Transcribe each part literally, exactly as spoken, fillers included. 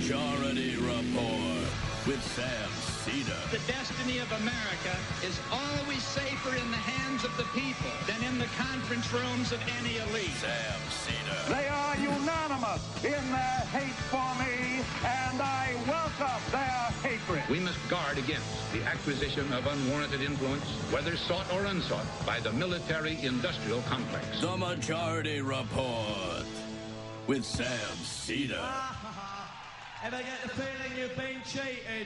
Majority Report with Sam Seder. The destiny of America is always safer in the hands of the people than in the conference rooms of any elite. Sam Seder. They are unanimous in their hate for me, and I welcome their hatred. We must guard against the acquisition of unwarranted influence, whether sought or unsought, by the military-industrial complex. The Majority Report with Sam Seder. Ever get the feeling you've been cheated?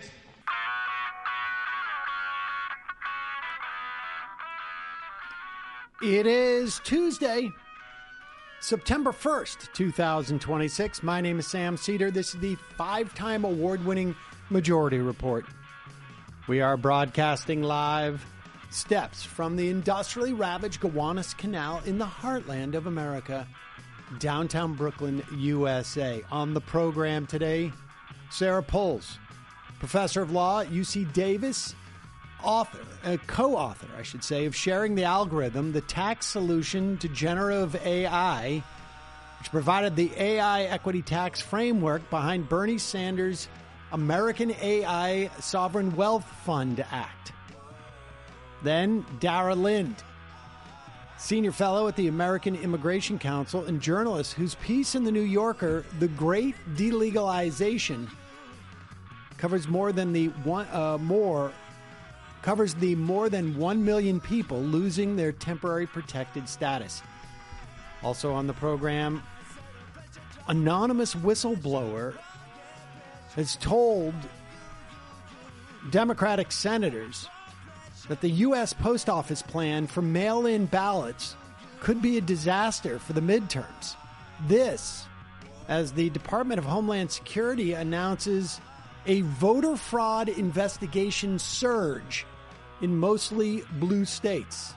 It is Tuesday, September first, two thousand twenty-six. My name is Sam Seder. This is the five-time award-winning Majority Report. We are broadcasting live steps from the industrially ravaged Gowanus Canal in the heartland of America, downtown Brooklyn, U S A. On the program today, Sarah Poles, professor of law at U C Davis, author, uh, co-author, I should say, of Sharing the Algorithm, the tax solution to generative A I, which provided the A I equity tax framework behind Bernie Sanders' American A I Sovereign Wealth Fund Act. Then Dara Lind, senior fellow at the American Immigration Council and journalist whose piece in The New Yorker, The Great Delegalization, covers more than the one uh, more covers the more than one million people losing their temporary protected status. Also on the program, anonymous whistleblower has told Democratic senators that the U S Post Office plan for mail-in ballots could be a disaster for the midterms. This, as the Department of Homeland Security announces a voter fraud investigation surge in mostly blue states.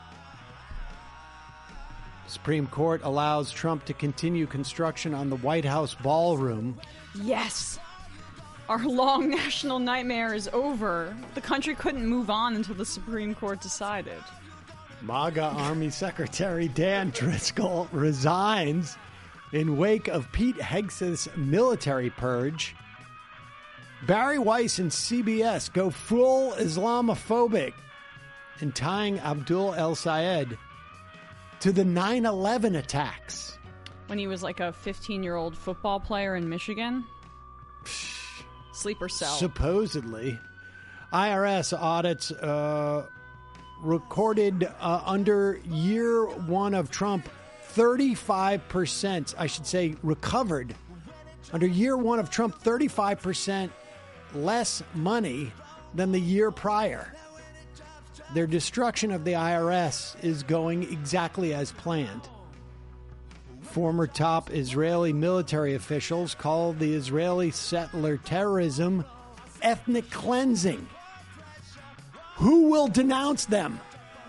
Supreme Court allows Trump to continue construction on the White House ballroom. Yes. Our long national nightmare is over. The country couldn't move on until the Supreme Court decided. MAGA Army Secretary Dan Driscoll resigns in wake of Pete Hegseth's military purge. Barry Weiss and C B S go full Islamophobic in tying Abdul El Sayed to the nine eleven attacks. When he was like a fifteen-year-old football player in Michigan? Sleeper cell. Supposedly. I R S audits uh, recorded uh, under year one of Trump thirty-five percent, I should say recovered, under year one of Trump thirty-five percent less money than the year prior. Their destruction of the I R S is going exactly as planned. Former top Israeli military officials call the Israeli settler terrorism ethnic cleansing. Who will denounce them?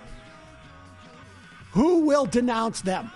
Who will denounce them?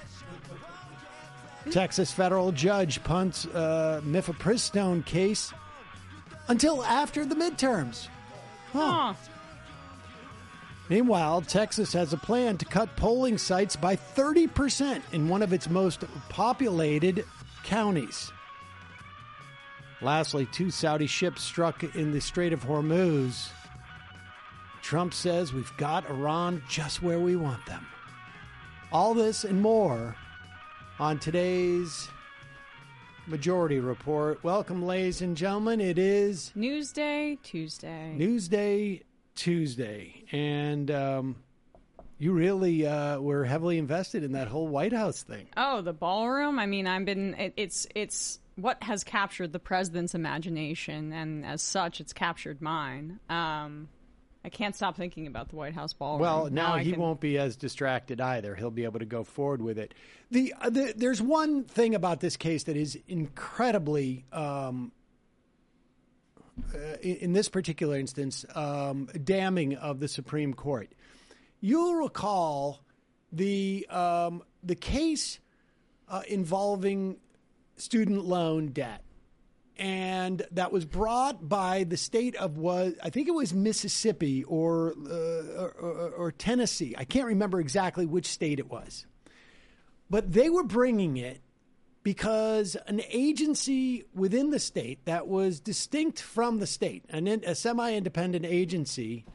Texas federal judge punts uh, mifepristone case until after the midterms. Huh. Huh. Meanwhile, Texas has a plan to cut polling sites by thirty percent in one of its most populated counties. Lastly, two Saudi ships struck in the Strait of Hormuz. Trump says we've got Iran just where we want them. All this and more on today's Majority Report. Welcome, ladies and gentlemen. It is Newsday Tuesday. Newsday Tuesday. And um, you really uh, were heavily invested in that whole White House thing. Oh, the ballroom? I mean, I've been, it, it's, it's what has captured the president's imagination, and as such, it's captured mine. Um, I can't stop thinking about the White House ballroom. Well, now, now he can... won't be as distracted either. He'll be able to go forward with it. The, uh, the There's one thing about this case that is incredibly, um, uh, in, in this particular instance, um, damning of the Supreme Court. You'll recall the um, the case uh, involving student loan debt. And that was brought by the state of, was I think it was Mississippi or, uh, or or Tennessee. I can't remember exactly which state it was. But they were bringing it because an agency within the state that was distinct from the state, an in, a semi-independent agency,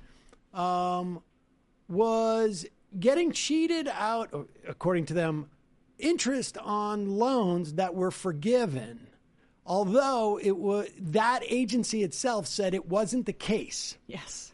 um, was getting cheated out, according to them, interest on loans that were forgiven, although it was that agency itself said it wasn't the case. Yes.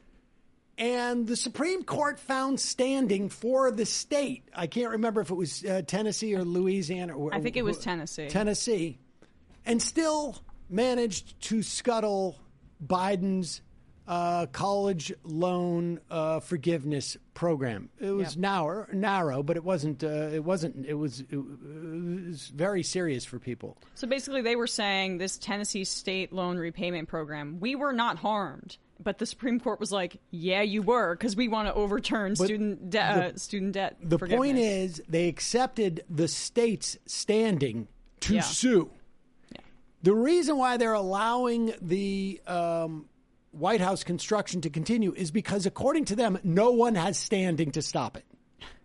And the Supreme Court found standing for the state. I can't remember if it was uh, Tennessee or Louisiana. Or, I think it was Tennessee. Tennessee. And still managed to scuttle Biden's uh, college loan uh, forgiveness program. It was yep. narrow, narrow, but it wasn't. Uh, it wasn't. It was. It was very serious for people. So basically, they were saying this Tennessee state loan repayment program, we were not harmed. But the Supreme Court was like, yeah, you were, because we want to overturn but student, de- the, uh, student debt The forgiveness. point is, they accepted the state's standing to Yeah. sue. Yeah. The reason why they're allowing the um, White House construction to continue is because, according to them, no one has standing to stop it.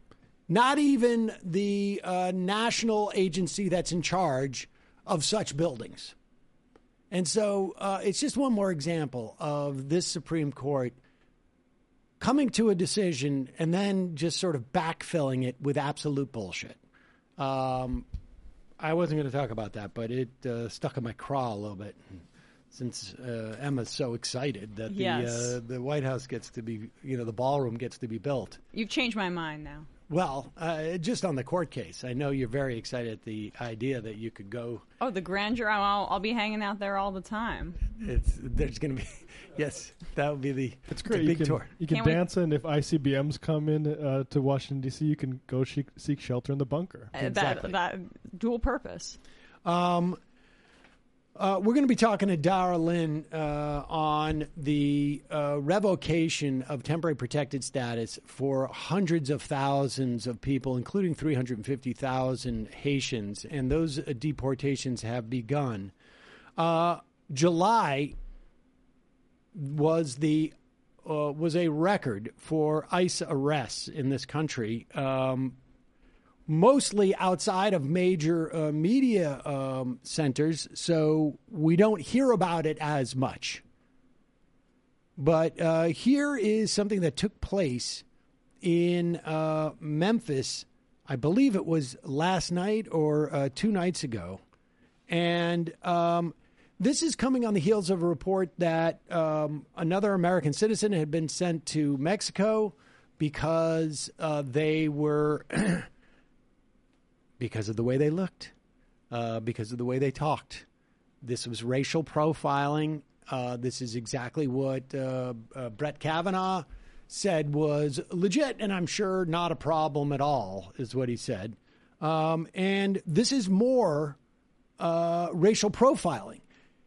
Not even the uh, national agency that's in charge of such buildings. And so uh, it's just one more example of this Supreme Court coming to a decision and then just sort of backfilling it with absolute bullshit. Um, I wasn't going to talk about that, but it uh, stuck in my craw a little bit since uh, Emma's so excited that the Yes. uh, the White House gets to be, you know, the ballroom gets to be built. You've changed my mind now. Well, uh, just on the court case, I know you're very excited at the idea that you could go. Oh, the grandeur! I'll, I'll be hanging out there all the time. It's there's going to be, yes, that would be the It's great. the You big can, tour. you can Can't wait. dance, and if I C B Ms come in uh, to Washington, D C, you can go seek, seek shelter in the bunker. Uh, Exactly. That, that dual purpose. Um, uh, we're going to be talking to Dara Lynn uh, on the uh, revocation of temporary protected status for hundreds of thousands of people, including three hundred fifty thousand Haitians, and those uh, deportations have begun. Uh, July was the uh, was a record for ICE arrests in this country. Um, Mostly outside of major uh, media um, centers, so we don't hear about it as much. But uh, here is something that took place in uh, Memphis. I believe it was last night or uh, two nights ago. And um, this is coming on the heels of a report that um, another American citizen had been sent to Mexico because uh, they were... because of the way they looked, uh, because of the way they talked. This was racial profiling. Uh, this is exactly what uh, uh, Brett Kavanaugh said was legit, and I'm sure not a problem at all, is what he said. Um, and this is more uh, racial profiling.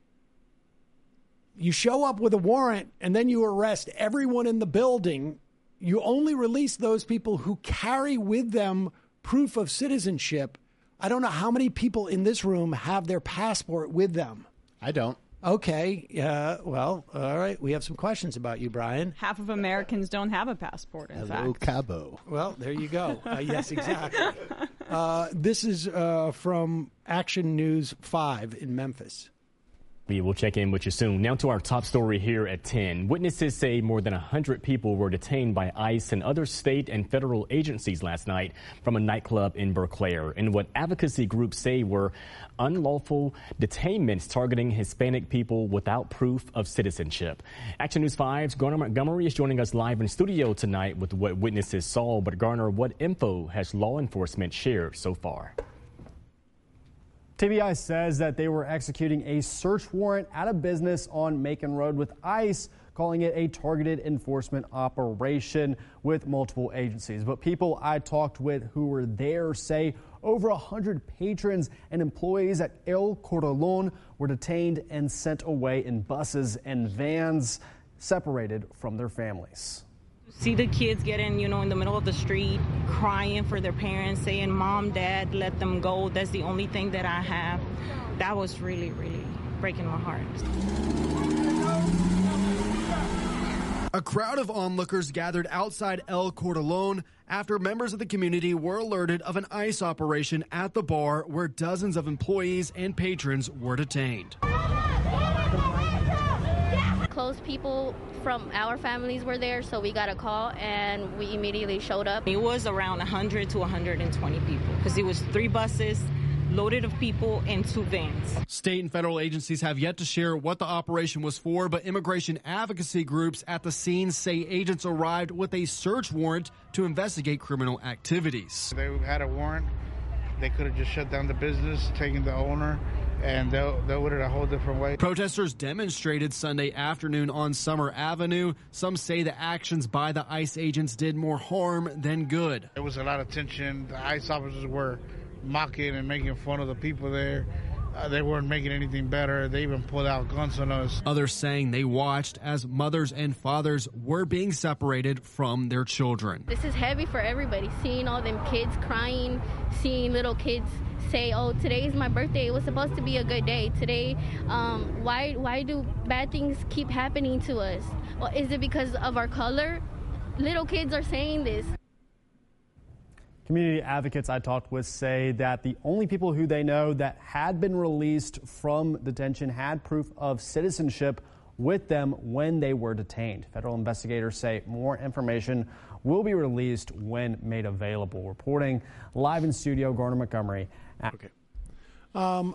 You show up with a warrant, and then you arrest everyone in the building. You only release those people who carry with them proof of citizenship. I don't know how many people in this room have their passport with them. I don't. Okay. Uh, well, all right. We have some questions about you, Brian. Half of Americans don't have a passport, in Hello, fact. Cabo. Well, there you go. Uh, yes, exactly. Uh, this is uh, from Action News five in Memphis. We will check in with you soon. Now to our top story here at ten. Witnesses say more than one hundred people were detained by ICE and other state and federal agencies last night from a nightclub in Berkeley, in what advocacy groups say were unlawful detainments targeting Hispanic people without proof of citizenship. Action News five's Garner Montgomery is joining us live in studio tonight with what witnesses saw. But Garner, what info has law enforcement shared so far? T B I says that they were executing a search warrant at a business on Macon Road with ICE, calling it a targeted enforcement operation with multiple agencies. But people I talked with who were there say over one hundred patrons and employees at El Corralón were detained and sent away in buses and vans, separated from their families. See the kids getting, you know, in the middle of the street, crying for their parents, saying, Mom, Dad, let them go. That's the only thing that I have. That was really, really breaking my heart. A crowd of onlookers gathered outside El Cordelon after members of the community were alerted of an ICE operation at the bar where dozens of employees and patrons were detained. Close people from our families were there, so we got a call and we immediately showed up. It was around one hundred to one hundred twenty people because it was three buses loaded of people and two vans. State and federal agencies have yet to share what the operation was for, but immigration advocacy groups at the scene say agents arrived with a search warrant to investigate criminal activities. They had a warrant. They could have just shut down the business, taken the owner, and they they would have a whole different way. Protesters demonstrated Sunday afternoon on Summer Avenue. Some say the actions by the ICE agents did more harm than good. There was a lot of tension. The ICE officers were mocking and making fun of the people there. Uh, they weren't making anything better. They even pulled out guns on us. Others saying they watched as mothers and fathers were being separated from their children. This is heavy for everybody, seeing all them kids crying, seeing little kids say, oh, today is my birthday. It was supposed to be a good day. Today, um, why, why do bad things keep happening to us? Well, is it because of our color? Little kids are saying this. Community advocates I talked with say that the only people who they know that had been released from detention had proof of citizenship with them when they were detained. Federal investigators say more information will be released when made available. Reporting live in studio, Garner Montgomery. Okay. Um,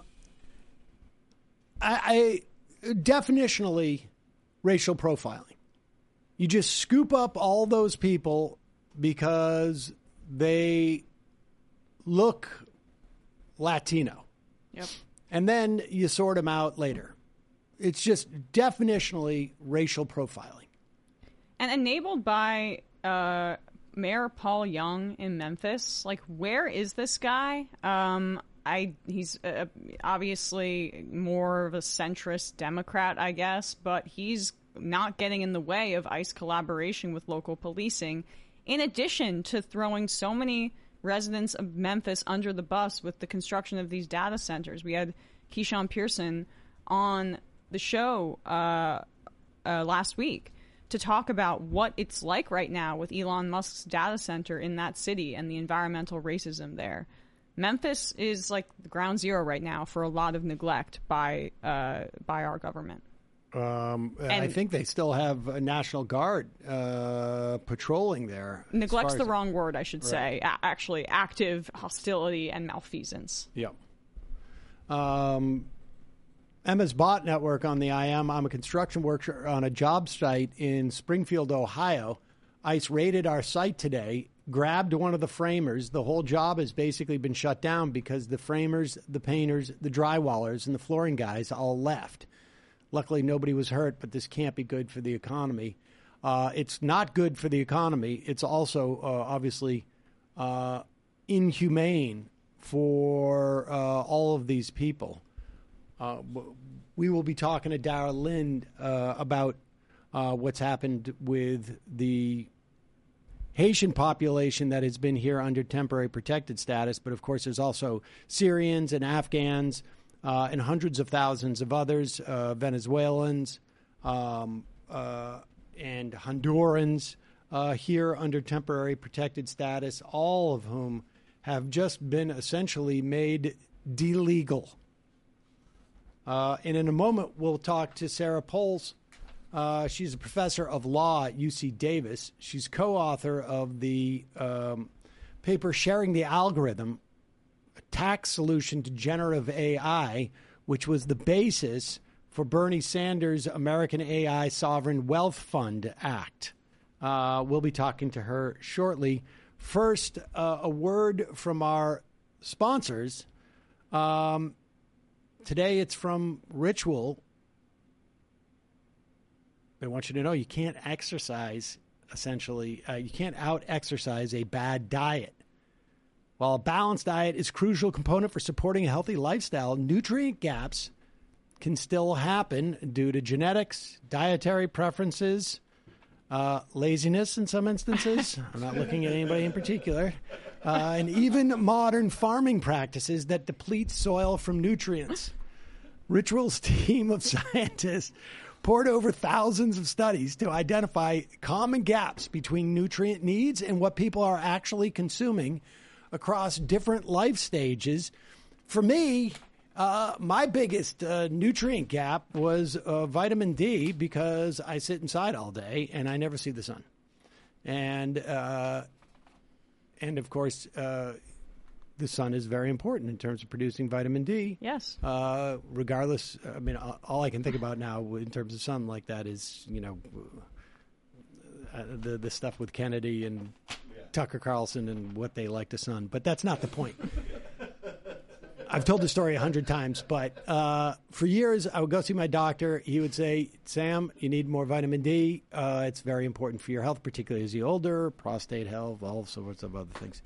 I, I definitionally racial profiling. You just scoop up all those people because they look Latino. Yep. And then you sort them out later. It's just definitionally racial profiling. And enabled by uh, Mayor Paul Young in Memphis. Like, where is this guy? Um, I he's uh, obviously more of a centrist Democrat, I guess, but he's not getting in the way of ICE collaboration with local policing. In addition to throwing so many residents of Memphis under the bus with the construction of these data centers. We had Keyshawn Pearson on the show uh, uh, last week to talk about what it's like right now with Elon Musk's data center in that city and the environmental racism there. Memphis is like the ground zero right now for a lot of neglect by uh, by our government. Um, And- I think they still have a National Guard uh, patrolling there. as Neglect's far the as- wrong word, I should Right. say. A- actually, active hostility and malfeasance. Yep. Um, Emma's Bot Network on the I M. I'm a construction worker on a job site in Springfield, Ohio. ICE raided our site today, grabbed one of the framers. The whole job has basically been shut down because the framers, the painters, the drywallers, and the flooring guys all left. Luckily, nobody was hurt, but this can't be good for the economy. Uh, it's not good for the economy. It's also uh, obviously uh, inhumane for uh, all of these people. Uh, w- we will be talking to Dara Lind uh, about uh, what's happened with the Haitian population that has been here under temporary protected status. But, of course, there's also Syrians and Afghans uh, and hundreds of thousands of others, uh, Venezuelans um, uh, and Hondurans uh, here under temporary protected status, all of whom have just been essentially made de-legal. Uh, and in a moment, we'll talk to Sarah Poles. Uh, she's a professor of law at U C Davis. She's co-author of the um, paper Sharing the Algorithm, a tax solution to generative A I, which was the basis for Bernie Sanders' American A I Sovereign Wealth Fund Act. Uh, we'll be talking to her shortly. First, uh, a word from our sponsors. Um, today it's from Ritual. I want you to know you can't exercise, essentially, uh, you can't out-exercise a bad diet. While a balanced diet is a crucial component for supporting a healthy lifestyle, nutrient gaps can still happen due to genetics, dietary preferences, uh, laziness in some instances. I'm not looking at anybody in particular. Uh, and even modern farming practices that deplete soil from nutrients. Ritual's team of scientists poured over thousands of studies to identify common gaps between nutrient needs and what people are actually consuming across different life stages. For me, uh, my biggest uh, nutrient gap was uh, vitamin D, because I sit inside all day and I never see the sun. And, uh, and of course, uh, the sun is very important in terms of producing vitamin D. Yes. Uh, regardless, I mean, all I can think about now in terms of sun like that is, you know, uh, the the stuff with Kennedy and yeah. Tucker Carlson and what they like to sun. But that's not the point. I've told the story a hundred times, but uh, for years I would go see my doctor. He would say, Sam, you need more vitamin D. Uh, it's very important for your health, particularly as you get older, prostate health, all sorts of other things.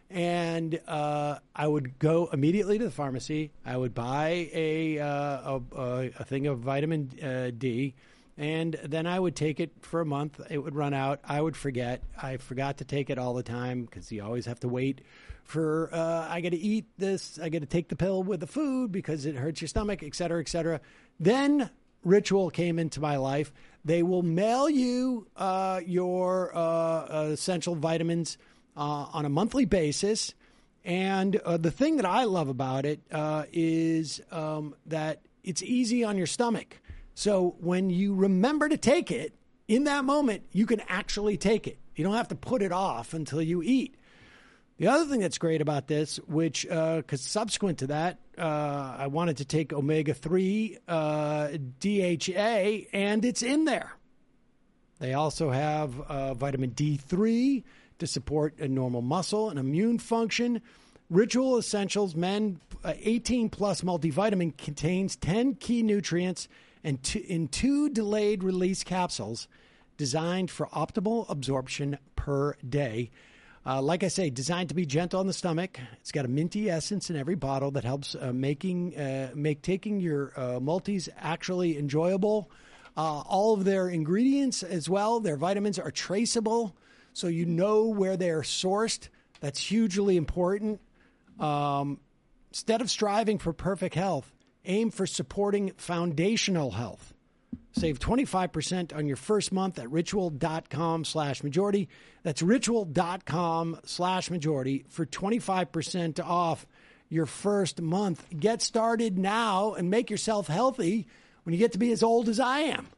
And uh, I would go immediately to the pharmacy. I would buy a uh, a, a thing of vitamin uh, D, and then I would take it for a month. It would run out. I would forget. I forgot to take it all the time because you always have to wait for, uh, I got to eat this. I got to take the pill with the food because it hurts your stomach, et cetera, et cetera. Then Ritual came into my life. They will mail you uh, your uh, essential vitamins Uh, on a monthly basis. And uh, the thing that I love about it uh, is um, that it's easy on your stomach. So when you remember to take it, in that moment, you can actually take it. You don't have to put it off until you eat. The other thing that's great about this, which, because uh, subsequent to that, uh, I wanted to take omega three uh, D H A, and it's in there. They also have uh, vitamin D three, to support a normal muscle and immune function. Ritual Essentials Men uh, eighteen plus multivitamin contains ten key nutrients and two, in two delayed release capsules designed for optimal absorption per day. Uh, like I say, designed to be gentle on the stomach. It's got a minty essence in every bottle that helps uh, making uh, make taking your uh, multis actually enjoyable. Uh, all of their ingredients as well, their vitamins are traceable, so you know where they're sourced. That's hugely important. Um, instead of striving for perfect health, aim for supporting foundational health. Save twenty-five percent on your first month at ritual.com slash majority. That's ritual.com slash majority for twenty-five percent off your first month. Get started now and make yourself healthy when you get to be as old as I am.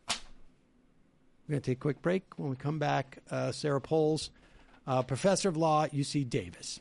We're going to take a quick break. When we come back, uh, Sarah Poles, uh, professor of law at U C Davis.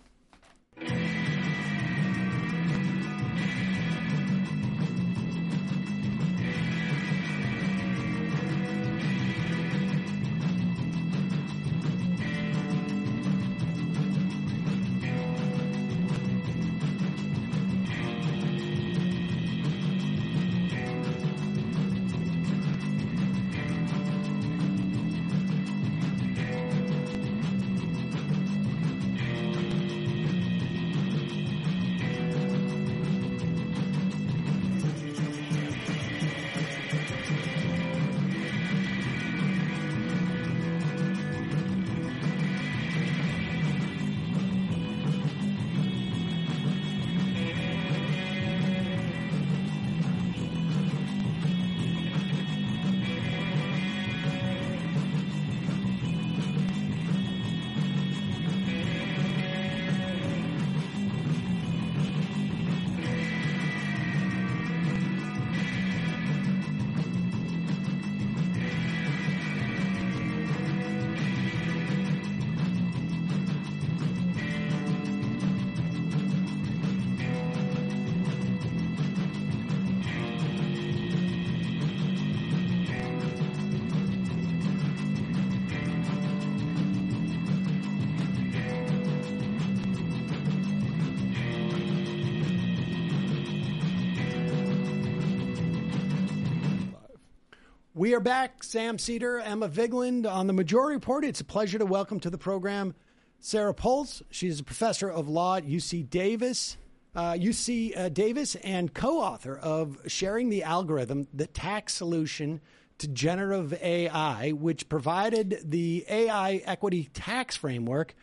We are back. Sam Seder, Emma Vigeland on the Majority Report. It's a pleasure to welcome to the program Sarah Poles. She's a professor of law at U C Davis, uh, U C uh, Davis, and co-author of Sharing the Algorithm: The Tax Solution to Generative A I, which provided the A I equity tax framework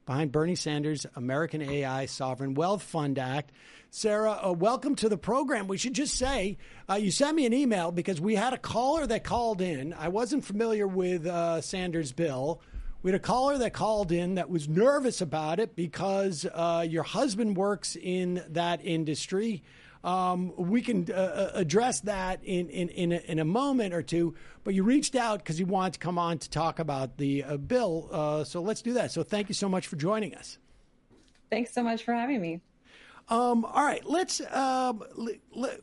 behind Bernie Sanders' American A I Sovereign Wealth Fund Act. Sarah, uh, welcome to the program. We should just say uh, you sent me an email because we had a caller that called in. I wasn't familiar with uh, Sanders' bill. We had a caller that called in that was nervous about it because uh, your husband works in that industry. Um, we can uh, address that in, in, in, a, in a moment or two, but you reached out because you wanted to come on to talk about the uh, bill. Uh, so let's do that. So thank you so much for joining us. Thanks so much for having me. Um, all right, let's um, let, let,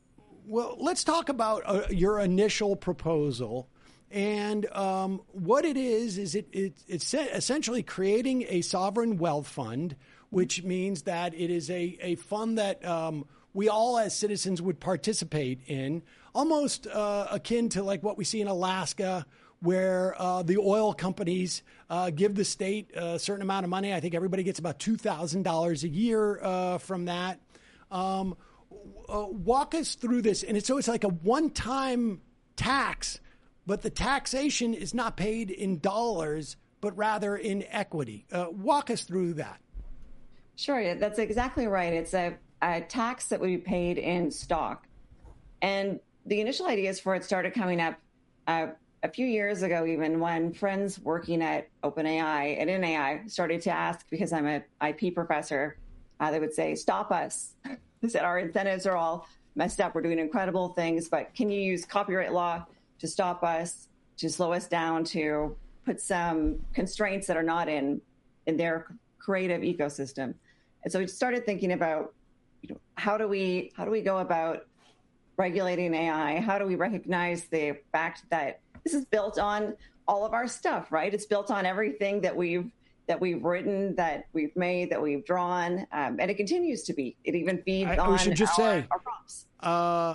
well, let's talk about uh, your initial proposal. And um, what it is, is it, it it's essentially creating a sovereign wealth fund, which means that it is a, a fund that um, we all as citizens would participate in, almost uh, akin to like what we see in Alaska, where uh, the oil companies uh, give the state a certain amount of money. I think everybody gets about two thousand dollars a year uh, from that. Um, uh, walk us through this. And it's, so it's like a one-time tax, but the taxation is not paid in dollars, but rather in equity. Uh, walk us through that. Sure, that's exactly right. It's a, a tax that would be paid in stock. And the initial ideas for it started coming up uh, a few years ago, even when friends working at OpenAI and in A I started to ask, because I'm an I P professor, uh, they would say, stop us. They said, our incentives are all messed up. We're doing incredible things, but can you use copyright law to stop us, to slow us down, to put some constraints that are not in in their creative ecosystem? And so we started thinking about, you know, how do we how do we go about regulating A I? How do we recognize the fact that this is built on all of our stuff, right? It's built on everything that we've that we've written, that we've made, that we've drawn, um, and it continues to be. It even feeds I, on we should just our, say, our prompts. Uh,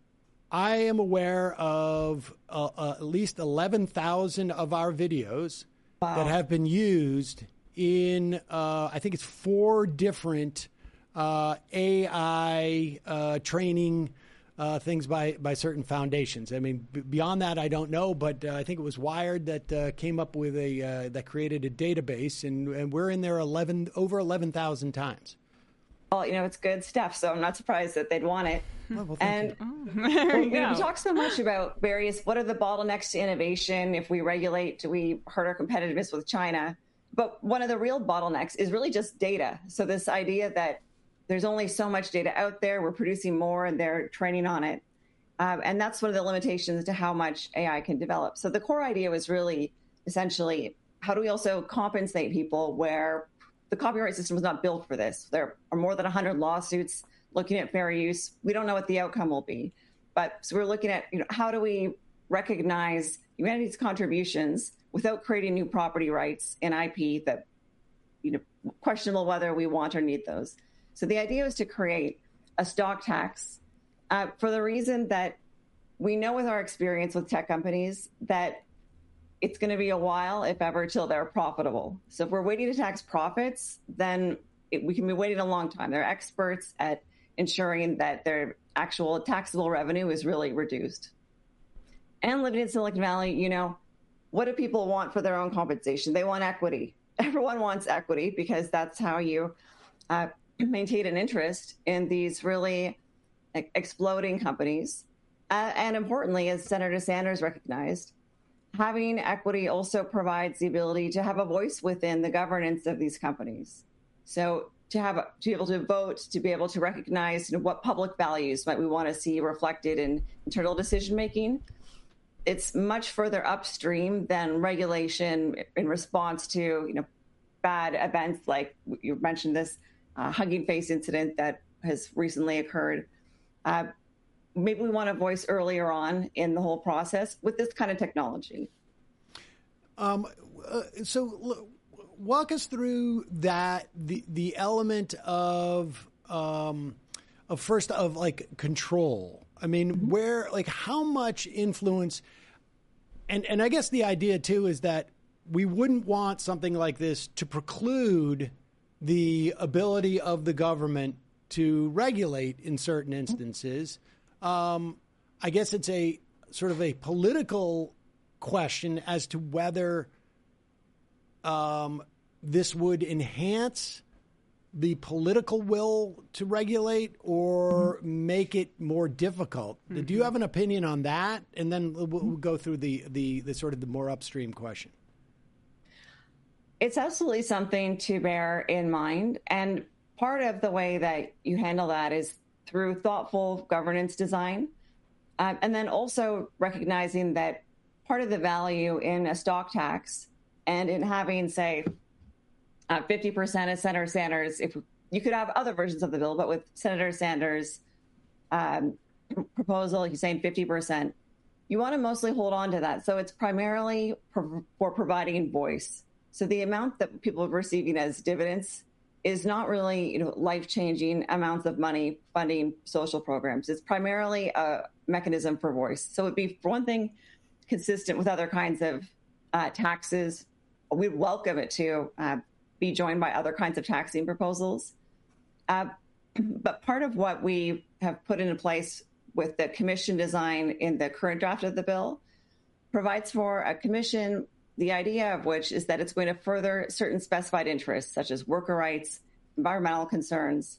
I am aware of uh, uh, at least eleven thousand of our videos wow. that have been used in, uh, I think it's four different uh, A I uh, training uh, things by, by certain foundations. I mean, b- beyond that, I don't know, but uh, I think it was Wired that uh, came up with a, uh, that created a database, and, and we're in there eleven over eleven thousand times. Well, you know, it's good stuff, so I'm not surprised that they'd want it. Oh, well, and oh, there we, you go. we talk so much about various, what are the bottlenecks to innovation? If we regulate, do we hurt our competitiveness with China? But one of the real bottlenecks is really just data. So this idea that there's only so much data out there, we're producing more and they're training on it. Um, and that's one of the limitations to how much A I can develop. So the core idea was really essentially, how do we also compensate people where the copyright system was not built for this? There are more than one hundred lawsuits looking at fair use. We don't know what the outcome will be. But so we're looking at, you know, how do we recognize humanity's contributions without creating new property rights in I P that, you know, questionable whether we want or need those. So the idea was to create a stock tax uh, for the reason that we know with our experience with tech companies that it's going to be a while, if ever, till they're profitable. So if we're waiting to tax profits, then it, we can be waiting a long time. They're experts at ensuring that their actual taxable revenue is really reduced. And living in Silicon Valley, you know, what do people want for their own compensation? They want equity. Everyone wants equity because that's how you uh, maintain an interest in these really like, exploding companies. Uh, and importantly, as Senator Sanders recognized, having equity also provides the ability to have a voice within the governance of these companies. So to have a, to be able to vote, to be able to recognize, you know, what public values might we want to see reflected in internal decision making. It's much further upstream than regulation in response to, you know, bad events like you mentioned this uh, Hugging Face incident that has recently occurred. Uh, maybe we want a voice earlier on in the whole process with this kind of technology. Um, uh, so l- walk us through that, the, the element of, um, of first of like control. I mean, mm-hmm. where, like how much influence, and, and I guess the idea too is that we wouldn't want something like this to preclude the ability of the government to regulate in certain instances. Um, I guess it's a sort of a political question as to whether um, this would enhance the political will to regulate or mm-hmm. make it more difficult. Mm-hmm. Do you have an opinion on that? And then we'll, we'll go through the, the, the sort of the more upstream question. It's absolutely something to bear in mind. And part of the way that you handle that is through thoughtful governance design. Um, and then also recognizing that part of the value in a stock tax and in having, say, Uh, fifty percent of Senator Sanders, if you could have other versions of the bill, but with Senator Sanders' um, proposal, he's saying fifty percent, you want to mostly hold on to that. So it's primarily for, for providing voice. So the amount that people are receiving as dividends is not really, you know, life-changing amounts of money funding social programs. It's primarily a mechanism for voice. So it'd be, for one thing, consistent with other kinds of uh, taxes. We'd welcome it to uh, be joined by other kinds of taxing proposals. Uh, but part of what we have put into place with the commission design in the current draft of the bill provides for a commission, the idea of which is that it's going to further certain specified interests, such as worker rights, environmental concerns.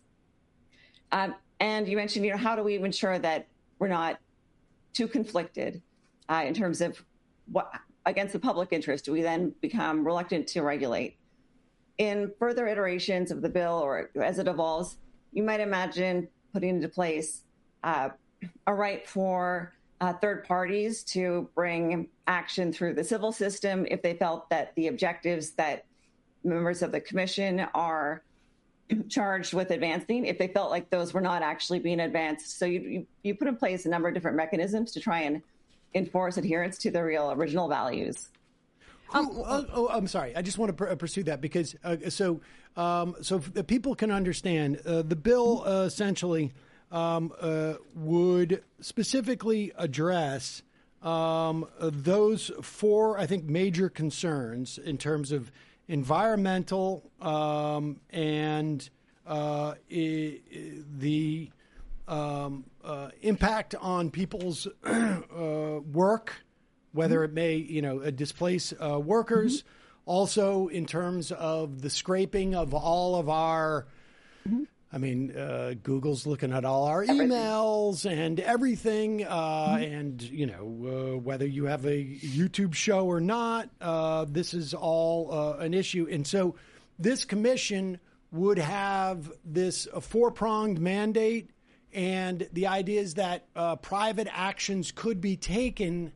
Um, and you mentioned, you know, how do we ensure that we're not too conflicted uh, in terms of what against the public interest? Do we then become reluctant to regulate? In further iterations of the bill, or as it evolves, you might imagine putting into place uh, a right for uh, third parties to bring action through the civil system if they felt that the objectives that members of the commission are charged with advancing, if they felt like those were not actually being advanced. So you, you, you put in place a number of different mechanisms to try and enforce adherence to the real original values. Who, oh, oh, I'm sorry. I just want to pr- pursue that because uh, so um, so if the people can understand uh, the bill uh, essentially um, uh, would specifically address um, uh, those four, I think, major concerns in terms of environmental um, and uh, I- the um, uh, impact on people's uh, work. Whether it may, you know, displace uh, workers, mm-hmm. also in terms of the scraping of all of our, mm-hmm. I mean, uh, Google's looking at all our everything. emails and everything, uh, mm-hmm. and, you know, uh, whether you have a YouTube show or not, uh, this is all uh, an issue. And so this commission would have this uh, four-pronged mandate, and the idea is that uh, private actions could be taken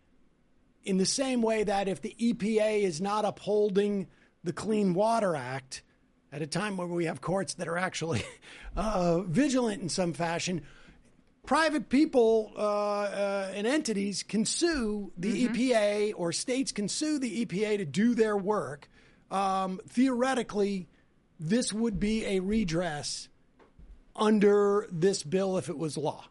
in the same way that if the E P A is not upholding the Clean Water Act at a time where we have courts that are actually uh, vigilant in some fashion, private people uh, uh, and entities can sue the mm-hmm. E P A, or states can sue the E P A to do their work. Um, theoretically, this would be a redress under this bill if it was law.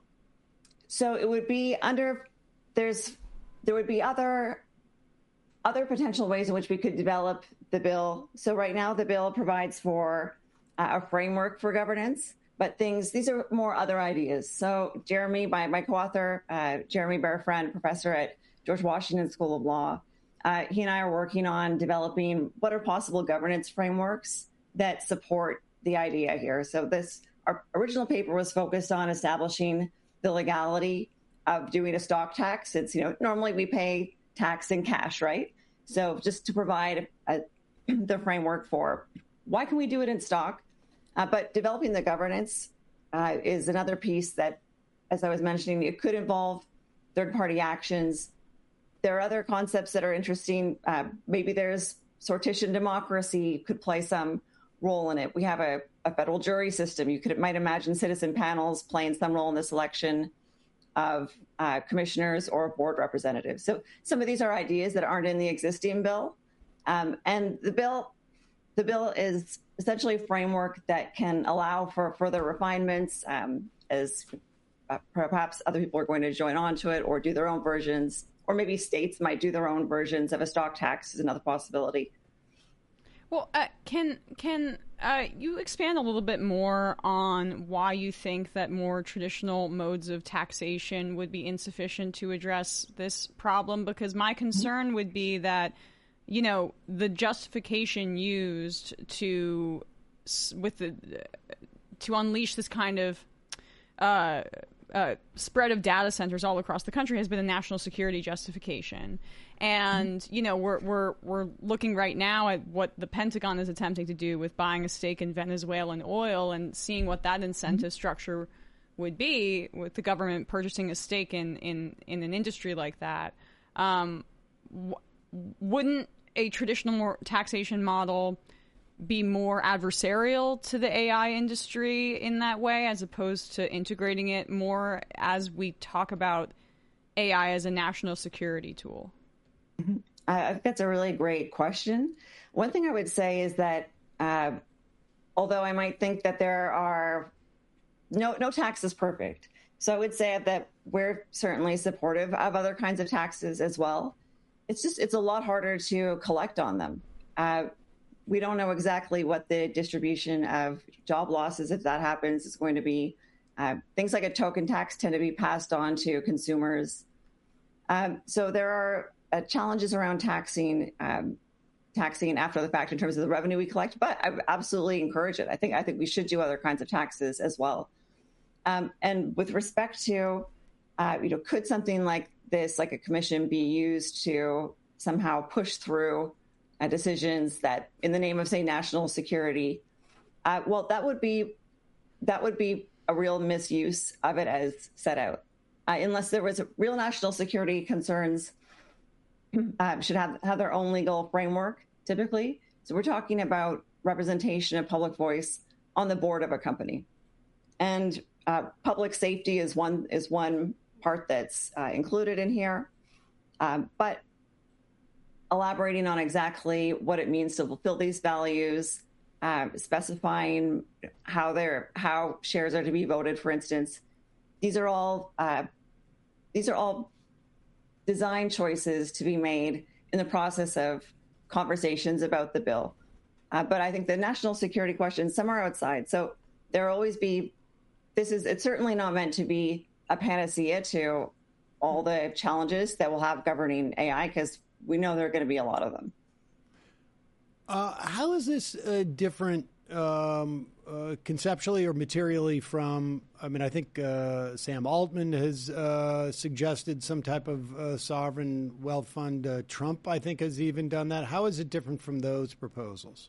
So it would be under, there's, there would be other other potential ways in which we could develop the bill. So right now the bill provides for uh, a framework for governance, but things, these are more other ideas. So Jeremy, my, my co-author, uh, Jeremy Berafriend, professor at George Washington School of Law, uh, he and I are working on developing what are possible governance frameworks that support the idea here. So this, our original paper was focused on establishing the legality of doing a stock tax. It's, you know, normally we pay tax in cash, right? So just to provide a, the framework for why can we do it in stock? Uh, but developing the governance uh, is another piece that, as I was mentioning, it could involve third-party actions. There are other concepts that are interesting. Uh, maybe there's sortition democracy could play some role in it. We have a, a federal jury system. You could might imagine citizen panels playing some role in the selection of uh, commissioners or board representatives. So some of these are ideas that aren't in the existing bill. Um, and the bill, the bill is essentially a framework that can allow for further refinements um, as uh, perhaps other people are going to join on to it or do their own versions, or maybe states might do their own versions of a stock tax is another possibility. Well, uh, can can uh, you expand a little bit more on why you think that more traditional modes of taxation would be insufficient to address this problem? Because my concern would be that you know, the justification used to with the to unleash this kind of uh, uh, spread of data centers all across the country has been a national security justification. And mm-hmm. you know, we're we're we're looking right now at what the Pentagon is attempting to do with buying a stake in Venezuelan oil and seeing what that incentive mm-hmm. structure would be with the government purchasing a stake in in, in an industry like that. Um, w- wouldn't a traditional more taxation model be more adversarial to the A I industry in that way, as opposed to integrating it more as we talk about A I as a national security tool? Mm-hmm. I think that's a really great question. One thing I would say is that uh, although I might think that there are no no tax is perfect, so I would say that we're certainly supportive of other kinds of taxes as well. It's just it's a lot harder to collect on them. Uh, we don't know exactly what the distribution of job losses, if that happens, is going to be. Uh, things like a token tax tend to be passed on to consumers. Um, so there are uh, challenges around taxing, um, taxing after the fact in terms of the revenue we collect. But I absolutely encourage it. I think I think we should do other kinds of taxes as well. Um, and with respect to, uh, you know, could something like this, like a commission, be used to somehow push through uh, decisions that, in the name of, say, national security? Uh, well, that would be that would be a real misuse of it as set out. Uh, unless there was a real national security concerns, uh, should have, have their own legal framework, typically. So we're talking about representation of public voice on the board of a company. And uh, public safety is one is one part that's uh, included in here. Um, but elaborating on exactly what it means to fulfill these values, uh, specifying how they're how shares are to be voted, for instance, these are all uh, these are all design choices to be made in the process of conversations about the bill. Uh, but I think the national security questions, some are outside. So there will always be. This is it's certainly not meant to be a panacea to all the challenges that we'll have governing A I, because we know there are going to be a lot of them. Uh, how is this uh, different um, uh, conceptually or materially from, I mean, I think uh, Sam Altman has uh, suggested some type of uh, sovereign wealth fund. Uh, Trump, I think, has even done that. How is it different from those proposals?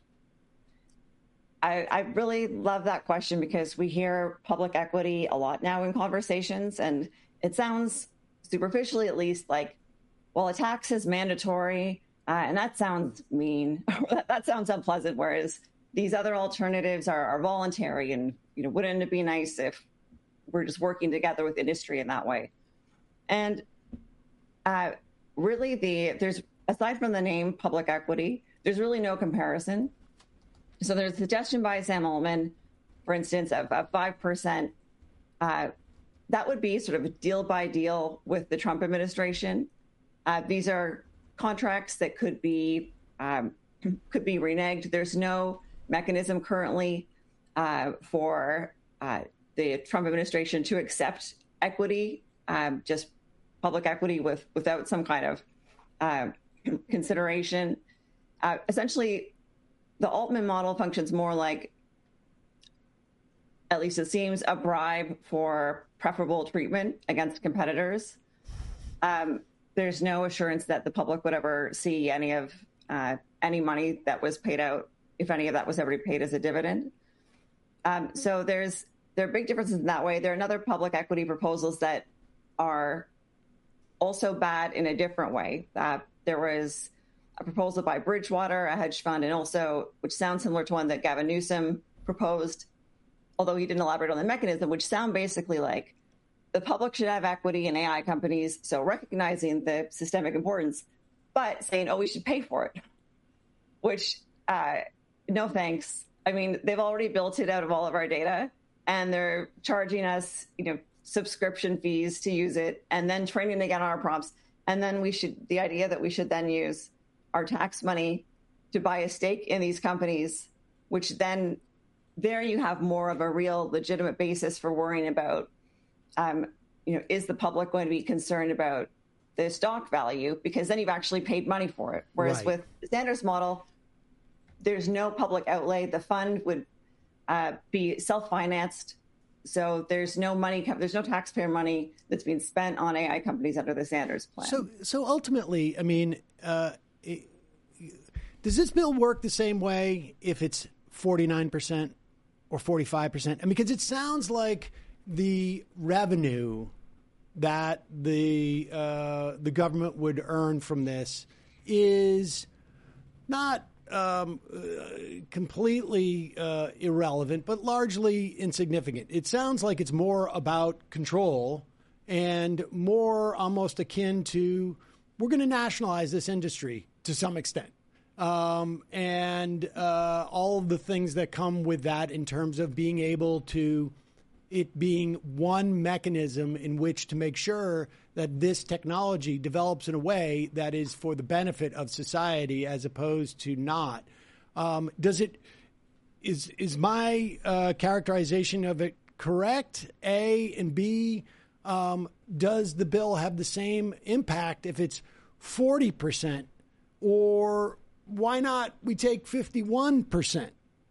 I, I really love that question, because we hear public equity a lot now in conversations, and it sounds, superficially at least, like, well, a tax is mandatory, uh, and that sounds mean. that, that sounds unpleasant, whereas these other alternatives are, are voluntary, and, you know, wouldn't it be nice if we're just working together with industry in that way? And uh, really, the there's aside from the name public equity, there's really no comparison. So there's a suggestion by Sam Altman, for instance, of, of five percent. Uh, that would be sort of a deal by deal with the Trump administration. Uh, these are contracts that could be um, could be reneged. There's no mechanism currently uh, for uh, the Trump administration to accept equity, um, just public equity with without some kind of uh, consideration. Uh, essentially, the Altman model functions more like, at least it seems, a bribe for preferable treatment against competitors. Um, there's no assurance that the public would ever see any of uh, any money that was paid out, if any of that was ever paid as a dividend. Um, so there's there are big differences in that way. There are other public equity proposals that are also bad in a different way. Uh, there was a proposal by Bridgewater, a hedge fund, and also, which sounds similar to one that Gavin Newsom proposed, although he didn't elaborate on the mechanism, which sound basically like the public should have equity in A I companies, so recognizing the systemic importance, but saying, oh, we should pay for it, which, uh, no thanks. I mean, they've already built it out of all of our data, and they're charging us, you know, subscription fees to use it, and then training again on our prompts. And then we should, the idea that we should then use our tax money to buy a stake in these companies, which then there you have more of a real legitimate basis for worrying about, um, you know, is the public going to be concerned about the stock value, because then you've actually paid money for it. Whereas Right. with the Sanders model, there's no public outlay. The fund would uh, be self-financed. So there's no money, there's no taxpayer money that's being spent on A I companies under the Sanders plan. So, so ultimately, I mean, uh, it, does this bill work the same way if it's forty-nine percent or forty-five percent? I mean, because it sounds like the revenue that the uh, the government would earn from this is not um, uh, completely uh, irrelevant, but largely insignificant. It sounds like it's more about control and more almost akin to, we're going to nationalize this industry to some extent. Um, and uh, all of the things that come with that in terms of being able to, it being one mechanism in which to make sure that this technology develops in a way that is for the benefit of society as opposed to not. Um, does it, is, is my uh, characterization of it correct? A, and B, um, does the bill have the same impact if it's forty percent, or why not we take fifty-one percent?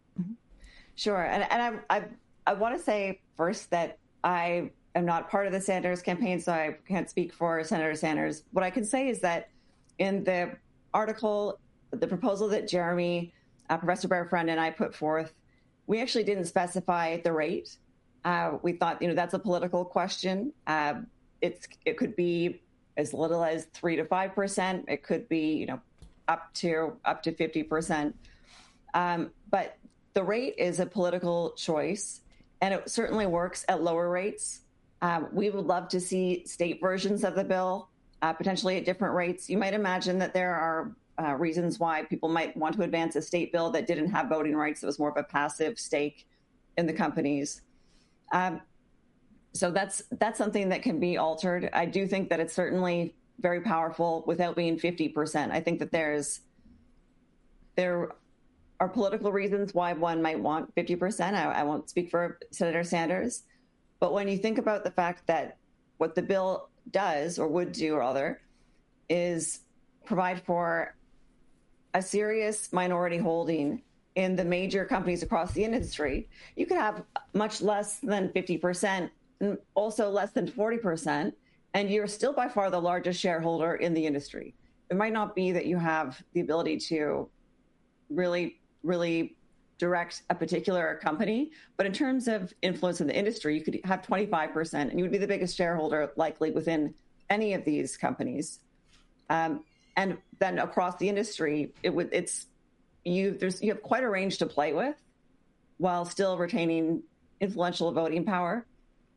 Sure. And, and I, I, I want to say first that I am not part of the Sanders campaign, so I can't speak for Senator Sanders. What I can say is that in the article, the proposal that Jeremy, uh, Professor Bear-Friend, and I put forth, we actually didn't specify the rate. Uh, we thought, you know, that's a political question. Uh, it's it could be as little as three to five percent. It could be, you know, up to up to fifty percent. Um, but the rate is a political choice, and it certainly works at lower rates. Um, we would love to see state versions of the bill, uh, potentially at different rates. You might imagine that there are uh, reasons why people might want to advance a state bill that didn't have voting rights. It was more of a passive stake in the companies. Um, so that's that's something that can be altered. I do think that it's certainly very powerful without being fifty percent. I think that there's there are political reasons why one might want fifty percent. I, I won't speak for Senator Sanders. But when you think about the fact that what the bill does, or would do rather, is provide for a serious minority holding in the major companies across the industry, you could have much less than fifty percent and also less than forty percent, and you're still by far the largest shareholder in the industry. It might not be that you have the ability to really, really direct a particular company, but in terms of influence in the industry, you could have twenty-five percent, and you would be the biggest shareholder likely within any of these companies. Um, and then across the industry, it would it's you there's you have quite a range to play with, while still retaining influential voting power.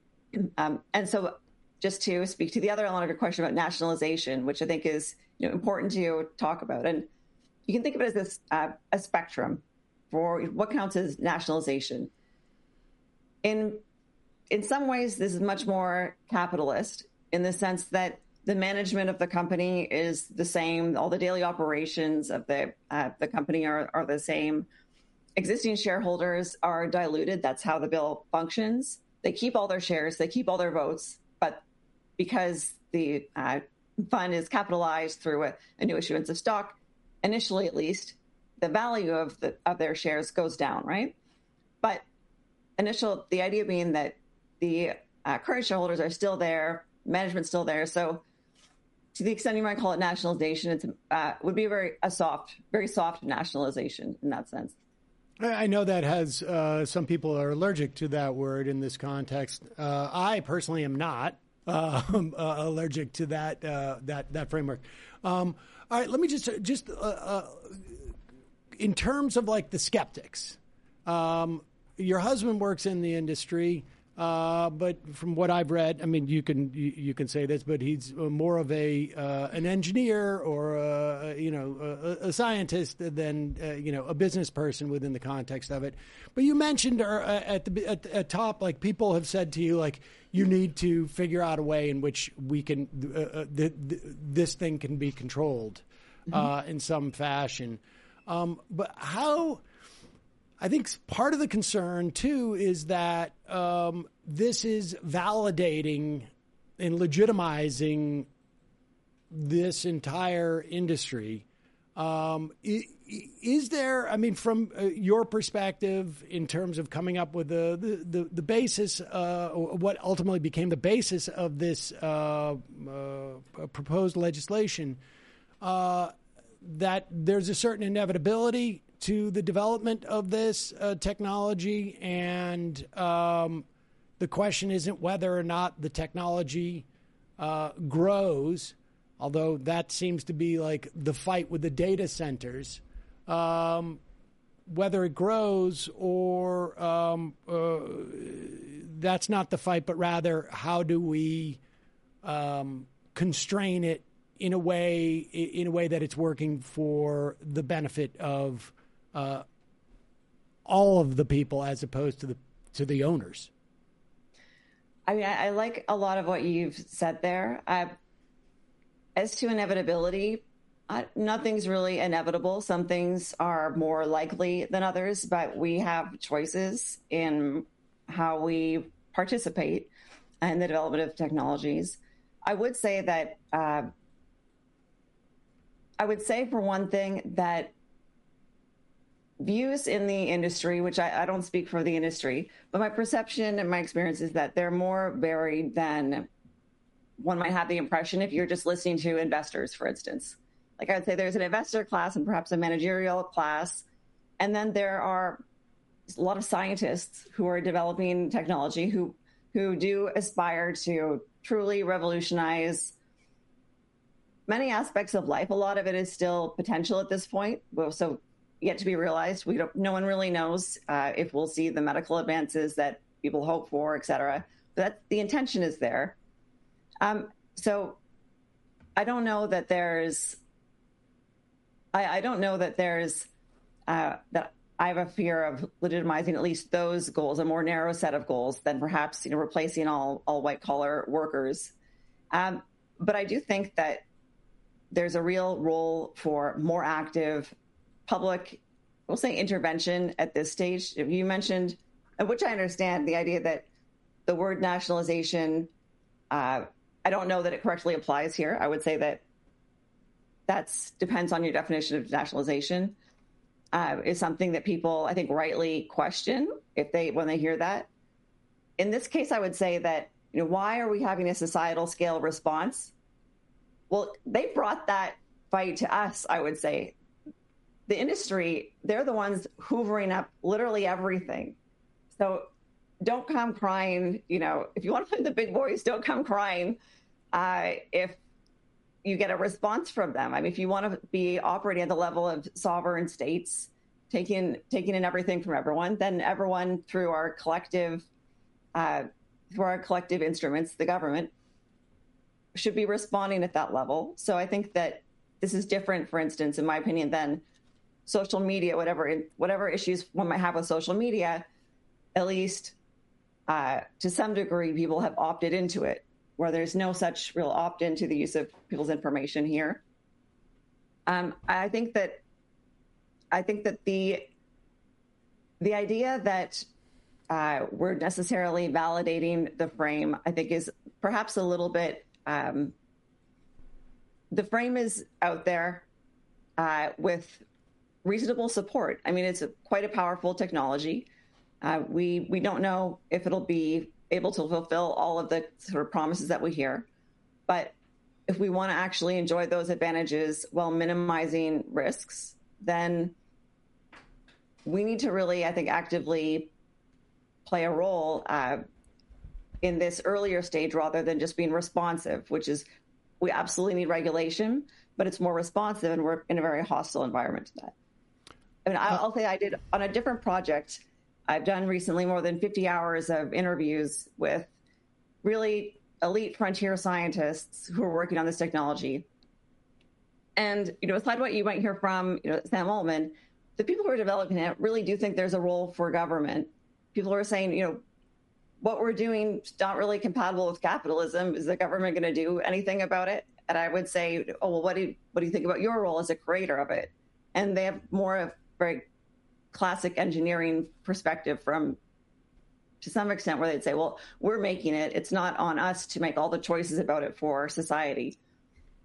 Um, and so, just to speak to the other element of your question about nationalization, which I think is you know, important to talk about, and you can think of it as this uh, a spectrum for what counts as nationalization. In in some ways, this is much more capitalist in the sense that the management of the company is the same. All the daily operations of the uh, the company are, are the same. Existing shareholders are diluted. That's how the bill functions. They keep all their shares. They keep all their votes. But because the uh, fund is capitalized through a, a new issuance of stock, initially at least, the value of the of their shares goes down, right? But initial, the idea being that the uh, current shareholders are still there, management's still there. So to the extent you might call it nationalization, it uh, would be a very a soft, very soft nationalization in that sense. I know that has uh, some people are allergic to that word in this context. Uh, I personally am not uh, uh, allergic to that uh, that that framework. Um, all right, let me just just uh, uh, in terms of like the skeptics. Um, your husband works in the industry, uh, but from what I've read, I mean, you can you, you can say this, but he's more of a uh, an engineer or a, you know a, a scientist than uh, you know a business person within the context of it. But you mentioned uh, at the at, at top, like people have said to you, like you need to figure out a way in which we can uh, th- th- this thing can be controlled uh, mm-hmm. in some fashion. Um, but how? I think part of the concern, too, is that um, this is validating and legitimizing this entire industry. Um, is there, I mean, from uh, your perspective in terms of coming up with the, the, the, the basis, uh, what ultimately became the basis of this uh, uh, proposed legislation, uh, that there's a certain inevitability to the development of this uh, technology, and um, the question isn't whether or not the technology uh, grows, although that seems to be like the fight with the data centers, um, whether it grows or um, uh, that's not the fight, but rather how do we um, constrain it in a way in a way that it's working for the benefit of uh, all of the people as opposed to the to the owners. I mean, I, I like a lot of what you've said there. Uh, As to inevitability, uh, nothing's really inevitable. Some things are more likely than others, but we have choices in how we participate in the development of technologies. I would say that, uh, I would say for one thing that views in the industry, which I, I don't speak for the industry, but my perception and my experience is that they're more varied than one might have the impression if you're just listening to investors, for instance. Like I would say there's an investor class and perhaps a managerial class. And then there are a lot of scientists who are developing technology who, who do aspire to truly revolutionize many aspects of life. A lot of it is still potential at this point, so yet to be realized. We don't, no one really knows uh, if we'll see the medical advances that people hope for, et cetera. But that, the intention is there. Um, so I don't know that there's, I, I don't know that there's, uh, that I have a fear of legitimizing at least those goals, a more narrow set of goals than perhaps, you know, replacing all, all white collar workers. Um, but I do think that there's a real role for more active public, we'll say intervention at this stage. If you mentioned, which I understand the idea that the word nationalization, uh, I don't know that it correctly applies here. I would say that that's depends on your definition of nationalization. Uh, is something that people, I think, rightly question if they when they hear that. In this case, I would say that, you know, why are we having a societal scale response? Well, they brought that fight to us, I would say. The industry, they're the ones hoovering up literally everything. So don't come crying, you know, if you want to play the big boys, don't come crying uh, if you get a response from them. I mean, if you want to be operating at the level of sovereign states, taking taking in everything from everyone, then everyone through our collective, uh, through our collective instruments, the government, should be responding at that level. So I think that this is different, for instance, in my opinion, than social media, whatever whatever issues one might have with social media. At least uh, to some degree, people have opted into it, where there's no such real opt-in to the use of people's information here. Um, I think that I think that the the idea that uh, we're necessarily validating the frame, I think, is perhaps a little bit. Um, the frame is out there uh, with reasonable support. I mean, it's a, quite a powerful technology. Uh, we we don't know if it'll be able to fulfill all of the sort of promises that we hear, but if we want to actually enjoy those advantages while minimizing risks, then we need to really, I think, actively play a role uh, in this earlier stage rather than just being responsive, which is we absolutely need regulation, but it's more responsive, and we're in a very hostile environment to that. I mean, I'll say I did on a different project. I've done recently more than fifty hours of interviews with really elite frontier scientists who are working on this technology. And, you know, aside what you might hear from, you know, Sam Altman, the people who are developing it really do think there's a role for government. People are saying, you know, what we're doing is not really compatible with capitalism. Is the government going to do anything about it? And I would say, oh, well, what do you, what do you think about your role as a creator of it? And they have more of very classic engineering perspective from, to some extent, where they'd say, well, we're making it. It's not on us to make all the choices about it for society.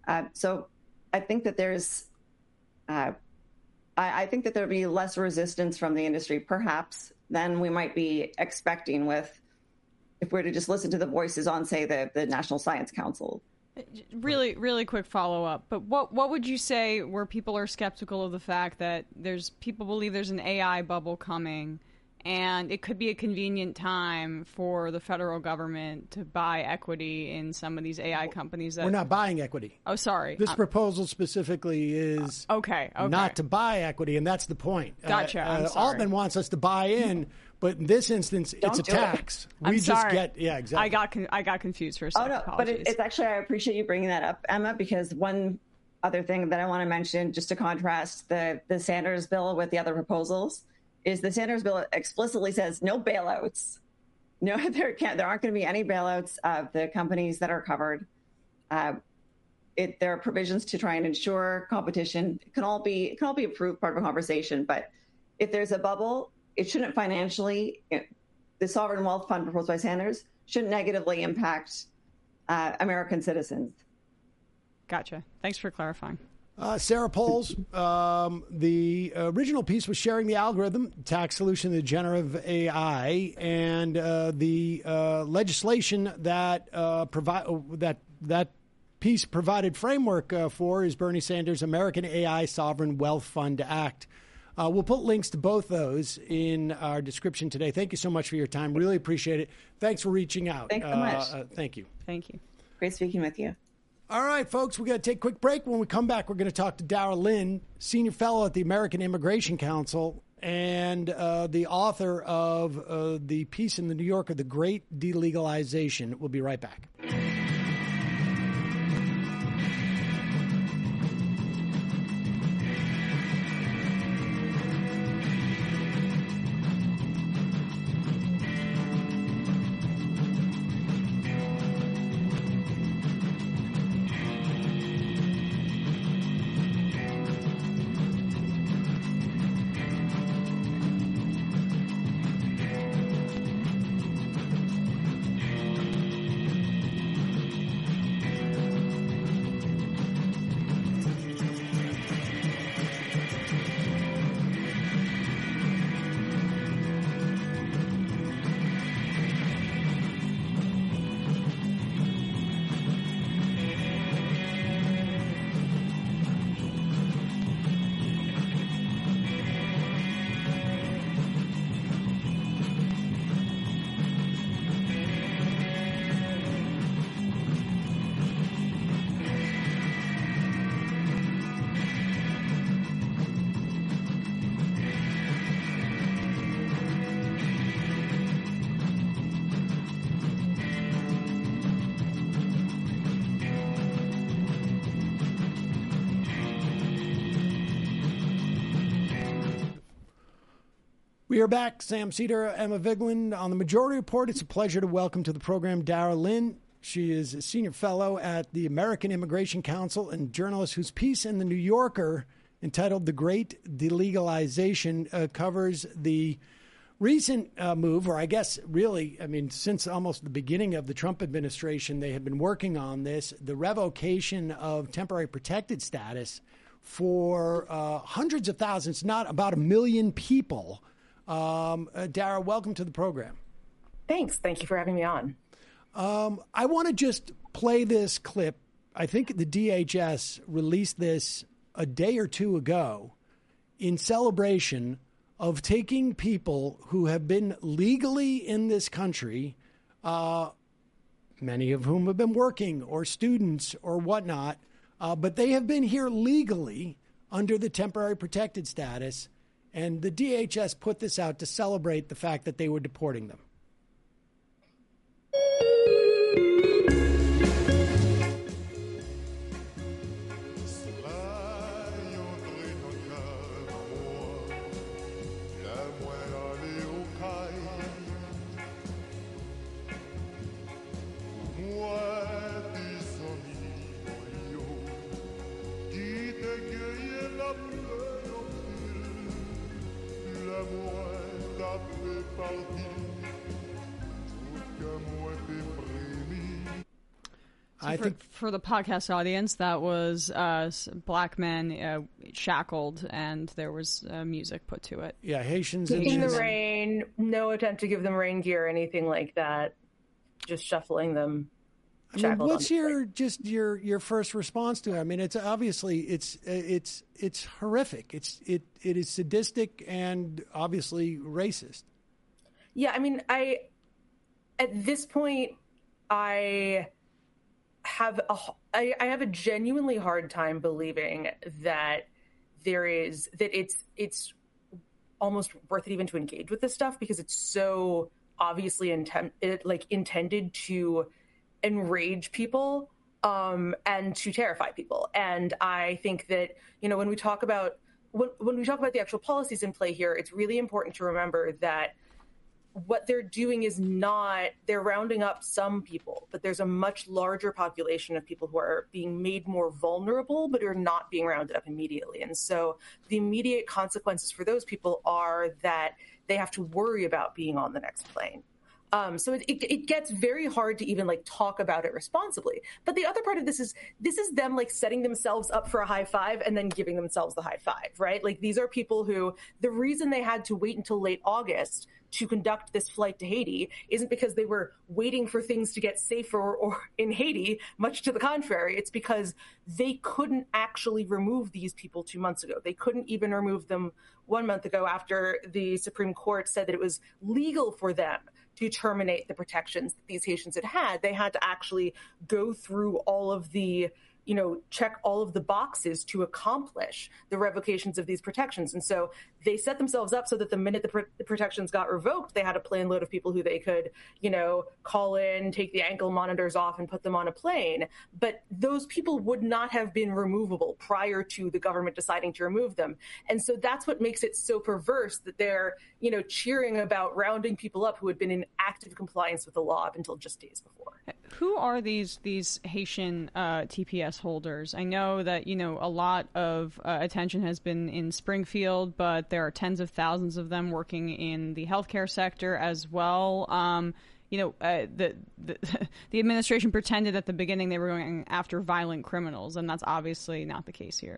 Uh, so I think that there's, uh, I, I think that there'll be less resistance from the industry, perhaps, than we might be expecting with, if we were to just listen to the voices on, say, the, the National Science Council. Really, really quick follow-up. But what what would you say where people are skeptical of the fact that there's people believe there's an A I bubble coming, and it could be a convenient time for the federal government to buy equity in some of these A I companies? That We're not buying equity. Oh, sorry. This uh, proposal specifically is okay, okay. not to buy equity, and that's the point. Gotcha. Uh, I'm uh, sorry. Altman wants us to buy in, but in this instance, Don't it's a do it. tax. We I'm just sorry. get yeah, exactly. I got con- I got confused for a Oh, second. no, but Apologies. it, it's actually, I appreciate you bringing that up, Emma, because one other thing that I want to mention, just to contrast the, the Sanders bill with the other proposals, is the Sanders bill explicitly says no bailouts. No, there can't, there aren't going to be any bailouts of the companies that are covered. Uh, it, there are provisions to try and ensure competition. It can all be, it can all be approved, part of a conversation. But if there's a bubble, it shouldn't financially, the sovereign wealth fund proposed by Sanders shouldn't negatively impact uh, American citizens. Gotcha. Thanks for clarifying. Uh, Sarah Poles, um, the original piece was sharing the algorithm, tax solution to generative A I, and uh, the uh, legislation that uh, provide that that piece provided framework uh, for is Bernie Sanders' American A I Sovereign Wealth Fund Act. Uh, we'll put links to both those in our description today. Thank you so much for your time. Really appreciate it. Thanks for reaching out. Thanks so much. Uh, uh, thank you. Thank you. Great speaking with you. All right, folks, we're going to take a quick break. When we come back, we're going to talk to Dara Lind, Senior Fellow at the American Immigration Council and uh, the author of uh, the piece in the New Yorker, The Great Delegalization. We'll be right back. We are back. Sam Seder, Emma Vigeland on the Majority Report. It's a pleasure to welcome to the program Dara Lind. She is a senior fellow at the American Immigration Council and journalist whose piece in the New Yorker entitled The Great Delegalization uh, covers the recent uh, move, or I guess really, I mean, since almost the beginning of the Trump administration, they have been working on this, the revocation of temporary protected status for uh, hundreds of thousands, not about a million people. Um, uh, Dara, welcome to the program. Thanks. Thank you for having me on. Um, I want to just play this clip. I think the D H S released this a day or two ago in celebration of taking people who have been legally in this country, uh, many of whom have been working or students or whatnot, uh, but they have been here legally under the temporary protected status. And the D H S put this out to celebrate the fact that they were deporting them. I for, think for the podcast audience, that was uh, black men uh, shackled, and there was uh, music put to it. Yeah, Haitians in, in the this. rain. No attempt to give them rain gear or anything like that. Just shuffling them. I mean, what's your just your your first response to it? I mean, it's obviously it's it's it's horrific. It's it it is sadistic and obviously racist. Yeah, I mean, I at this point, I have a I, I have a genuinely hard time believing that there is that it's it's almost worth it even to engage with this stuff, because it's so obviously intent it like intended to enrage people um, and to terrify people. And I think that, you know, when we talk about when, when we talk about the actual policies in play here, it's really important to remember that what they're doing is not, they're rounding up some people, but there's a much larger population of people who are being made more vulnerable, but are not being rounded up immediately. And so the immediate consequences for those people are that they have to worry about being on the next plane. Um, so it, it, it gets very hard to even like talk about it responsibly. But the other part of this is this is them like setting themselves up for a high five and then giving themselves the high five, right? Like these are people who the reason they had to wait until late August to conduct this flight to Haiti isn't because they were waiting for things to get safer or in Haiti, much to the contrary. It's because they couldn't actually remove these people two months ago. They couldn't even remove them one month ago after the Supreme Court said that it was legal for them to terminate the protections that these Haitians had had. They had to actually go through all of the, you know, check all of the boxes to accomplish the revocations of these protections. And so they set themselves up so that the minute the, pr- the protections got revoked, they had a plane load of people who they could, you know, call in, take the ankle monitors off and put them on a plane. But those people would not have been removable prior to the government deciding to remove them. And so that's what makes it so perverse that they're, you know, cheering about rounding people up who had been in active compliance with the law up until just days before. Who are these these Haitian uh, T P S holders? I know that, you know, a lot of uh, attention has been in Springfield, but there are tens of thousands of them working in the healthcare sector as well. Um, you know, uh, the, the the administration pretended at the beginning they were going after violent criminals, and that's obviously not the case here.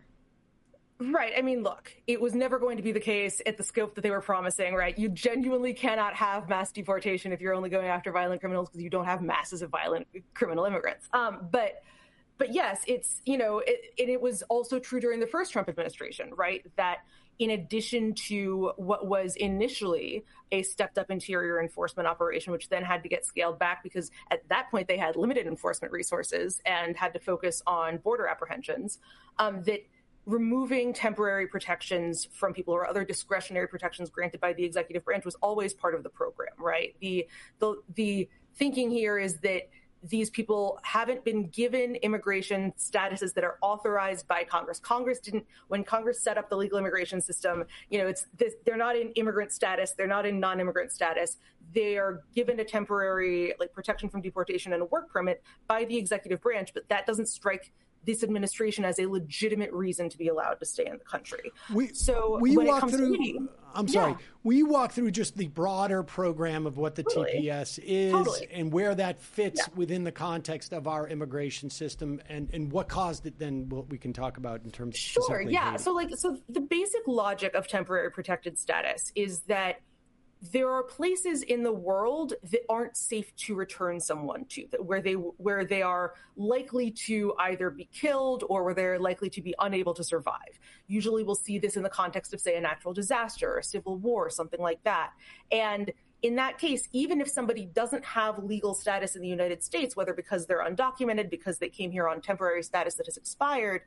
Right. I mean, look, it was never going to be the case at the scope that they were promising, right? You genuinely cannot have mass deportation if you're only going after violent criminals because you don't have masses of violent criminal immigrants. Um, but but yes, it's, you know, it, and it was also true during the first Trump administration, right? That in addition to what was initially a stepped up interior enforcement operation, which then had to get scaled back because at that point they had limited enforcement resources and had to focus on border apprehensions, um, that removing temporary protections from people or other discretionary protections granted by the executive branch was always part of the program, right? The the the thinking here is that these people haven't been given immigration statuses that are authorized by Congress. Congress didn't, when Congress set up the legal immigration system, you know, it's this, they're not in immigrant status, they're not in non-immigrant status. They are given a temporary like protection from deportation and a work permit by the executive branch, but that doesn't strike this administration as a legitimate reason to be allowed to stay in the country. We, so we when walk it comes through, to Haiti, I'm sorry, yeah. we walk through just the broader program of what the totally. T P S is totally. and where that fits yeah. within the context of our immigration system and, and what caused it then what we can talk about in terms of Sure, yeah. Haiti. So like, so the basic logic of temporary protected status is that there are places in the world that aren't safe to return someone to, that where they where they are likely to either be killed or where they're likely to be unable to survive. Usually we'll see this in the context of, say, a natural disaster or a civil war, something like that. And in that case, even if somebody doesn't have legal status in the United States, whether because they're undocumented, because they came here on temporary status that has expired,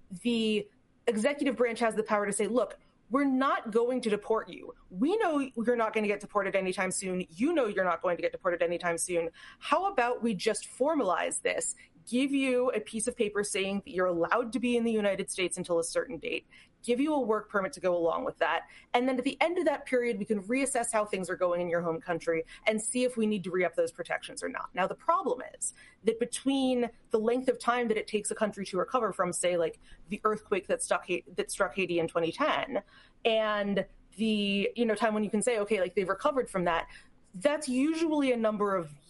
the executive branch has the power to say, look, we're not going to deport you. We know you're not going to get deported anytime soon. You know you're not going to get deported anytime soon. How about we just formalize this, give you a piece of paper saying that you're allowed to be in the United States until a certain date, give you a work permit to go along with that, and then at the end of that period, we can reassess how things are going in your home country and see if we need to re-up those protections or not. Now, the problem is that between the length of time that it takes a country to recover from, say, like the earthquake that struck, that struck Haiti in twenty ten, and the, you know, time when you can say, okay, like they've recovered from that, that's usually a number of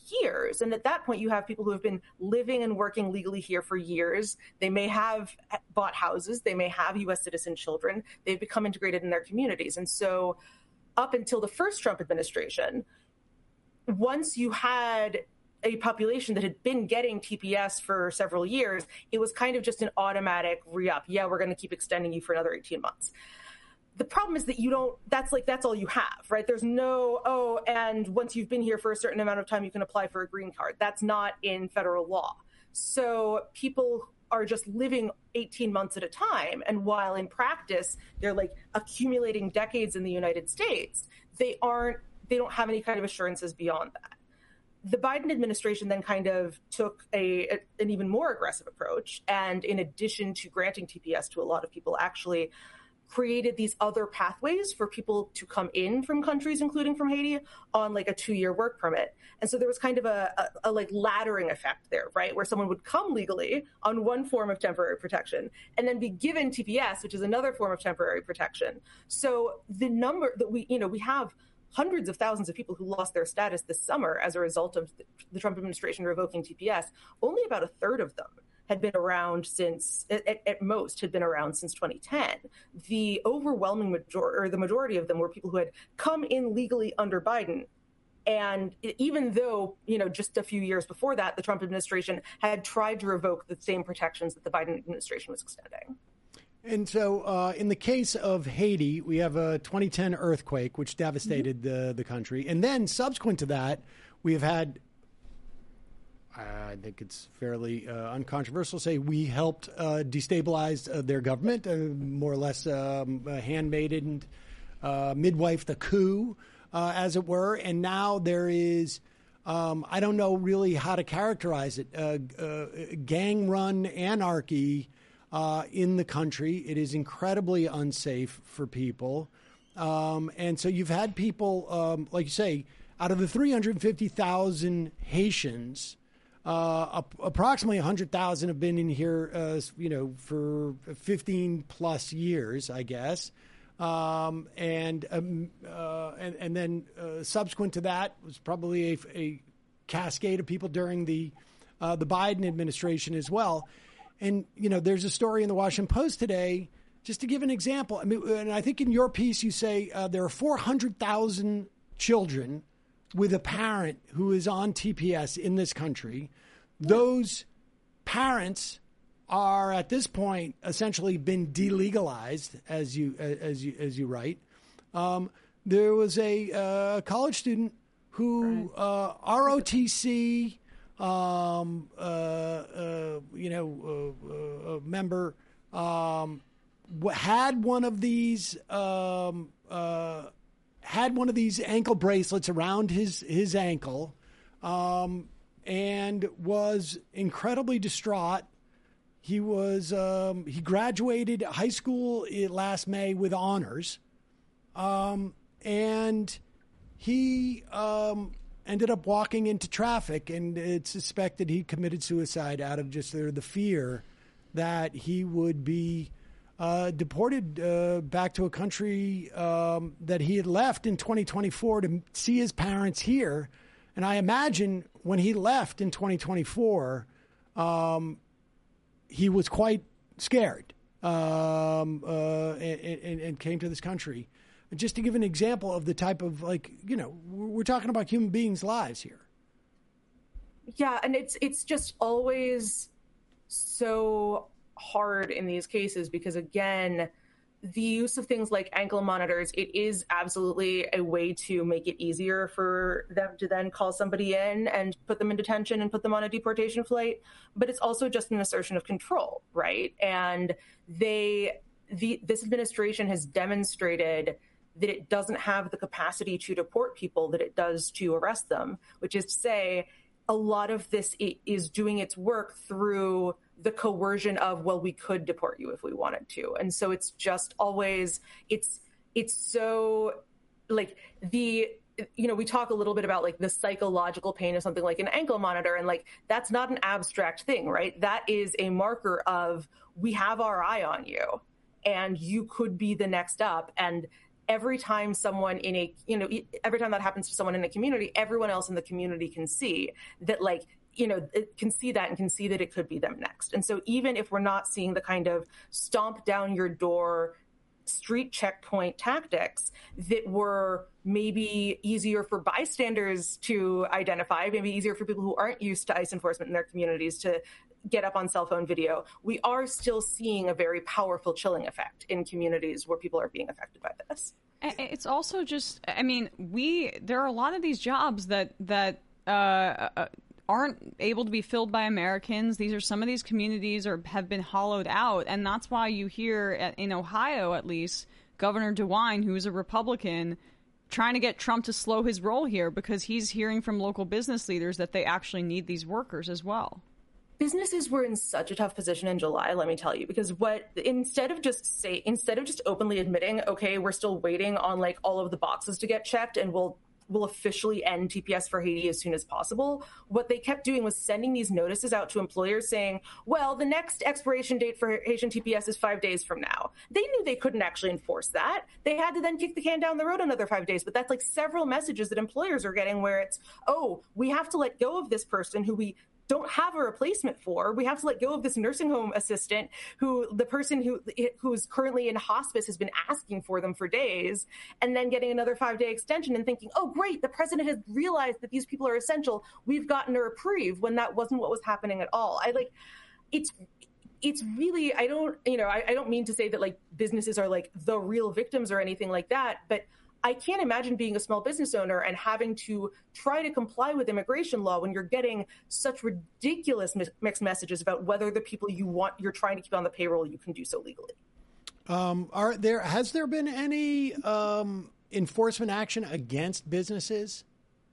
years. And at that point, you have people who have been living and working legally here for years. They may have bought houses. They may have U S citizen children. They've become integrated in their communities. And so up until the first Trump administration, once you had a population that had been getting T P S for several years, it was kind of just an automatic re-up. Yeah, we're going to keep extending you for another eighteen months. The problem is that you don't, that's like, that's all you have, right? There's no, oh, and once you've been here for a certain amount of time, you can apply for a green card. That's not in federal law. So people are just living eighteen months at a time. And while in practice, they're like accumulating decades in the United States, they aren't, they don't have any kind of assurances beyond that. The Biden administration then kind of took a, a an even more aggressive approach. And in addition to granting T P S to a lot of people, actually created these other pathways for people to come in from countries, including from Haiti, on like a two-year work permit. And so there was kind of a, a, a like laddering effect there, right? Where someone would come legally on one form of temporary protection and then be given T P S, which is another form of temporary protection. So the number that we, you know, we have hundreds of thousands of people who lost their status this summer as a result of the Trump administration revoking T P S. Only about a third of them had been around since, at, at most, had been around since twenty ten. The overwhelming majority, or the majority of them, were people who had come in legally under Biden. And even though, you know, just a few years before that, the Trump administration had tried to revoke the same protections that the Biden administration was extending. And so uh, in the case of Haiti, we have a twenty ten earthquake, which devastated mm-hmm. the, the country. And then subsequent to that, we have had, I think it's fairly uh, uncontroversial to say, we helped uh, destabilize uh, their government, uh, more or less um, uh, handmaided and uh, midwife the coup, uh, as it were. And now there is, um, I don't know really how to characterize it, uh, uh, gang-run anarchy Uh, in the country. It is incredibly unsafe for people. Um, and so you've had people, um, like you say, out of the three hundred fifty thousand Haitians, uh, approximately one hundred thousand have been in here, uh, you know, for fifteen plus years, I guess. Um, and, um, uh, and and then uh, subsequent to that was probably a, a cascade of people during the uh, the Biden administration as well. And, you know, there's a story in the Washington Post today, just to give an example. I mean, and I think in your piece you say uh, there are four hundred thousand children with a parent who is on T P S in this country. Those parents are at this point essentially been delegalized, as you as you as you write. Um, there was a uh, college student who right. uh, R O T C. Um, uh, uh, you know, uh, uh, member um, had one of these um, uh, had one of these ankle bracelets around his his ankle, um, and was incredibly distraught. He was um, he graduated high school last May with honors, um, and he. Um, ended up walking into traffic, and it's suspected he committed suicide out of just the, the fear that he would be uh, deported uh, back to a country um, that he had left in twenty twenty-four to see his parents here. And I imagine when he left in twenty twenty-four, um, he was quite scared um, uh, and, and, and came to this country. Just to give an example of the type of, like, you know, we're talking about human beings' lives here. Yeah, and it's it's just always so hard in these cases because, again, the use of things like ankle monitors, it is absolutely a way to make it easier for them to then call somebody in and put them in detention and put them on a deportation flight. But it's also just an assertion of control, right? And they, the this administration has demonstrated that it doesn't have the capacity to deport people that it does to arrest them, which is to say a lot of this is doing its work through the coercion of, well, we could deport you if we wanted to. And so it's just always, it's, it's so like the, you know, we talk a little bit about like the psychological pain of something like an ankle monitor. And like, that's not an abstract thing, right? That is a marker of, we have our eye on you and you could be the next up. And every time someone in a, you know, every time that happens to someone in a community, everyone else in the community can see that, like, you know, it can see that and can see that it could be them next. And so even if we're not seeing the kind of stomp down your door street checkpoint tactics that were maybe easier for bystanders to identify, maybe easier for people who aren't used to ICE enforcement in their communities to get up on cell phone video, we are still seeing a very powerful chilling effect in communities where people are being affected by this. It's also just, I mean, we, there are a lot of these jobs that, that, uh, uh aren't able to be filled by Americans. These are some of these communities are have been hollowed out, and that's why you hear at, in Ohio, at least, Governor DeWine, who is a Republican, trying to get Trump to slow his roll here because he's hearing from local business leaders that they actually need these workers as well. Businesses were in such a tough position in July, let me tell you, because what instead of just say instead of just openly admitting, okay, we're still waiting on like all of the boxes to get checked and we'll will officially end T P S for Haiti as soon as possible. What they kept doing was sending these notices out to employers saying, well, the next expiration date for Haitian T P S is five days from now. They knew they couldn't actually enforce that. They had to then kick the can down the road another five days. But that's like several messages that employers are getting where it's, oh, we have to let go of this person who we don't have a replacement for. We have to let go of this nursing home assistant who the person who who's currently in hospice has been asking for them for days, and then getting another five-day extension and thinking, oh, great, the president has realized that these people are essential. We've gotten a reprieve, when that wasn't what was happening at all. I like, it's it's really, I don't, you know, I, I don't mean to say that like businesses are like the real victims or anything like that, but I can't imagine being a small business owner and having to try to comply with immigration law when you're getting such ridiculous mi- mixed messages about whether the people you want, you're trying to keep on the payroll, you can do so legally. Um, are there, has there been any um, enforcement action against businesses?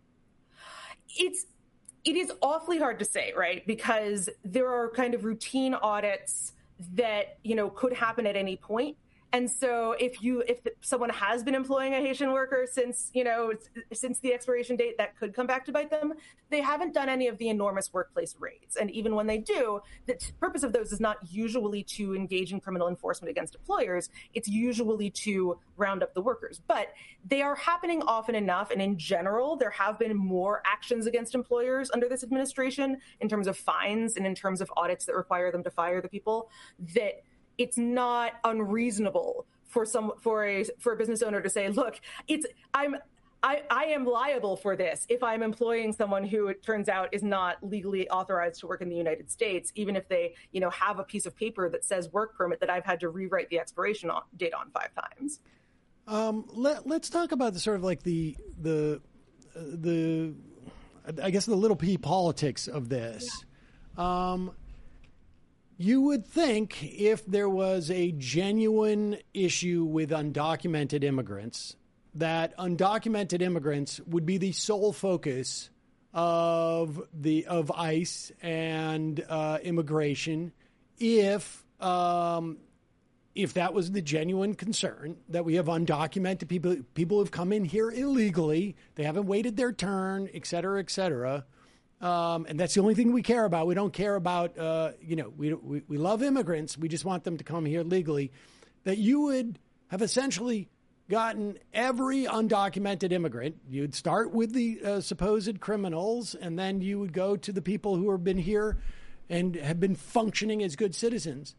It's, it is awfully hard to say, right? Because there are kind of routine audits that, you know, could happen at any point. And so if you if someone has been employing a Haitian worker since, you know, since the expiration date, that could come back to bite them. They haven't done any of the enormous workplace raids. And even when they do, the t- purpose of those is not usually to engage in criminal enforcement against employers. It's usually to round up the workers. But they are happening often enough. And in general, there have been more actions against employers under this administration in terms of fines and in terms of audits that require them to fire the people, that it's not unreasonable for some for a for a business owner to say, look, it's I'm I, I am liable for this if I'm employing someone who it turns out is not legally authorized to work in the United States, even if they, you know, have a piece of paper that says work permit that I've had to rewrite the expiration on, date on five times. Um, let, let's talk about the sort of like the the uh, the I guess the little p politics of this. Yeah. Um, You would think if there was a genuine issue with undocumented immigrants, that undocumented immigrants would be the sole focus of the of ICE and uh, immigration. If um, if that was the genuine concern, that we have undocumented people, people who've come in here illegally, they haven't waited their turn, et cetera, et cetera. Um, and that's the only thing we care about. We don't care about, uh, you know, we, we we love immigrants. We just want them to come here legally. That you would have essentially gotten every undocumented immigrant. You'd start with the uh, supposed criminals, and then you would go to the people who have been here and have been functioning as good citizens.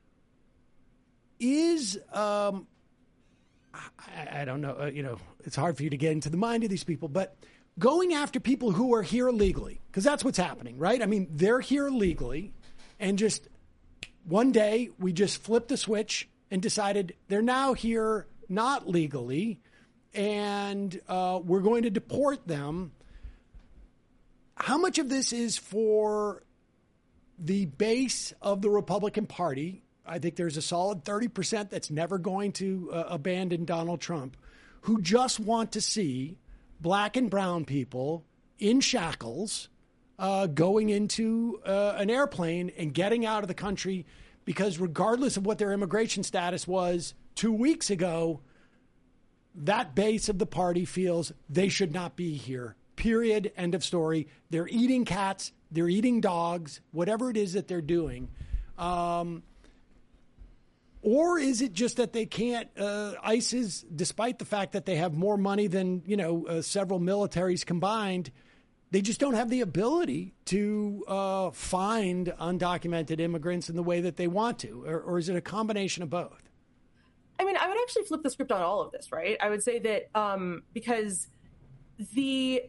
Is, um, I, I don't know, uh, you know, it's hard for you to get into the mind of these people, but going after people who are here legally, because that's what's happening, right? I mean, they're here legally, and just one day we just flipped the switch and decided they're now here not legally, and uh, we're going to deport them. How much of this is for the base of the Republican Party? I think there's a solid thirty percent that's never going to uh, abandon Donald Trump, who just want to see black and brown people in shackles uh, going into uh, an airplane and getting out of the country, because regardless of what their immigration status was two weeks ago, that base of the party feels they should not be here. Period. End of story. They're eating cats. They're eating dogs, whatever it is that they're doing. Um, Or is it just that they can't, uh, ICE is, despite the fact that they have more money than, you know, uh, several militaries combined, they just don't have the ability to uh, find undocumented immigrants in the way that they want to? Or, or is it a combination of both? I mean, I would actually flip the script on all of this, right? I would say that um, because the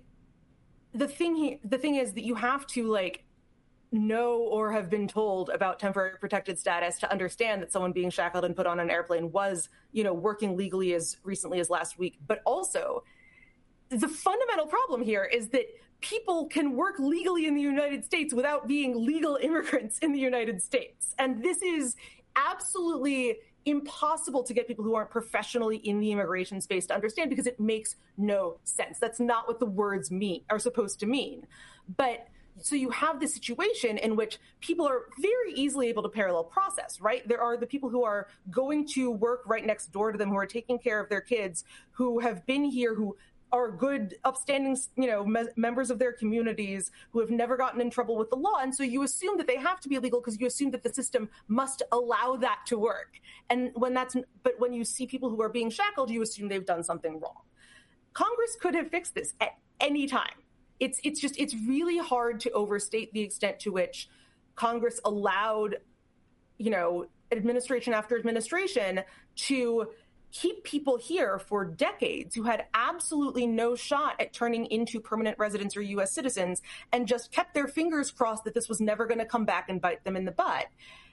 the thing he, the thing is that you have to, like, know or have been told about temporary protected status to understand that someone being shackled and put on an airplane was, you know, working legally as recently as last week. But also, the fundamental problem here is that people can work legally in the United States without being legal immigrants in the United States. And this is absolutely impossible to get people who aren't professionally in the immigration space to understand, because it makes no sense. That's not what the words mean are supposed to mean. But so you have this situation in which people are very easily able to parallel process, right? There are the people who are going to work right next door to them, who are taking care of their kids, who have been here, who are good, upstanding, you know, me- members of their communities, who have never gotten in trouble with the law. And so you assume that they have to be illegal because you assume that the system must allow that to work. And when that's, but when you see people who are being shackled, you assume they've done something wrong. Congress could have fixed this at any time. It's it's just, it's really hard to overstate the extent to which Congress allowed, you know, administration after administration to keep people here for decades who had absolutely no shot at turning into permanent residents or U S citizens, and just kept their fingers crossed that this was never going to come back and bite them in the butt.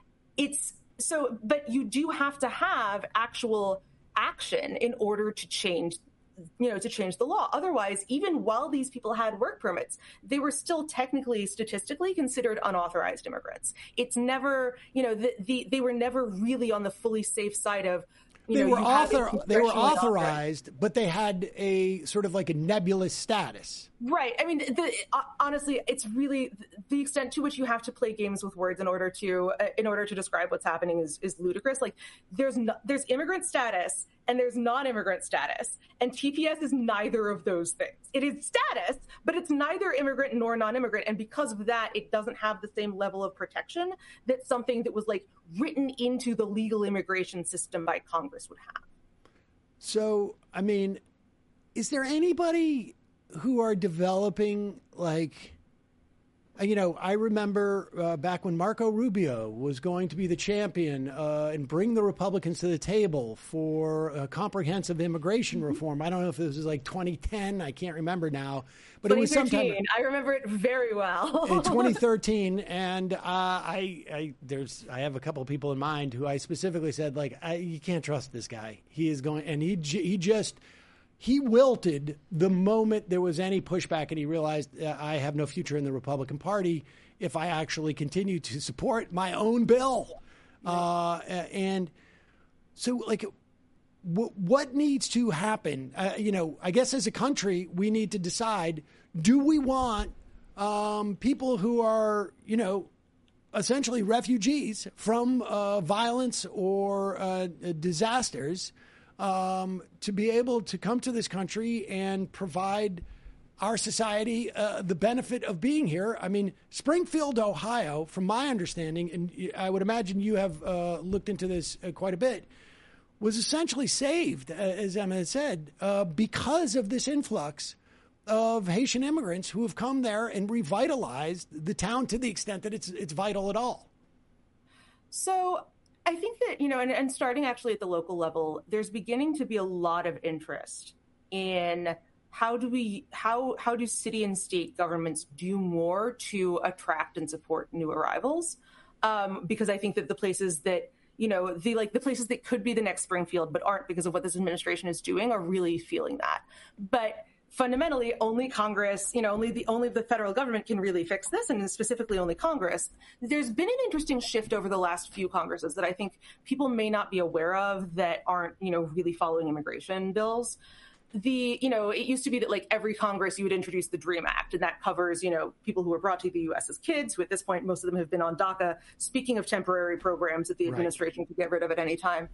It's so, but you do have to have actual action in order to change you know, to change the law. Otherwise, even while these people had work permits, they were still technically, statistically considered unauthorized immigrants. It's never, you know, the, the they were never really on the fully safe side of, you they know, were you author, they were authorized, authorized, but they had a sort of like a nebulous status. Right. I mean, the, uh, honestly, it's really the extent to which you have to play games with words in order to uh, in order to describe what's happening is, is ludicrous. Like, there's no, there's immigrant status and there's non-immigrant status, and T P S is neither of those things. It is status, but it's neither immigrant nor non-immigrant, and because of that, it doesn't have the same level of protection that something that was like written into the legal immigration system by Congress would have. So, I mean, is there anybody who are developing, like, you know, I remember uh, back when Marco Rubio was going to be the champion uh, and bring the Republicans to the table for uh, comprehensive immigration mm-hmm. reform. I don't know if this was like twenty ten. I can't remember now. But it was sometime. I remember it very well. In twenty thirteen. And uh, I, I, there's, I have a couple of people in mind who I specifically said, like, I, you can't trust this guy. He is going, and he, he just... He wilted the moment there was any pushback, and he realized uh, I have no future in the Republican Party if I actually continue to support my own bill. Yeah. Uh, and so, like, w- what needs to happen? Uh, you know, I guess as a country, we need to decide, do we want um, people who are, you know, essentially refugees from uh, violence or uh, disasters, Um, to be able to come to this country and provide our society uh, the benefit of being here? I mean, Springfield, Ohio, from my understanding, and I would imagine you have uh, looked into this uh, quite a bit, was essentially saved, uh, as Emma had said, uh, because of this influx of Haitian immigrants who have come there and revitalized the town to the extent that it's it's vital at all. So I think that, you know, and, and starting actually at the local level, there's beginning to be a lot of interest in how do we, how, how do city and state governments do more to attract and support new arrivals? Um, because I think that the places that, you know, the, like the places that could be the next Springfield, but aren't because of what this administration is doing, are really feeling that. But fundamentally, only Congress, you know, only the only the federal government can really fix this, and specifically only Congress. There's been an interesting shift over the last few Congresses that I think people may not be aware of that aren't, you know, really following immigration bills. The, you know, it used to be that like every Congress you would introduce the DREAM Act, and that covers, you know, people who were brought to the U S as kids, who at this point, most of them have been on DACA. Speaking of temporary programs that the administration right. could get rid of at any time.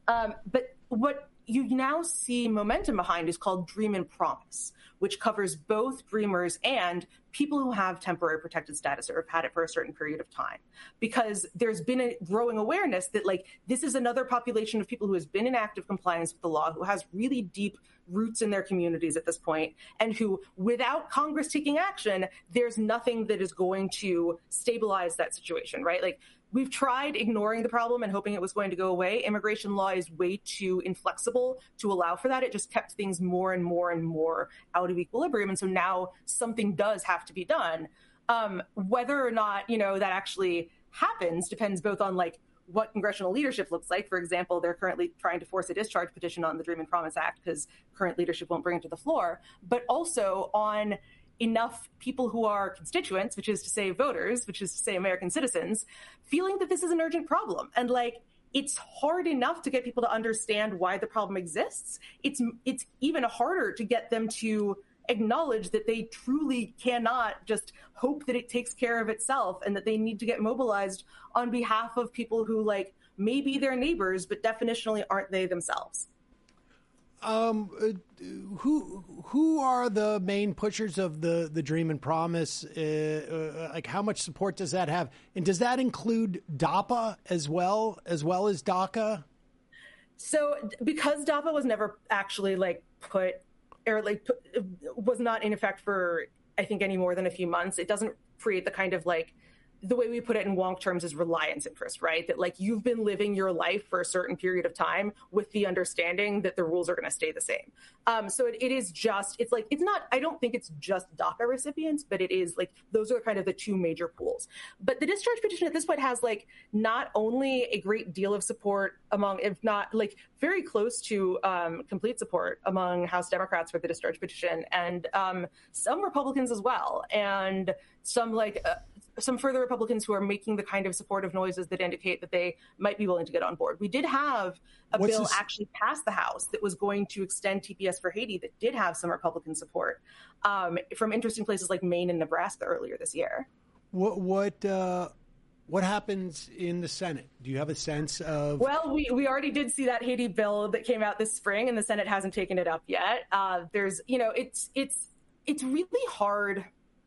Um, but what you now see momentum behind is called Dream and Promise, which covers both Dreamers and people who have temporary protected status or have had it for a certain period of time. Because there's been a growing awareness that, like, this is another population of people who has been in active compliance with the law, who has really deep roots in their communities at this point, and who, without Congress taking action, there's nothing that is going to stabilize that situation, right? Like, we've tried ignoring the problem and hoping it was going to go away. Immigration law is way too inflexible to allow for that. It just kept things more and more and more out of equilibrium. And so now something does have to be done. Um, whether or not, you know, that actually happens depends both on, like, what congressional leadership looks like. For example, they're currently trying to force a discharge petition on the Dream and Promise Act because current leadership won't bring it to the floor, but also on enough people who are constituents, which is to say voters, which is to say American citizens, feeling that this is an urgent problem. And, like, it's hard enough to get people to understand why the problem exists. It's it's even harder to get them to acknowledge that they truly cannot just hope that it takes care of itself, and that they need to get mobilized on behalf of people who, like, may be their neighbors, but definitionally aren't they themselves. Um, uh, who who are the main pushers of the, the Dream and Promise? Uh, uh, like, how much support does that have? And does that include DAPA as well, as well as DACA? So because DAPA was never actually, like, put, or like put, was not in effect for, I think, any more than a few months, it doesn't create the kind of, like, the way we put it in wonk terms is reliance interest, right? That, like, you've been living your life for a certain period of time with the understanding that the rules are going to stay the same. Um, so it, it is just, it's like, it's not, I don't think it's just DACA recipients, but it is, like, those are kind of the two major pools. But the discharge petition at this point has, like, not only a great deal of support among, if not, like, very close to um, complete support among House Democrats for the discharge petition, and um, some Republicans as well, and some, like, uh, some further Republicans who are making the kind of supportive noises that indicate that they might be willing to get on board. We did have a What's bill this? actually pass the House that was going to extend T P S for Haiti that did have some Republican support um, from interesting places like Maine and Nebraska earlier this year. What what uh, what happens in the Senate? Do you have a sense of? Well, we, we already did see that Haiti bill that came out this spring, and the Senate hasn't taken it up yet. Uh, there's, you know, it's it's it's really hard.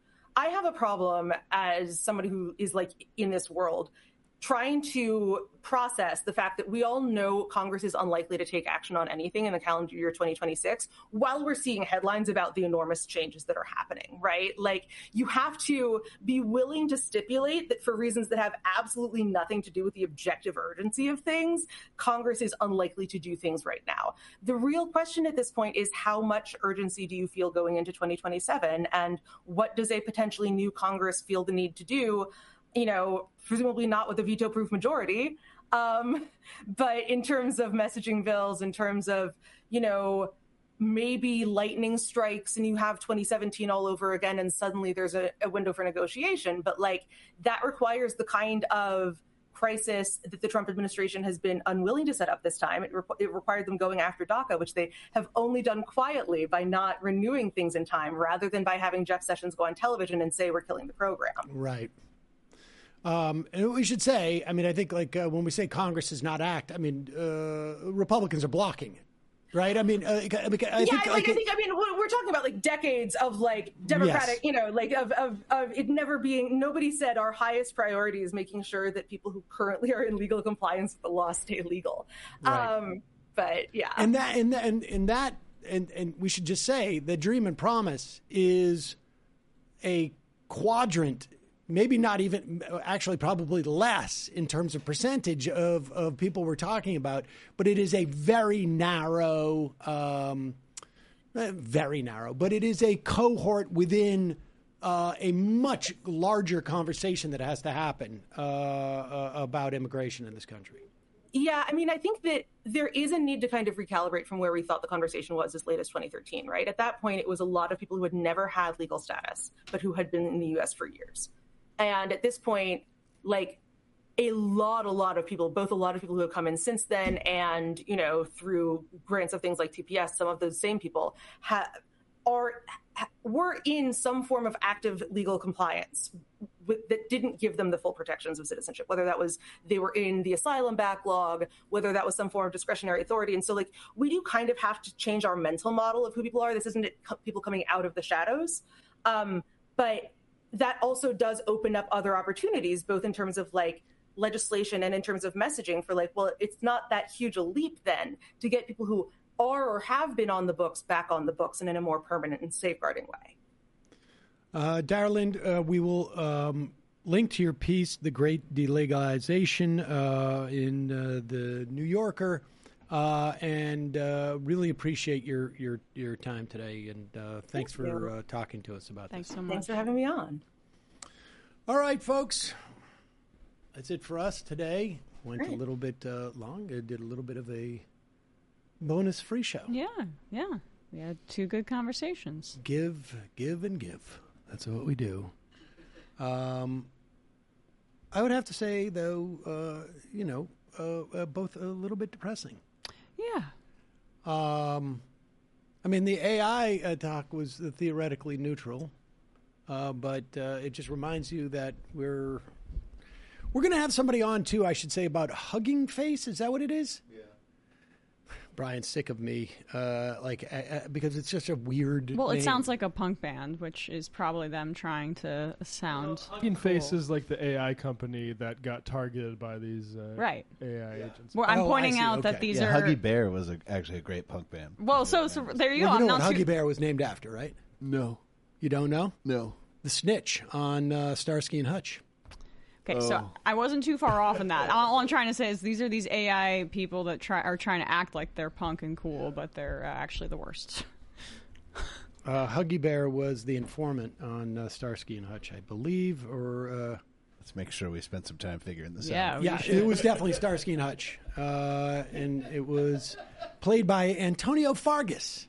I have a problem as somebody who is, like, in this world, trying to process the fact that we all know Congress is unlikely to take action on anything in the calendar year twenty twenty-six while we're seeing headlines about the enormous changes that are happening, right? Like, you have to be willing to stipulate that for reasons that have absolutely nothing to do with the objective urgency of things, Congress is unlikely to do things right now. The real question at this point is, how much urgency do you feel going into twenty twenty-seven, and what does a potentially new Congress feel the need to do? You know, presumably not with a veto-proof majority, um, but in terms of messaging bills, in terms of, you know, maybe lightning strikes and you have twenty seventeen all over again and suddenly there's a, a window for negotiation. But, like, that requires the kind of crisis that the Trump administration has been unwilling to set up this time. It, re- it required them going after DACA, which they have only done quietly by not renewing things in time, rather than by having Jeff Sessions go on television and say we're killing the program. Right. Um, and we should say, I mean, I think, like, uh, when we say Congress does not act, I mean, uh, Republicans are blocking it, right? I mean, uh, I, I yeah, think, like, like, I think, I mean, we're talking about, like, decades of, like, Democratic, Yes. you know, like, of, of, of it never being, nobody said our highest priority is making sure that people who currently are in legal compliance with the law stay legal. Right. Um, but yeah. And that, and that, and, and that, and, and we should just say the Dream and Promise is a quadrant, maybe not even, actually probably less in terms of percentage of, of people we're talking about, but it is a very narrow, um, very narrow, but it is a cohort within uh, a much larger conversation that has to happen uh, uh, about immigration in this country. Yeah, I mean, I think that there is a need to kind of recalibrate from where we thought the conversation was as late as twenty thirteen, right? At that point, it was a lot of people who had never had legal status, but who had been in the U S for years. And at this point, like, a lot, a lot of people, both a lot of people who have come in since then and, you know, through grants of things like T P S, some of those same people have, are were in some form of active legal compliance with, that didn't give them the full protections of citizenship, whether that was they were in the asylum backlog, whether that was some form of discretionary authority. And so like we do kind of have to change our mental model of who people are. This isn't it, people coming out of the shadows. Um, but that also does open up other opportunities, both in terms of like legislation and in terms of messaging for like, well, it's not that huge a leap then to get people who are or have been on the books back on the books and in a more permanent and safeguarding way. Uh, Darlene, uh, we will um, link to your piece, The Great Delegalization, uh, in uh, the New Yorker, uh, and uh, really appreciate your, your, your time today. And uh, thanks Thank for uh, talking to us about Thanks this. so much. Thanks for having me on. All right, folks. That's it for us today. Went Great. a little bit uh, long. I did a little bit of a bonus free show. Yeah, yeah. We had two good conversations. Give, give, and give. That's what we do. Um, I would have to say, though, uh, you know, uh, uh, both a little bit depressing. Yeah. Um, I mean, the A I uh, talk was uh, theoretically neutral, uh, but uh, it just reminds you that we're we're going to have somebody on too. I should say about Hugging Face. Is that what it is? Yeah. Brian's sick of me, uh, like uh, uh, because it's just a weird. Well, it name. sounds like a punk band, which is probably them trying to sound. Hugging cool. Face is like the A I company that got targeted by these uh, Right. A I yeah. agents. Well, I'm oh, pointing out okay. that these yeah, are Huggy Bear was a, actually a great punk band. Well, so, so there you well, go. You know I'm what not Huggy too... Bear was named after, right? No. You don't know? No. The Snitch on uh, Starsky and Hutch. Okay, oh. so I wasn't too far off in that. All I'm trying to say is these are these A I people that try are trying to act like they're punk and cool, but they're uh, actually the worst. Uh, Huggy Bear was the informant on uh, Starsky and Hutch, I believe, or... Uh, Let's make sure we spend some time figuring this yeah, out. Yeah, should. it was definitely Starsky and Hutch. Uh, and it was played by Antonio Fargas.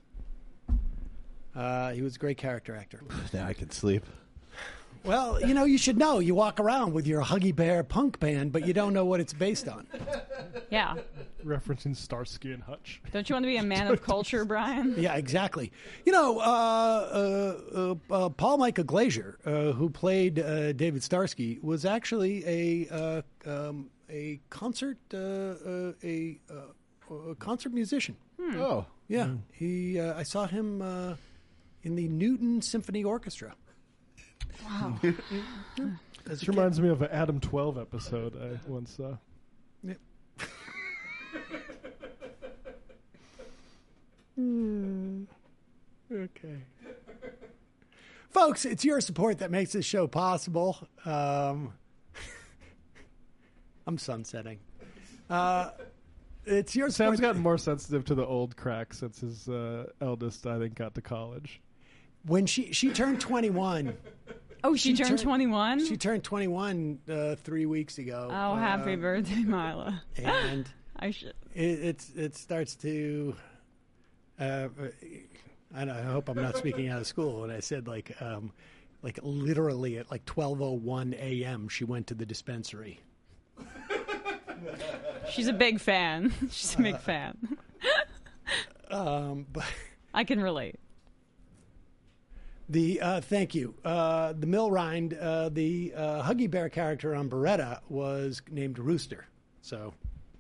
Uh, he was a great character actor. Now I can sleep. Well, you know, you should know. You walk around with your Huggy Bear punk band, but you don't know what it's based on. Yeah. Referencing Starsky and Hutch. Don't you want to be a man of culture, Brian? Yeah, exactly. You know, uh, uh, uh, Paul Michael Glazier, uh, who played uh, David Starsky, was actually a uh, um, a concert uh, uh, a, uh, a concert musician. Hmm. Oh, yeah. Mm. He uh, I saw him uh, in the Newton Symphony Orchestra. Wow. This reminds me of an Adam twelve episode I once saw. Yep. mm. Okay. Folks, it's your support that makes this show possible. Um, I'm sunsetting. Uh, it's your support. Sam's gotten more sensitive to the old crack since his uh, eldest, I think, got to college. When she, she turned twenty-one... Oh, she, she turned twenty-one? She turned twenty-one uh, three weeks ago. Oh, happy um, birthday, Mila. And I should. It, it's, it starts to... Uh, I, I hope I'm not speaking out of school when I said, like, um, like literally at like twelve oh one a.m. she went to the dispensary. She's a big fan. She's a big uh, fan. um, but I can relate. The uh, thank you. Uh, the Milrind, uh, the uh, Huggy Bear character on Beretta was named Rooster. So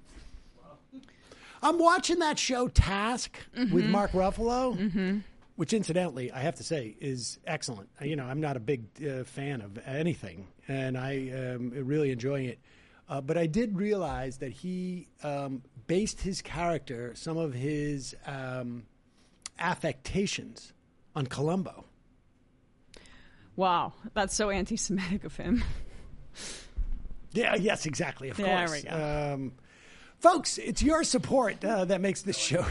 I'm watching that show Task mm-hmm. with Mark Ruffalo, mm-hmm. which incidentally I have to say is excellent. You know, I'm not a big uh, fan of anything, and I am really enjoying it. Uh, but I did realize that he um, based his character, some of his um, affectations, on Columbo. Wow, that's so anti-Semitic of him. Yeah, yes, exactly, of yeah, course. There we go. Um, folks, it's your support uh, that makes this show.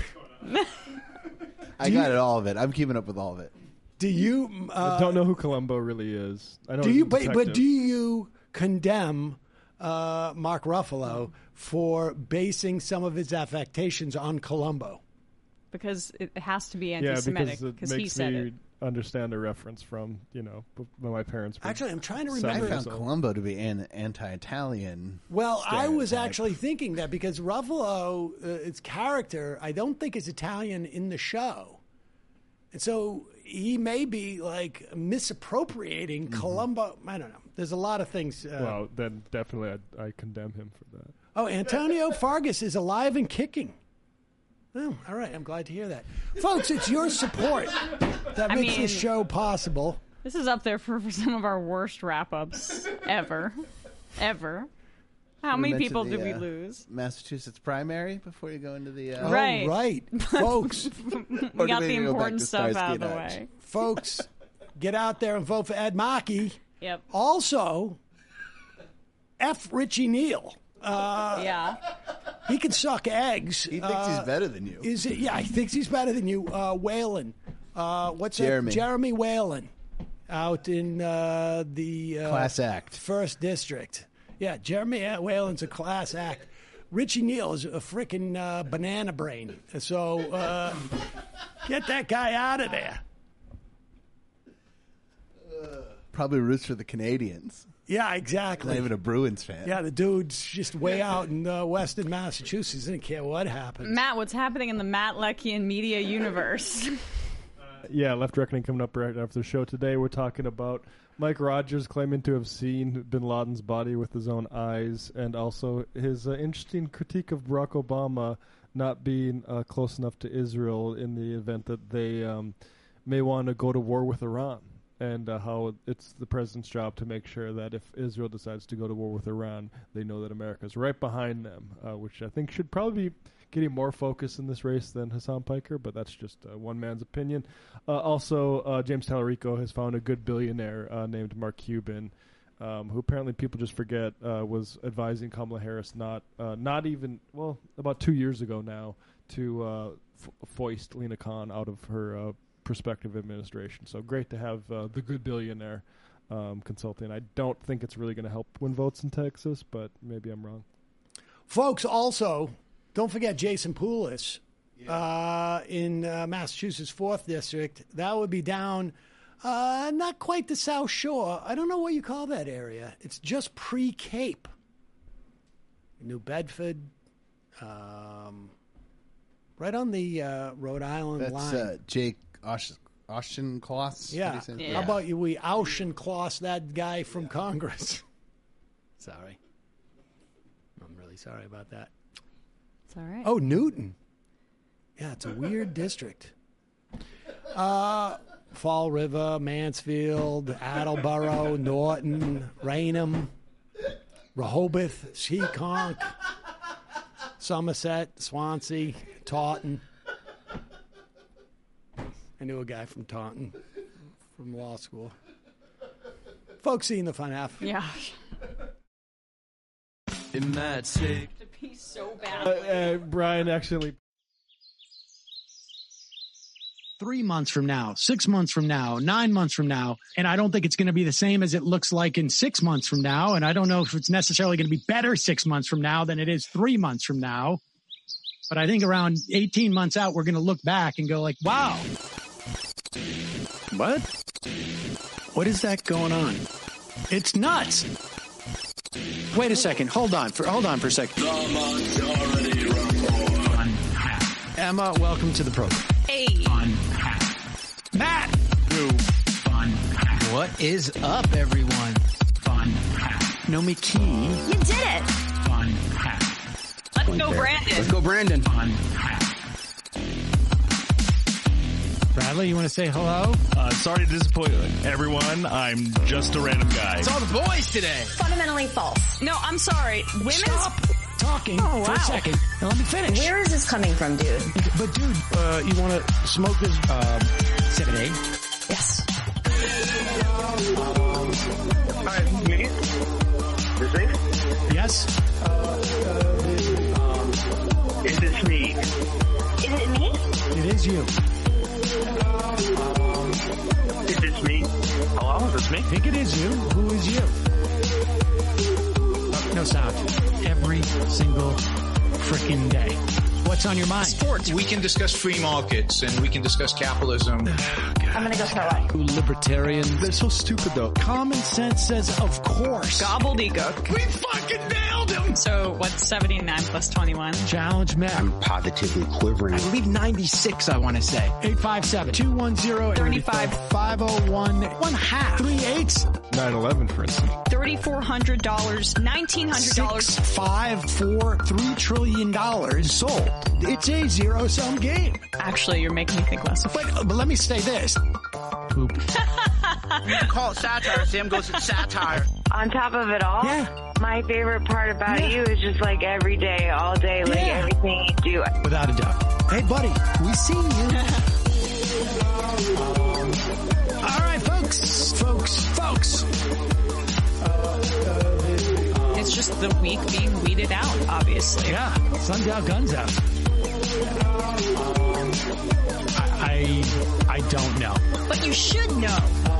I got you, it, all of it. I'm keeping up with all of it. Do you... Uh, I don't know who Columbo really is. I know do you, but, but do you condemn uh, Mark Ruffalo for basing some of his affectations on Columbo? Because it has to be anti-Semitic, yeah, because he said me it. Understand a reference from, you know, when my parents were actually, I'm trying to remember. I found Columbo to be an anti-Italian. Well, I was actually thinking that because Ruffalo, uh, its character, I don't think is Italian in the show. And so he may be like misappropriating Mm-hmm. Columbo. I don't know. There's a lot of things. Uh, well, then definitely I, I condemn him for that. oh, Antonio Fargas is alive and kicking. Oh, all right. I'm glad to hear that. Folks, it's your support that I makes mean- this show possible. This is up there for, for some of our worst wrap-ups ever. Ever. How We many mentioned people the, did we uh, lose? Massachusetts primary before you go into the. Uh, Oh, Right. right. Folks. We got the important stuff out of the way. Folks, get out there and vote for Ed Markey. Yep. Also, F. Richie Neal. Uh, yeah. He can suck eggs. He thinks he's better than you. Is it? Yeah, he thinks he's better than you. Uh, Whalen. Uh, what's Jeremy. that? Jeremy Whalen. Out in uh, the uh, Class act. First District. Yeah, Jeremy Whalen's a class act. Richie Neal is a freaking uh, banana brain. So uh, get that guy out of there. Probably roots for the Canadians. Yeah, exactly. Not even a Bruins fan. Yeah, the dude's just way out in uh, western Massachusetts. Doesn't care what happens. Matt, what's happening in the Matt Leckian media universe? Yeah, Left Reckoning coming up right after the show today. We're talking about Mike Rogers claiming to have seen bin Laden's body with his own eyes, and also his uh, interesting critique of Barack Obama not being uh, close enough to Israel in the event that they um, may want to go to war with Iran, and uh, how it's the president's job to make sure that if Israel decides to go to war with Iran, they know that America's right behind them, uh, which I think should probably be getting more focus in this race than Hassan Piker, but that's just uh, one man's opinion. Uh, also, uh, James Tallarico has found a good billionaire uh, named Mark Cuban, um, who apparently people just forget uh, was advising Kamala Harris not uh, not even, well, about two years ago now, to uh, f- foist Lena Khan out of her uh, prospective administration. So great to have uh, the good billionaire um, consulting. I don't think it's really going to help win votes in Texas, but maybe I'm wrong. Folks, also, don't forget Jason Poulos uh, in uh, Massachusetts' fourth District. That would be down uh, not quite the South Shore. I don't know what you call that area. It's just pre-Cape. New Bedford. Um, right on the uh, Rhode Island That's line. uh, Jake Osh- Auchincloss. Yeah. yeah. How about you? We Auchincloss that guy from Congress. Sorry. I'm really sorry about that. It's all right. Oh, Newton. Yeah, it's a weird district. Uh, Fall River, Mansfield, Attleboro, Norton, Raynham, Rehoboth, Seekonk, Somerset, Swansea, Taunton. I knew a guy from Taunton from law school. Folks seen the fun half. Yeah. In that sick. To be so Uh, bad. uh, Brian accidentally. Three months from now, six months from now, nine months from now, and I don't think it's going to be the same as it looks like in six months from now, and I don't know if it's necessarily going to be better six months from now than it is three months from now. But I think around eighteen months out, we're going to look back and go like, wow. What? What is that going on? It's nuts. Wait a second. Hold on for hold on for a second. Emma, welcome to the program. Hey. Matt. What is up, everyone? Fun. Nomi Key. You did it. Fun. Let's go, Brandon. Let's go, Brandon. Fun. Bradley, you want to say hello? Uh, sorry to disappoint everyone. I'm just a random guy. It's all the boys today. Fundamentally false. No, I'm sorry. Women's. Stop talking Oh, for wow. a second. Now let me finish. Where is this coming from, dude? But dude, uh, you want to smoke this uh, seven A? Yes. Hi, it's me. Is it? Yes. Is this me? Is it me? It is you. Is this me? Hello, is this me? I think it is you. Who is you? Oh, no sound. Every single freaking day. What's on your mind? Sports. We can discuss free markets and we can discuss capitalism. I'm going to go start what? Libertarians. They're so stupid, though. Common sense says, of course. Gobbledygook. We fucking nailed him! So what's seventy-nine plus twenty-one? Challenge me. I'm positively quivering. I believe ninety-six, I want to say. eight five seven, two one zero, thirty-five, five oh one, one half, three eights. nine eleven, for instance. thirty-four hundred dollars, nineteen hundred dollars. Six, five, four, three trillion dollars sold. It's a zero-sum game. Actually, you're making me think less of it. But, but let me say this. Poop. You call it satire. Sam goes, it's satire. On top of it all, yeah. my favorite part about yeah. you is just like every day, all day, like yeah. everything you do. Without a doubt. Hey, buddy, we see you. All right, folks, folks, folks. It's just the weak being weeded out, obviously. Yeah, sun's out, guns out. I, I, I don't know. But you should know.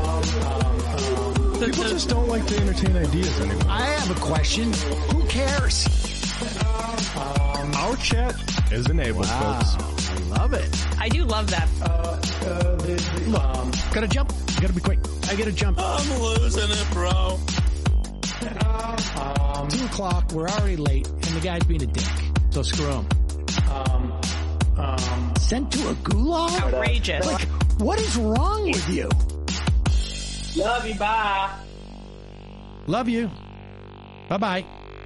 The, People the, just don't like to entertain ideas anymore. I have a question. Who cares? Our chat is enabled, wow. folks. I love it. I do love that. Look, gotta jump. Gotta be quick. I gotta jump. I'm losing it, bro. Um, Two o'clock. We're already late, and the guy's being a dick. So screw him. Um, um, Sent to a gulag? Outrageous. Like, what is wrong with you? Love you. Bye. Love you. Bye bye.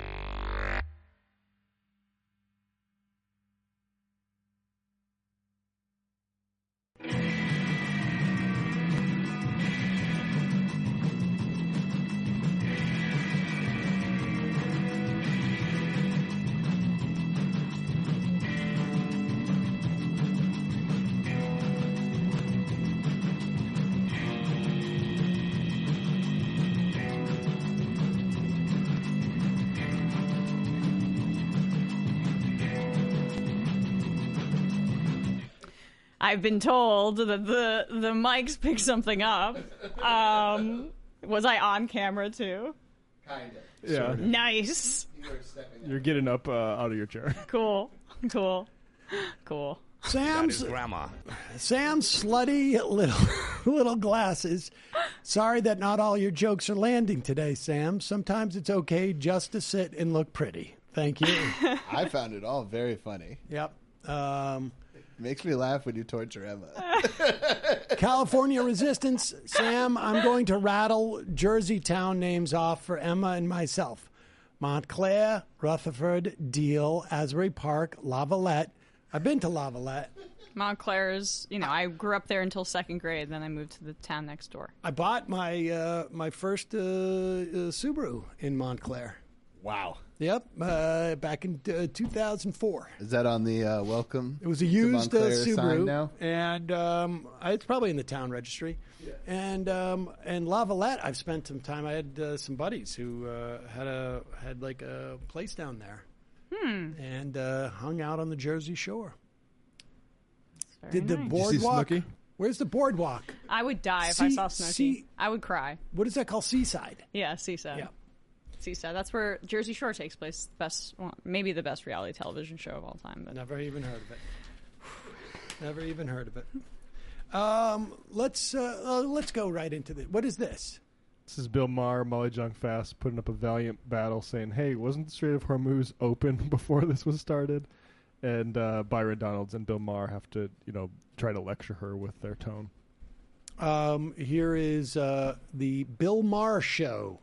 I've been told that the the mics picked something up. Um, was I on camera too? Kind of. Yeah. Sort of. Nice. You're getting up uh, out of your chair. Cool. Cool. Cool. Sam's grandma. Sam's slutty little little glasses. Sorry that not all your jokes are landing today, Sam. Sometimes it's okay just to sit and look pretty. Thank you. I found it all very funny. Yep. Um, Makes me laugh when you torture Emma. California Resistance. Sam, I'm going to rattle Jersey town names off for Emma and myself. Montclair, Rutherford, Deal, Asbury Park, Lavalette. I've been to Lavalette. Montclair's, you know, I grew up there until second grade. Then I moved to the town next door. I bought my uh, my first uh, uh, Subaru in Montclair. Wow. Yep, uh, back in uh, two thousand four. Is that on the uh, welcome? It was a used uh, Subaru, now? and um, it's probably in the town registry. Yeah. And um, and Lavalette, I've spent some time. I had uh, some buddies who uh, had a had like a place down there, hmm. and uh, hung out on the Jersey Shore. Very Did the nice. boardwalk? Did you see Snooki? Where's the boardwalk? I would die if See- I saw Snooki. see- I would cry. What is that called? Seaside. Yeah, Seaside. Yeah. Seaside. That's where Jersey Shore takes place. Best, well, maybe the best reality television show of all time. But Never even heard of it. Never even heard of it. Um, let's uh, uh, let's go right into this. What is this? This is Bill Maher, Molly Jong Fast, putting up a valiant battle saying, hey, wasn't the Strait of Hormuz open before this was started? And uh, Byron Donalds and Bill Maher have to, you know, try to lecture her with their tone. Um, here is uh, the Bill Maher Show.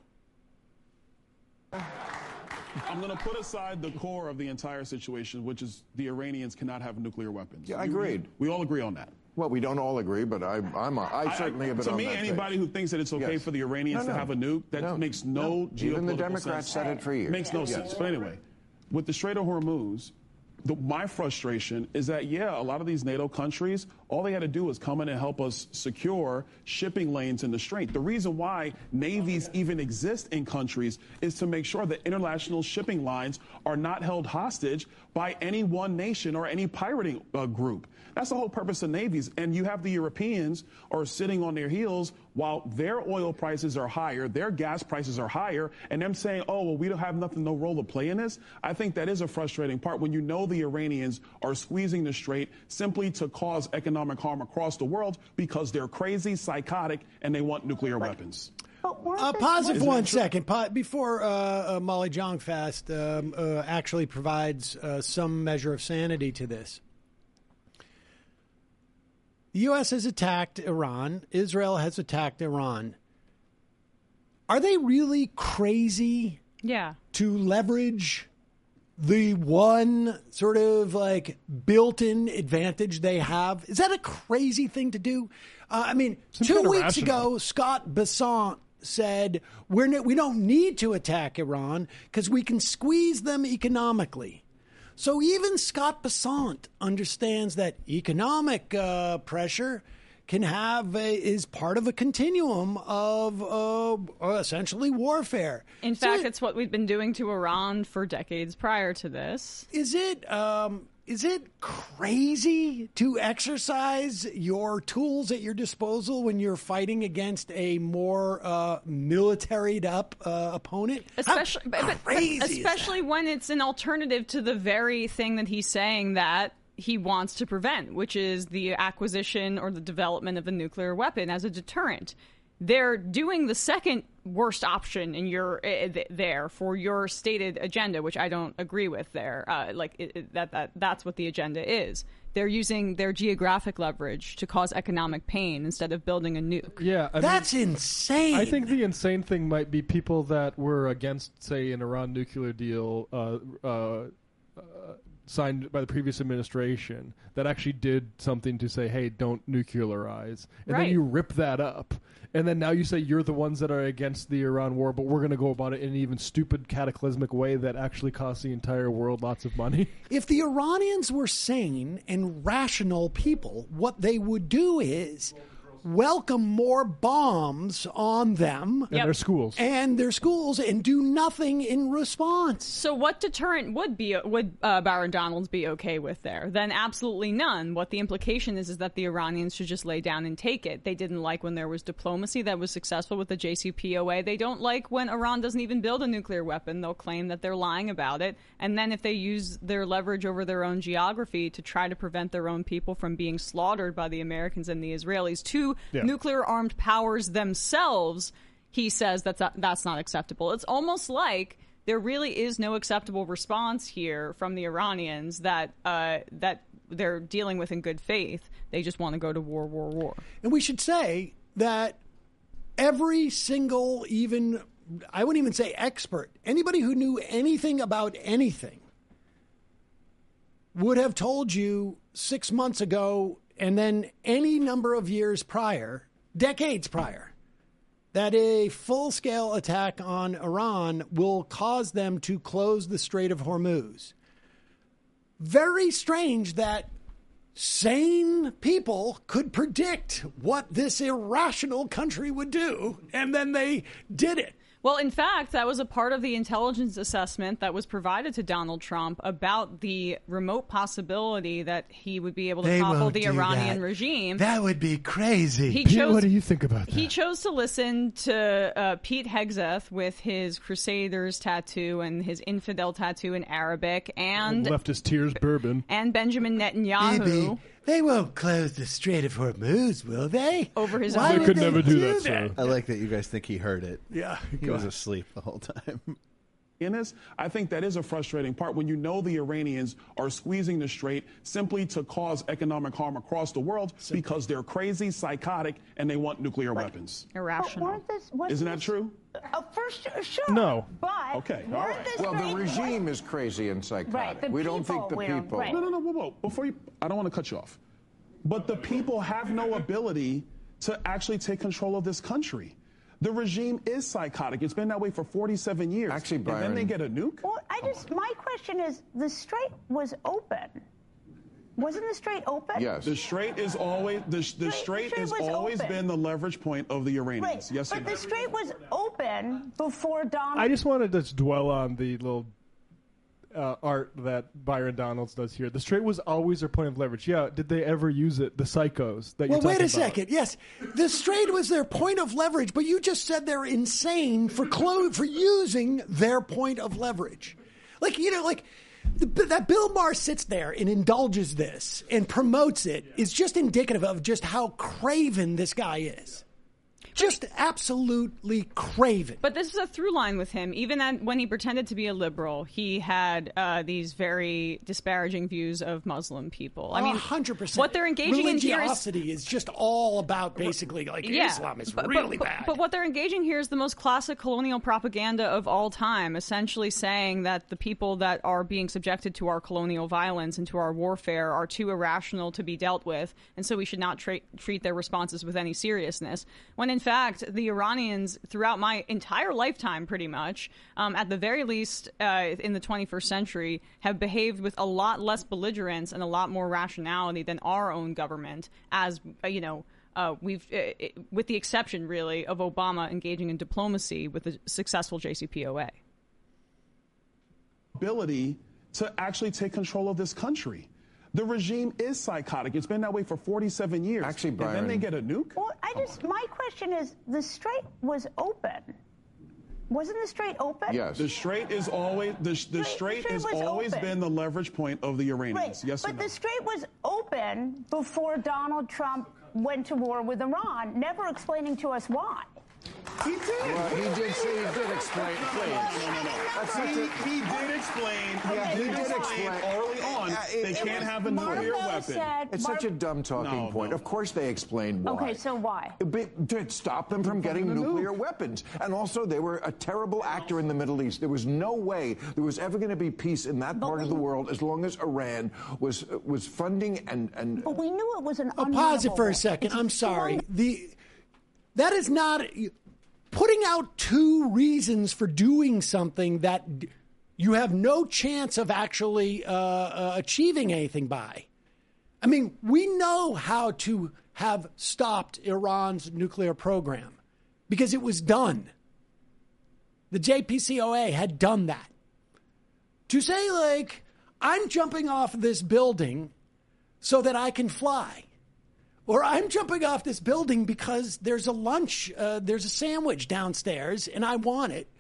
I'm going to put aside the core of the entire situation, which is the Iranians cannot have nuclear weapons. Yeah, I You- agreed. We all agree on that. Well, we don't all agree, but I, I'm, I, I certainly have been To on me, that anybody page. who thinks that it's okay Yes. for the Iranians No, to no. have a nuke, that No. makes no, No. geopolitical Even the Democrats sense. said it for years. Makes no Yes. sense. But anyway, with the Strait of Hormuz, the, my frustration is that, yeah, a lot of these NATO countries, all they had to do was come in and help us secure shipping lanes in the strait. The reason why navies even exist in countries is to make sure that international shipping lines are not held hostage by any one nation or any pirating uh, group. That's the whole purpose of navies. And you have the Europeans are sitting on their heels while their oil prices are higher, their gas prices are higher, and them saying, oh, well, we don't have nothing, no role to play in this. I think that is a frustrating part when you know the Iranians are squeezing the Strait simply to cause economic harm across the world because they're crazy, psychotic, and they want nuclear weapons. Uh, pause it for one second. Pa- before uh, uh, Molly Jong-Fast um, uh, actually provides uh, some measure of sanity to this. The U S has attacked Iran. Israel has attacked Iran. Are they really crazy Yeah. to leverage the one sort of like built-in advantage they have? Is that a crazy thing to do? Uh, I mean, Seems two kinda weeks rational. ago, Scott Bessant said we're n- we don't need to attack Iran because we can squeeze them economically. So even Scott Bessant understands that economic uh, pressure can have a, is part of a continuum of uh, essentially warfare. In So fact, it's what we've been doing to Iran for decades prior to this. Is it um, is it crazy to exercise your tools at your disposal when you're fighting against a more uh, militaried up uh, opponent? Especially, How but- but crazy is especially when it's an alternative to the very thing that he's saying that he wants to prevent, which is the acquisition or the development of a nuclear weapon as a deterrent. They're doing the second worst option in your uh, th- there for your stated agenda, which I don't agree with. There, uh, like it, it, that that that's what the agenda is. They're using their geographic leverage to cause economic pain instead of building a nuke. Yeah, I That's mean, insane. I think the insane thing might be people that were against, say, an Iran nuclear deal uh, uh, uh, signed by the previous administration that actually did something to say, hey, don't nuclearize. And Right. then you rip that up. And then now you say you're the ones that are against the Iran war, but we're going to go about it in an even stupid, cataclysmic way that actually costs the entire world lots of money. If the Iranians were sane and rational people, what they would do is welcome more bombs on them And their schools. and their schools and do nothing in response. So what deterrent would be would uh, Byron Donalds be okay with there? Then absolutely none. What the implication is is that the Iranians should just lay down and take it. They didn't like when there was diplomacy that was successful with the J C P O A. They don't like when Iran doesn't even build a nuclear weapon. They'll claim that they're lying about it. And then if they use their leverage over their own geography to try to prevent their own people from being slaughtered by the Americans and the Israelis, two Yeah. nuclear armed powers themselves, he says that's that's not acceptable. It's almost like there really is no acceptable response here from the Iranians that uh, that they're dealing with in good faith. They just want to go to war, war, war. And we should say that every single, even, I wouldn't even say expert, anybody who knew anything about anything would have told you six months ago and then any number of years prior, decades prior, that a full-scale attack on Iran will cause them to close the Strait of Hormuz. Very strange that sane people could predict what this irrational country would do, and then they did it. Well, in fact, that was a part of the intelligence assessment that was provided to Donald Trump about the remote possibility that he would be able to They topple won't the do Iranian that. regime. That would be crazy. He Pete, chose- what do you think about that? He chose to listen to uh, Pete Hegseth with his Crusaders tattoo and his infidel tattoo in Arabic, and Leftist tears bourbon. and Benjamin Netanyahu. Maybe they won't close the Strait of Hormuz, will they? Over his Why own- would They could never do that, that? I like that you guys think he heard it. Yeah, He go was ahead. asleep the whole time. In this, I think that is a frustrating part when you know the Iranians are squeezing the Strait simply to cause economic harm across the world because they're crazy, psychotic, and they want nuclear weapons. Irrational. Isn't that true? Uh, first, sure. No. But Okay, all weren't right. this Well, the thing- regime is crazy and psychotic. Right, the we don't think people the we don't- people. right. No, no, no, whoa, whoa. Before you, I don't want to cut you off. But the people have no ability to actually take control of this country. The regime is psychotic. It's been that way for forty-seven years. Actually, and then Byron- they get a nuke? Well, I just, my question is, the strait was open. Wasn't the strait open? Yes. The Strait is always the, the Strait- Strait Strait has was always open. been the leverage point of the Iranians. Right. Yes, but or the no? strait was open before Donald. I just wanted to dwell on the little uh, art that Byron Donalds does here. The Strait was always their point of leverage. Yeah, did they ever use it? The psychos that Well, you're wait talking a second. Yes, the Strait was their point of leverage, but you just said they're insane for clo- for using their point of leverage. Like, you know, like the, that Bill Maher sits there and indulges this and promotes it is just indicative of just how craven this guy is. Just absolutely craven. But this is a through line with him. Even at, when he pretended to be a liberal, he had uh, these very disparaging views of Muslim people. I Oh, mean, one hundred percent. what they're engaging in here is... Religiosity is just all about basically like Yeah, Islam is but, really but, bad. But, but what they're engaging here is the most classic colonial propaganda of all time, essentially saying that the people that are being subjected to our colonial violence and to our warfare are too irrational to be dealt with, and so we should not tra- treat their responses with any seriousness. When in fact, the Iranians, throughout my entire lifetime, pretty much, um, at the very least uh, in the twenty-first century, have behaved with a lot less belligerence and a lot more rationality than our own government, as, uh, you know, uh, we've, uh, it, with the exception, really, of Obama engaging in diplomacy with the successful J C P O A. Ability to actually take control of this country. The regime is psychotic. It's been that way for forty-seven years. Actually, Byron- And then they get a nuke? Well, I just, my question is, the Strait was open. Wasn't the Strait open? Yes. The Strait is always the, the Strait- Strait Strait has was always open. been the leverage point of the Iranians. Right. Yes or but no? the Strait was open before Donald Trump went to war with Iran, never explaining to us why. He did. Well, he did say he did explain. Please. No, no, no, no. That's such He, a- he did explain. Yeah, he he did did explain explain. early on Uh, it- they it can't was- have a nuclear weapon. It's such a dumb talking No, point. no. Of course they explained why. Okay, so why? But to stop them from getting the nuke. nuclear weapons. And also, they were a terrible actor in the Middle East. There was no way there was ever going to be peace in that part of the world as long as Iran was was funding and... and But we knew it was an I'll pause it for a unwinnable second. war. I'm It's sorry. one- The that is not putting out two reasons for doing something that d- you have no chance of actually uh, uh, achieving anything by. I mean, we know how to have stopped Iran's nuclear program because it was done. The J P C O A had done that. To say, like, I'm jumping off this building so that I can fly. Or I'm jumping off this building because there's a lunch, uh, there's a sandwich downstairs and I want it.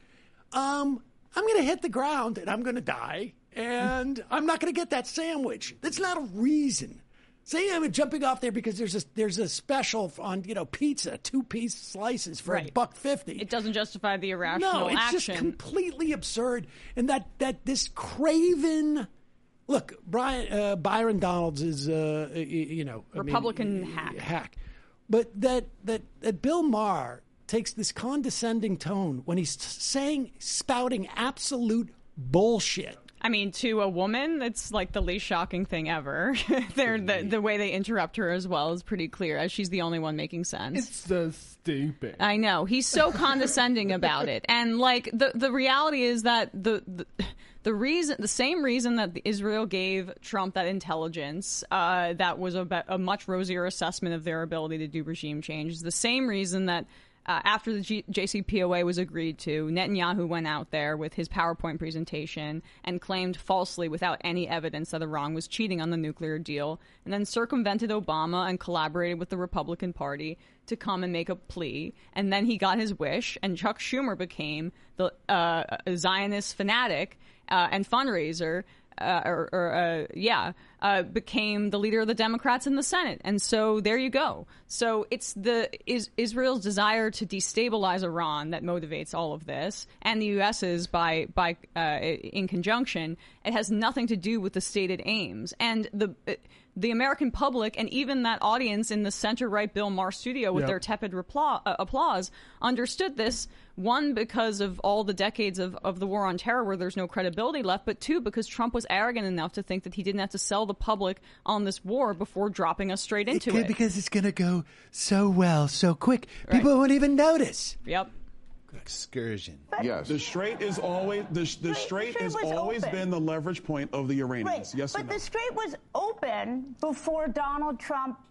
Um, I'm going to hit the ground and I'm going to die and I'm not going to get that sandwich. That's not a reason. Say I'm jumping off there because there's a there's a special on, you know, pizza, two piece slices for a Right. buck fifty. It doesn't justify the irrational No, it's action. just completely absurd. And that that this craven. Look, Brian uh, Byron Donalds is, uh, y- you know, I mean, Republican hack. hack, but that that that Bill Maher takes this condescending tone when he's saying, spouting absolute bullshit. I mean, to a woman, it's like the least shocking thing ever. They're, the, the way they interrupt her as well is pretty clear, as she's the only one making sense. It's so stupid. I know. He's so condescending about it. And, like, the, the reality is that the, the the reason, the same reason that Israel gave Trump that intelligence, uh, that was a, be- a much rosier assessment of their ability to do regime change, is the same reason that Uh, after the G- J C P O A was agreed to, Netanyahu went out there with his PowerPoint presentation and claimed falsely, without any evidence, that Iran was cheating on the nuclear deal, and then circumvented Obama and collaborated with the Republican Party to come and make a plea. And then he got his wish, and Chuck Schumer became the uh, Zionist fanatic uh, and fundraiser. Uh, or, or uh, yeah, uh, became the leader of the Democrats in the Senate, and so there you go. So it's the is Israel's desire to destabilize Iran that motivates all of this, and the U S's by by uh, in conjunction. It has nothing to do with the stated aims, and the the American public, and even that audience in the center-right Bill Maher studio with Yep. their tepid repla- uh, applause, understood this. One, because of all the decades of, of the war on terror where there's no credibility left, but two, because Trump was arrogant enough to think that he didn't have to sell the public on this war before dropping us straight into it. Because it's going to go so well, so quick. People won't even notice. Yep. Excursion. Yes. The Strait is always the, the Strait has was always open. been the leverage point of the Iranians. Right. Yes or but no? the Strait was open before Donald Trump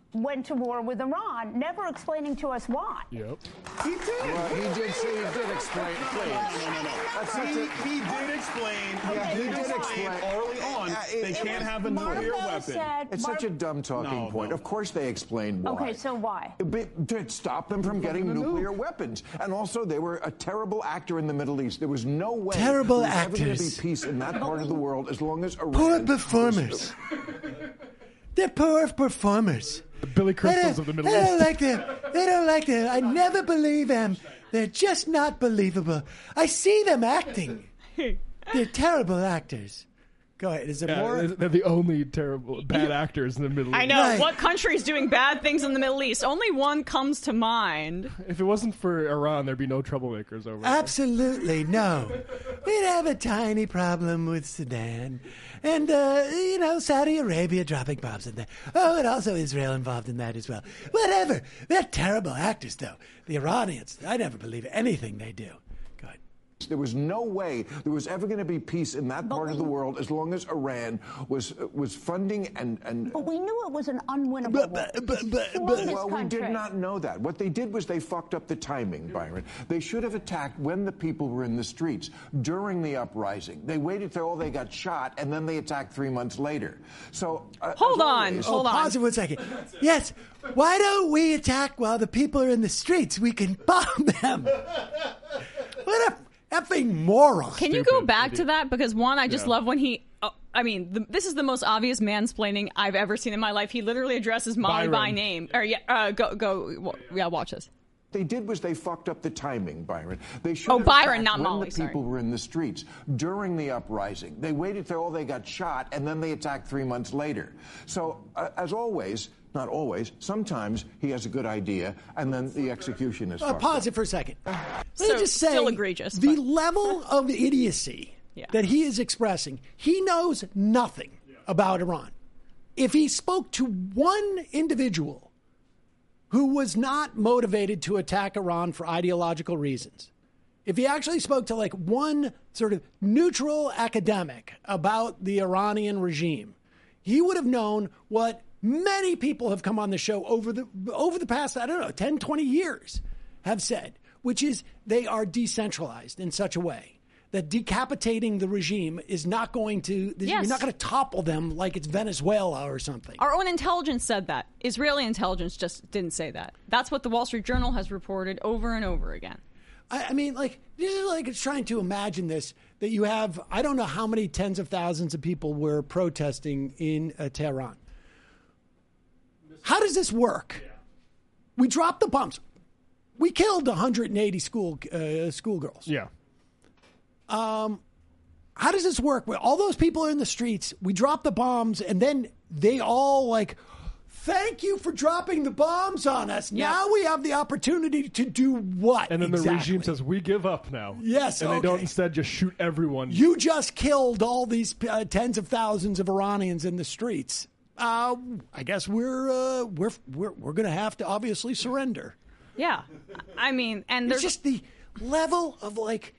went to war with Iran, never explaining to us why. Yep. He did. Well, he did say he did explain. Please. No, no, no, no. That's he, such a- he did explain. Yeah, he, he did did explain explain. early on Uh, it- they it can't was- have a nuclear weapon. It's such a dumb talking No, point. no. Of course they explained why. Okay, so why? But to stop them from getting nuclear weapons. And also, they were a terrible actor in the Middle East. There was no way Terrible there was ever going to actors. be peace in that part of the world as long as Iran... Poor was- performers. They're poor performers. The Billy Crystals of the Middle I East. don't like them. They don't like them. I never believe them. They're just not believable. I see them acting. They're terrible actors. Go ahead. Is there Yeah, more? they're the only terrible bad actors in the Middle East. I know. Right. What country is doing bad things in the Middle East? Only one comes to mind. If it wasn't for Iran, there'd be no troublemakers over there. Absolutely no. We'd have a tiny problem with Sudan. And, uh, you know, Saudi Arabia dropping bombs in there. Oh, and also Israel involved in that as well. Whatever. They're terrible actors, though. The Iranians, I never believe anything they do. There was no way there was ever going to be peace in that part of the world as long as Iran was was funding and... and But we knew it was an unwinnable war. For this well, we did country. not know that. What they did was they fucked up the timing, Byron. They should have attacked when the people were in the streets, during the uprising. They waited till all they got shot, and then they attacked three months later. So, uh, Hold as on, always- hold oh, on. pause it one second. Yes. Why don't we attack while the people are in the streets? We can bomb them. What a effing moron. Can you go back to that? Because one, I just Yeah. love when he. Oh, I mean, the, this is the most obvious mansplaining I've ever seen in my life. He literally addresses Molly Byron. by name. Or yeah, uh, go go. w- Yeah, watch this. They did was they fucked up the timing, Byron. They should Oh, have Byron, attacked not when Molly, the sorry. people were in the streets during the uprising. They waited till all they got shot, and then they attacked three months later. So, uh, as always, not always, sometimes he has a good idea, and then the execution is Uh, fucked pause up. it for a second. Let So, me just say, still egregious, the level of idiocy Yeah. that he is expressing, he knows nothing about Iran. If he spoke to one individual who was not motivated to attack Iran for ideological reasons, if he actually spoke to like one sort of neutral academic about the Iranian regime, he would have known what many people have come on the show over the over the past, I don't know, ten, twenty years have said, which is they are decentralized in such a way that decapitating the regime is not going to, Yes. you're not going to topple them like it's Venezuela or something. Our own intelligence said that. Israeli intelligence just didn't say that. That's what the Wall Street Journal has reported over and over again. I, I mean, like, this is like it's trying to imagine this, that you have, I don't know how many tens of thousands of people were protesting in uh, Tehran. How does this work? We dropped the bombs. We killed one hundred eighty school uh, schoolgirls. Yeah. Um, how does this work? Where all those people are in the streets, we drop the bombs, and then they all like, thank you for dropping the bombs on us. Now we have the opportunity to do what? And then the exactly? regime says, we give up now. Yes, And they don't okay. instead just shoot everyone. You just killed all these uh, tens of thousands of Iranians in the streets. Uh, I guess we're uh, we're we're we're going to have to obviously surrender. Yeah. I mean, and It's there's just the level of like,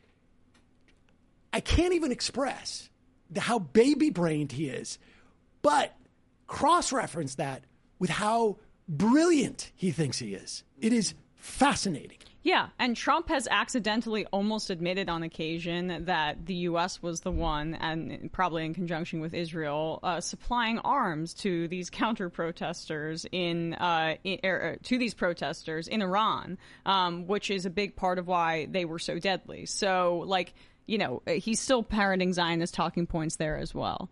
I can't even express the, how baby-brained he is, but cross-reference that with how brilliant he thinks he is. It is fascinating. Yeah, and Trump has accidentally almost admitted on occasion that the U S was the one, and probably in conjunction with Israel, uh, supplying arms to these counter-protesters in, uh, in er, to these protesters in Iran, um, which is a big part of why they were so deadly. So, like, you know, he's still parroting Zionist talking points there as well.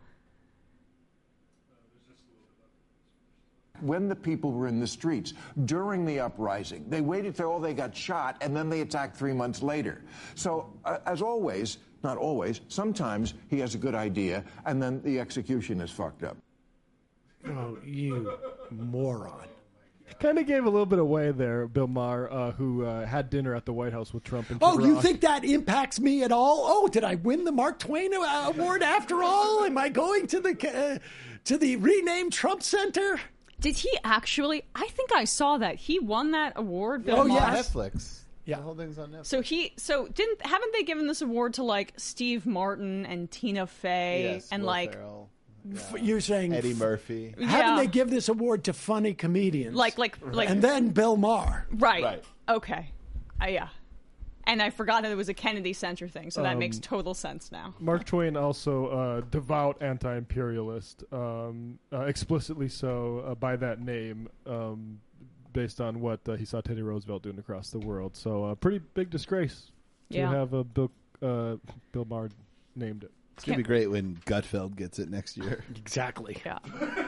When the people were in the streets during the uprising. They waited till all they got shot, and then they attacked three months later. So, uh, as always, not always, sometimes he has a good idea, and then the execution is fucked up. Oh, you moron. Kind of gave a little bit away there, Bill Maher, uh, who uh, had dinner at the White House with Trump. And Oh, Kid you Rock. think that impacts me at all? Oh, did I win the Mark Twain Award after all? Am I going to the uh, to the renamed Trump Center? Did he actually? I think I saw that. He won that award, Bill Oh, Maher. yes. Netflix. Yeah. The whole thing's on Netflix. So he, so didn't, haven't they given this award to like Steve Martin and Tina Fey Yes, and Will like, Ferrell. F- You're saying Eddie Murphy. How Yeah. did they give this award to funny comedians? Like, like, like, and then Bill Maher. right? Right. Okay, uh, yeah. And I forgot that it was a Kennedy Center thing, so that Um, makes total sense now. Mark Twain also uh, devout anti-imperialist, um, uh, explicitly so uh, by that name, um, based on what uh, he saw Teddy Roosevelt doing across the world. So a uh, pretty big disgrace to Yeah. have uh, Bill uh, Bill Maher named it. It's going to be great when Gutfeld gets it next year. Exactly. Yeah.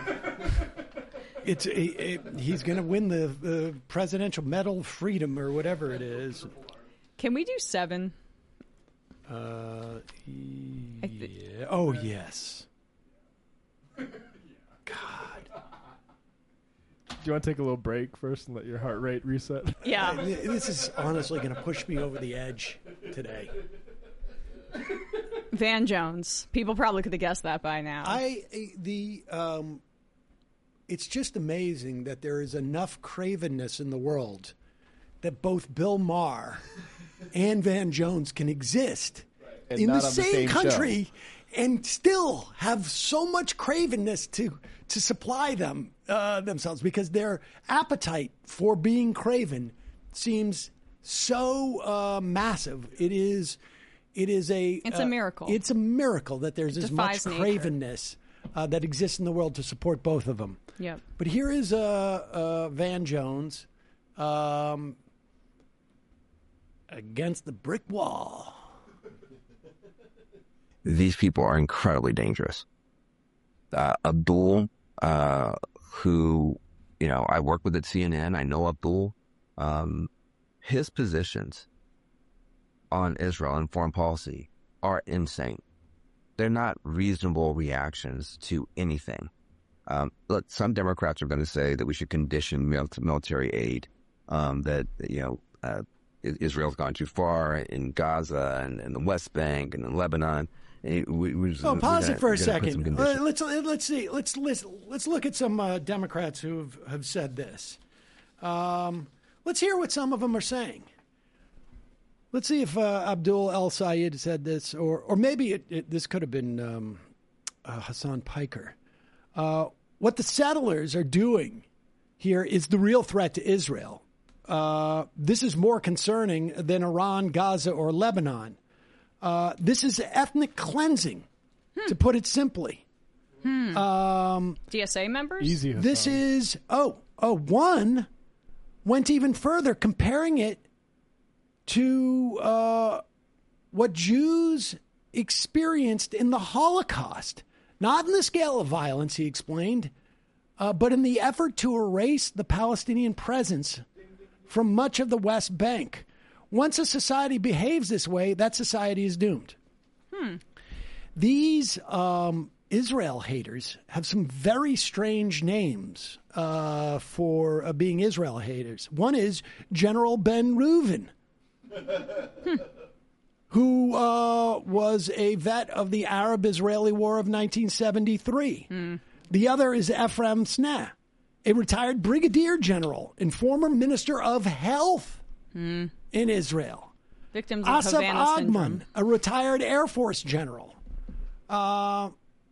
It's it, it, he's going to win the, the Presidential Medal of Freedom or whatever it is. Can we do seven? Uh, I thi- yeah. Oh yes. Do you want to take a little break first and let your heart rate reset? Yeah. Uh, this is honestly going to push me over the edge today. Van Jones. People probably could have guessed that by now. I the um, it's just amazing that there is enough cravenness in the world that both Bill Maher and Van Jones can exist And in the not on the same, same country show. and still have so much cravenness to to supply them uh, themselves, because their appetite for being craven seems so uh, massive. It is. It is a. It's a uh, miracle. It's a miracle that there's It as much defies nature. cravenness uh, that exists in the world to support both of them. Yep. But here is uh, uh, Van Jones um, against the brick wall. These people are incredibly dangerous. Uh, Abdul, uh, who, you know, I work with at C N N. I know Abdul. Um, his positions on Israel and foreign policy are insane. They're not reasonable reactions to anything. Um, look, some Democrats are going to say that we should condition mil- military aid, um, that, you know, uh, Israel's gone too far in Gaza and, and the West Bank and in Lebanon. We, we just, Oh, pause gonna, it for a we're gonna put some second. conditions. Uh, let's let's see. Let's let's let's look at some uh, Democrats who have, have said this. Um, let's hear what some of them are saying. Let's see if uh, Abdul El Sayed said this, or or maybe it, it, this could have been um, uh, Hassan Piker. Uh, what the settlers are doing here is the real threat to Israel. Uh, this is more concerning than Iran, Gaza, or Lebanon. Uh, this is ethnic cleansing, to put it simply. Hmm. Um, D S A members? Easy. this is, oh, oh, one went even further, comparing it to uh, what Jews experienced in the Holocaust. Not in the scale of violence, he explained, uh, but in the effort to erase the Palestinian presence from much of the West Bank. Once a society behaves this way, that society is doomed. Hmm. These um, Israel haters have some very strange names uh, for uh, being Israel haters. One is General Ben Reuven, Hmm. who uh, was a vet of the Arab-Israeli War of nineteen seventy-three. Hmm. The other is Ephraim Sneh, a retired brigadier general and former minister of health Hmm. in Israel. Victims of Asaf Havana Agman, syndrome. a retired Air Force general. Uh,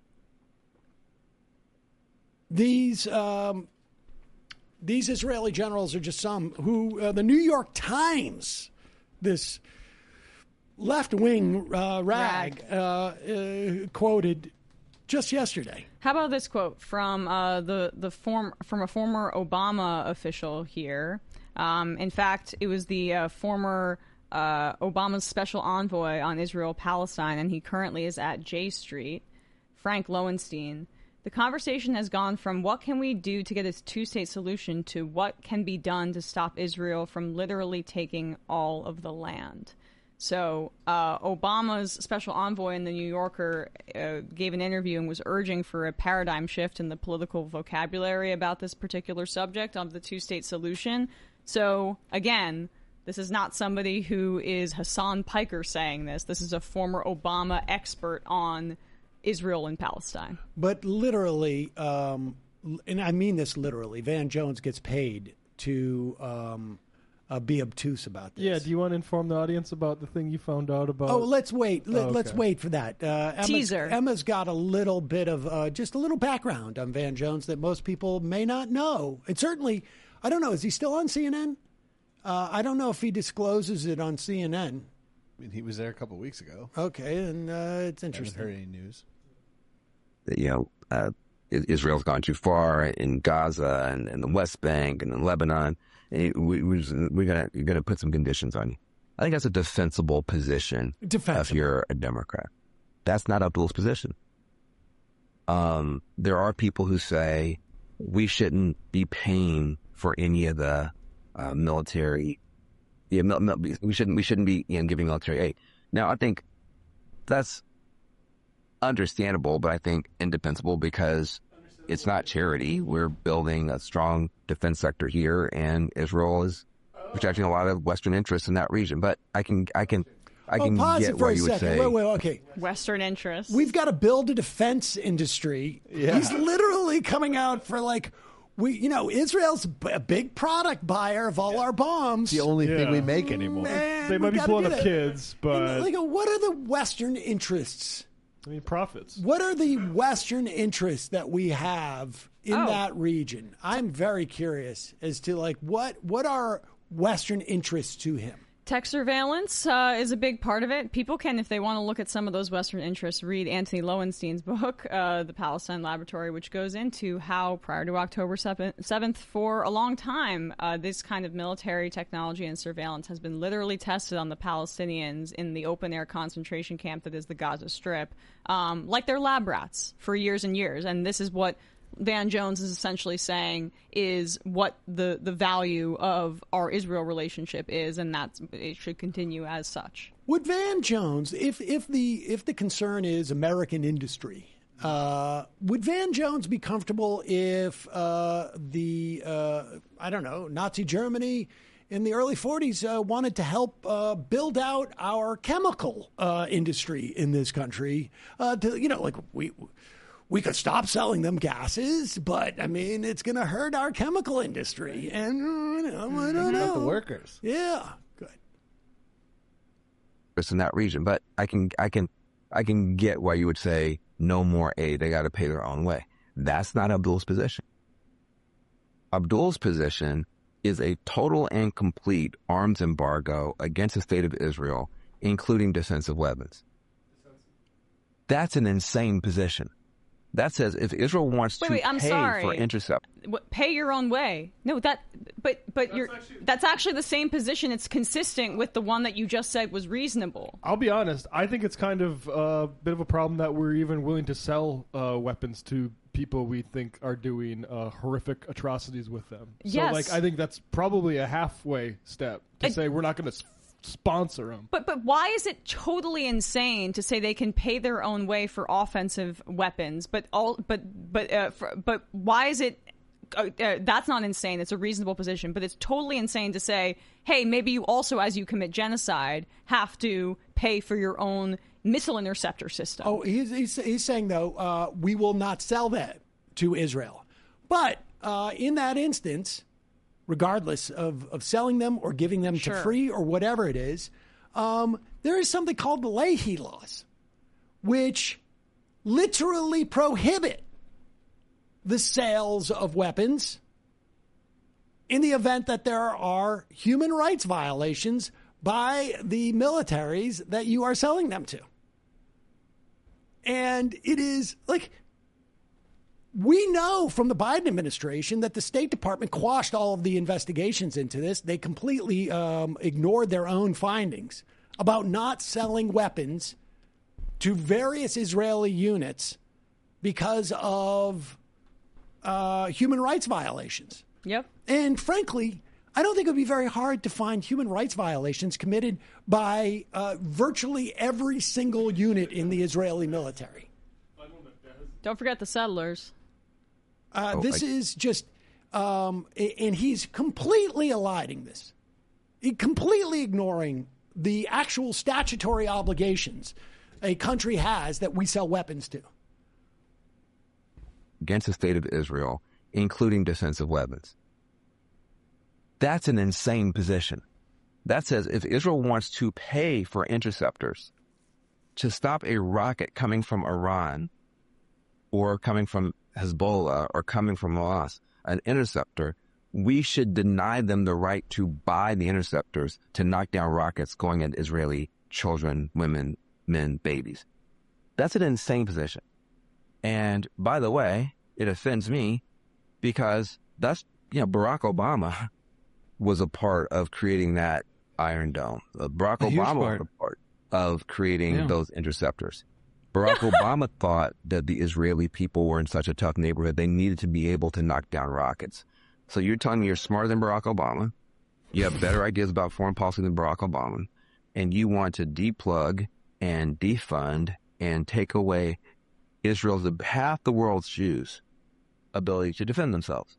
these um, these Israeli generals are just some who uh, the New York Times, this left-wing uh, rag, uh, uh, quoted just yesterday. How about this quote from uh, the the form from a former Obama official here? Um, in fact, it was the uh, former uh, Obama's special envoy on Israel-Palestine, and he currently is at J Street, Frank Lowenstein. The conversation has gone from what can we do to get a two-state solution to what can be done to stop Israel from literally taking all of the land. So uh, Obama's special envoy in the New Yorker uh, gave an interview and was urging for a paradigm shift in the political vocabulary about this particular subject of the two-state solution. So, again, this is not somebody who is Hassan Piker saying this. This is a former Obama expert on Israel and Palestine. But literally, um, and I mean this literally, Van Jones gets paid to um, uh, be obtuse about this. Yeah, do you want to inform the audience about the thing you found out about? Oh, let's wait. Let, Oh, okay. Let's wait for that. Uh, Emma's, Teaser. Emma's got a little bit of uh, just a little background on Van Jones that most people may not know. And certainly, I don't know. Is he still on C N N? Uh, I don't know if he discloses it on C N N. I mean, he was there a couple of weeks ago. Okay, and uh, it's interesting. Haven't heard any news. You know, uh, Israel's gone too far in Gaza and, and the West Bank and in Lebanon. And we, we, we're gonna you're gonna put some conditions on you. I think that's a defensible position Defensible. if you're a Democrat. That's not Abdul's position. Um, there are people who say we shouldn't be paying for any of the uh, military. Yeah, mil- mil- we shouldn't we shouldn't be you know, giving military aid. Now, I think that's understandable, but I think indefensible because it's not charity. We're building a strong defense sector here, and Israel is protecting a lot of Western interests in that region. But I can, I can, I can oh, pause get it for why a you would second. say. Wait, wait, okay. Western interests. We've got to build a defense industry. Yeah. He's literally coming out for like, we, you know, Israel's b- a big product buyer of all our bombs. It's the only thing Yeah. we make anymore. Man, They we might be gotta blowing do up that. kids, but And, like, what are the Western interests? I mean, profits. What are the Western interests that we have in Oh. that region? I'm very curious as to like what what are Western interests to him. Tech surveillance uh, is a big part of it. People can, if they want to look at some of those Western interests, read Anthony Lowenstein's book, uh, The Palestine Laboratory, which goes into how prior to October seventh, for a long time, uh, this kind of military technology and surveillance has been literally tested on the Palestinians in the open-air concentration camp that is the Gaza Strip, um, like they're lab rats for years and years. And this is what Van Jones is essentially saying is what the, the value of our Israel relationship is, and that it should continue as such. Would Van Jones, if if the if the concern is American industry, uh, would Van Jones be comfortable if uh, the uh, I don't know Nazi Germany in the early forties uh, wanted to help uh, build out our chemical uh, industry in this country? Uh, to you know, like we. We could stop selling them gases, but I mean, it's going to hurt our chemical industry. And you know, I don't know. Not the workers. Yeah, good. In that region, but I can, I can, I can get why you would say no more aid. They got to pay their own way. That's not Abdul's position. Abdul's position is a total and complete arms embargo against the state of Israel, including defensive weapons. That's an insane position. That says if Israel wants Wait, to wait, I'm pay sorry. for intercept, What, pay your own way. No, that, but but that's you're actually, that's actually the same position. It's consistent with the one that you just said was reasonable. I'll be honest. I think it's kind of a bit of a problem that we're even willing to sell uh, weapons to people we think are doing uh, horrific atrocities with them. So, Yes. like, I think that's probably a halfway step to I- say we're not going to sponsor them. But but why is it totally insane to say they can pay their own way for offensive weapons? But all but but uh, for, but why is it? Uh, uh, that's not insane. It's a reasonable position, but it's totally insane to say, hey, maybe you also, as you commit genocide, have to pay for your own missile interceptor system. Oh, he's he's, he's saying though uh, we will not sell that to Israel, but uh, in that instance, regardless of, of selling them or giving them Sure. to free or whatever it is, um, there is something called the Leahy laws, which literally prohibit the sales of weapons in the event that there are human rights violations by the militaries that you are selling them to. And it is like, we know from the Biden administration that the State Department quashed all of the investigations into this. They completely um, ignored their own findings about not selling weapons to various Israeli units because of uh, human rights violations. Yep. And frankly, I don't think it would be very hard to find human rights violations committed by uh, virtually every single unit in the Israeli military. Don't forget the settlers. Uh, Oh, this I- is just, um, a- and he's completely eliding this, He completely ignoring the actual statutory obligations a country has that we sell weapons to. against the state of Israel, including defensive weapons. That's an insane position. That says if Israel wants to pay for interceptors to stop a rocket coming from Iran or coming from Hezbollah or coming from Hamas, an interceptor, we should deny them the right to buy the interceptors to knock down rockets going at Israeli children, women, men, babies. That's an insane position. And by the way, it offends me because that's, you know, Barack Obama was a part of creating that Iron Dome. Uh, Barack A huge Obama part. was a part of creating Yeah. those interceptors. Barack Obama thought that the Israeli people were in such a tough neighborhood, they needed to be able to knock down rockets. So you're telling me you're smarter than Barack Obama, you have better ideas about foreign policy than Barack Obama, and you want to deplug and defund and take away Israel's, half the world's Jews' ability to defend themselves.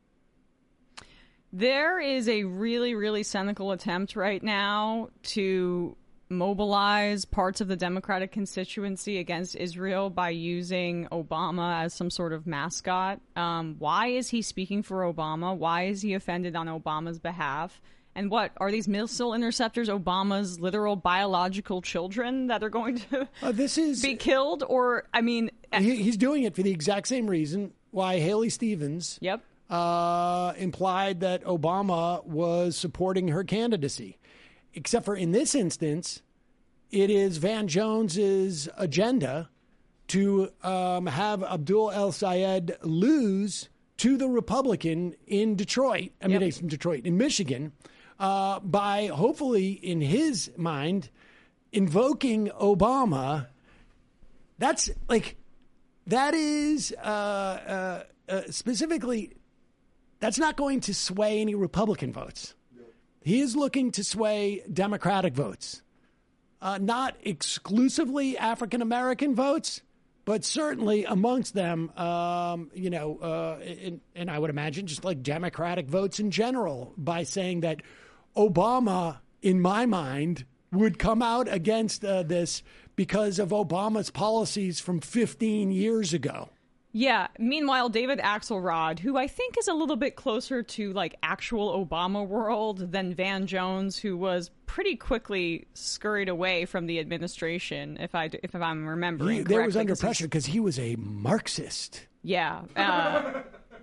There is a really, really cynical attempt right now to mobilize parts of the Democratic constituency against Israel by using Obama as some sort of mascot. Um, why is he speaking for Obama? Why is he offended on Obama's behalf? And what, are these missile interceptors Obama's literal biological children that are going to uh, this is, be killed? Or, I mean... He, he's doing it for the exact same reason why Haley Stevens yep. uh, implied that Obama was supporting her candidacy. Except for in this instance, it is Van Jones's agenda to um, have Abdul El-Sayed lose to the Republican in Detroit, I mean, Yep. in Detroit, in Michigan, uh, by hopefully, in his mind, invoking Obama. That's like, that is uh, uh, uh, specifically, that's not going to sway any Republican votes. He is looking to sway Democratic votes, uh, not exclusively African-American votes, but certainly amongst them, um, you know, uh, and, and I would imagine just like Democratic votes in general, by saying that Obama, in my mind, would come out against uh, this because of Obama's policies from fifteen years ago. Yeah. Meanwhile, David Axelrod, who I think is a little bit closer to like actual Obama world than Van Jones, who was pretty quickly scurried away from the administration, if I if I'm remembering He, correctly. there was under 'cause he's- pressure because he was a Marxist. Yeah. Uh,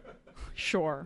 sure.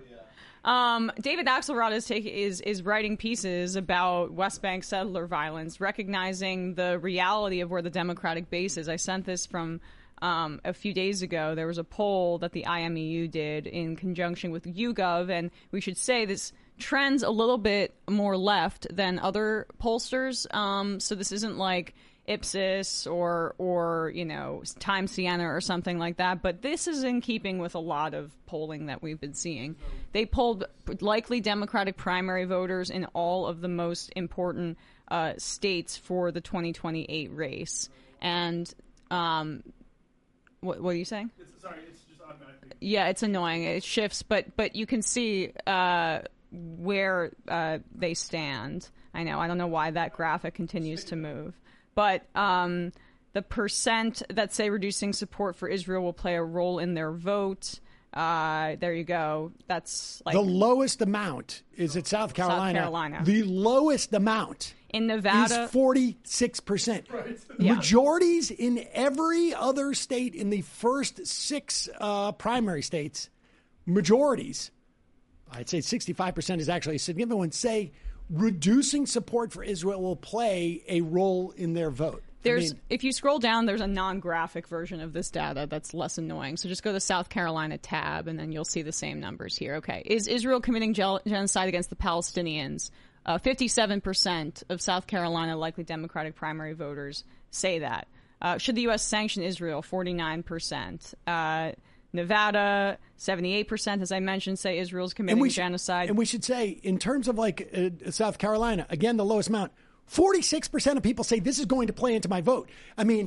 Um, David Axelrod is, take, is is writing pieces about West Bank settler violence, recognizing the reality of where the Democratic base is. I sent this from um, a few days ago. There was a poll that the I M E U did in conjunction with YouGov, and we should say this trends a little bit more left than other pollsters. Um, so this isn't like Ipsos or, or you know, Time Siena or something like that. But this is in keeping with a lot of polling that we've been seeing. They polled likely Democratic primary voters in all of the most important uh, states for the twenty twenty-eight race. And um, what, what are you saying? It's, sorry, it's just automatically. Yeah, it's annoying. It shifts, but but you can see uh, where uh, they stand. I know. I don't know why that graphic continues to move. But um, the percent that say reducing support for Israel will play a role in their vote, uh, there you go. That's like... The lowest amount is at South Carolina. South Carolina. The lowest amount in Nevada is forty-six percent. Right. Yeah. Majorities in every other state in the first six uh, primary states, majorities, I'd say sixty-five percent is actually a significant one, say reducing support for Israel will play a role in their vote. There's, I mean, if you scroll down, there's a non-graphic version of this data that's less annoying. So just go to the South Carolina tab, and then you'll see the same numbers here. Okay, is Israel committing gel- genocide against the Palestinians? Uh, fifty-seven percent of South Carolina likely Democratic primary voters say that. Uh, should the U S sanction Israel? forty-nine percent. Uh, Nevada, seventy-eight percent, as I mentioned, say Israel's committing and we sh- genocide. And we should say, in terms of like uh, South Carolina, again, the lowest amount, forty-six percent of people say this is going to play into my vote. I mean,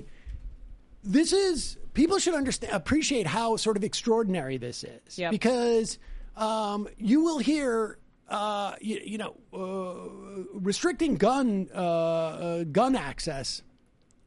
this is, people should understand, appreciate how sort of extraordinary this is. Yep. Because um, you will hear, uh, you, you know, uh, restricting gun uh, uh, gun access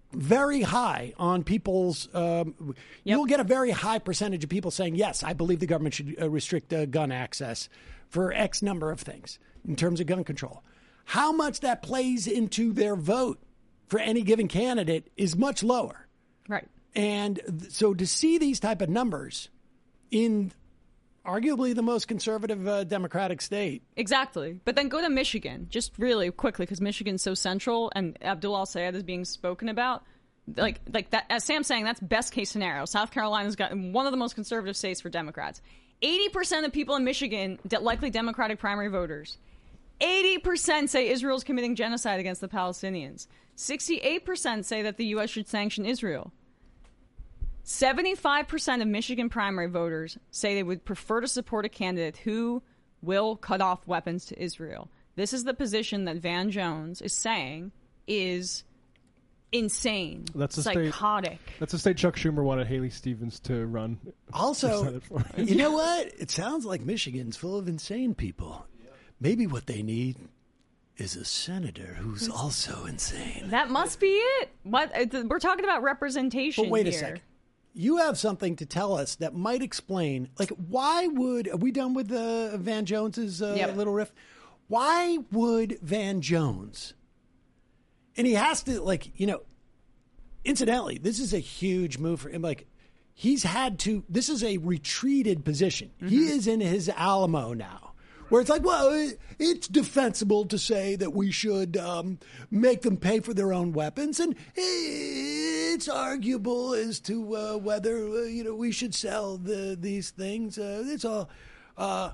very high on people's. Um, yep. You'll get a very high percentage of people saying, yes, I believe the government should uh, restrict uh, gun access for X number of things in terms of gun control. How much that plays into their vote for any given candidate is much lower. Right. And th- so to see these type of numbers in arguably the most conservative uh, Democratic state. Exactly. But then go to Michigan, just really quickly, because Michigan's so central and Abdul al-Sayed is being spoken about. Like, like that, as Sam's saying, that's best case scenario. South Carolina's got one of the most conservative states for Democrats. eighty percent of people in Michigan, de- likely Democratic primary voters, eighty percent say Israel's committing genocide against the Palestinians. sixty-eight percent say that the U S should sanction Israel. seventy-five percent of Michigan primary voters say they would prefer to support a candidate who will cut off weapons to Israel. This is the position that Van Jones is saying is insane, that's a psychotic. State, that's a state Chuck Schumer wanted Haley Stevens to run. Also, you know what? It sounds like Michigan's full of insane people. Maybe what they need is a senator who's also insane. That must be it. What we're talking about representation. But wait here. a second. You have something to tell us that might explain, like, why would, are we done with uh, Van Jones's uh, yep. little riff? Why would Van Jones, and he has to, like, you know, incidentally, this is a huge move for him. Like, he's had to, this is a retreated position. Mm-hmm. He is in his Alamo now, where it's like, well, it's defensible to say that we should um, make them pay for their own weapons, and it's arguable as to uh, whether uh, you know we should sell the, these things. Uh, it's all. Uh,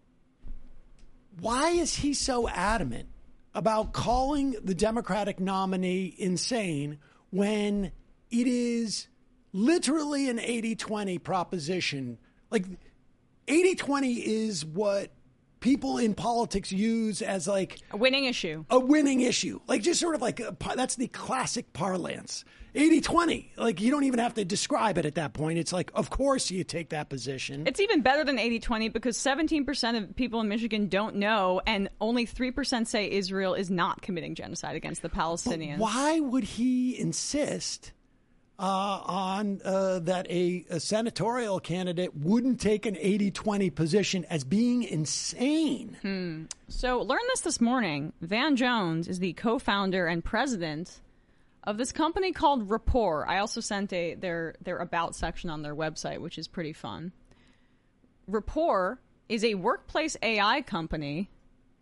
why is he so adamant about calling the Democratic nominee insane when it is literally an eighty twenty proposition? Like, eighty twenty is what people in politics use as like a winning issue. A winning issue. Like, just sort of like a, that's the classic parlance. eighty twenty. Like, you don't even have to describe it at that point. It's like, of course you take that position. It's even better than eighty twenty because seventeen percent of people in Michigan don't know, and only three percent say Israel is not committing genocide against the Palestinians. But why would he insist Uh, on uh, that a, a senatorial candidate wouldn't take an eighty twenty position as being insane? Hmm. So learn this this morning. Van Jones is the co-founder and president of this company called Rapport. I also sent a their their about section on their website, which is pretty fun. Rapport is a workplace A I company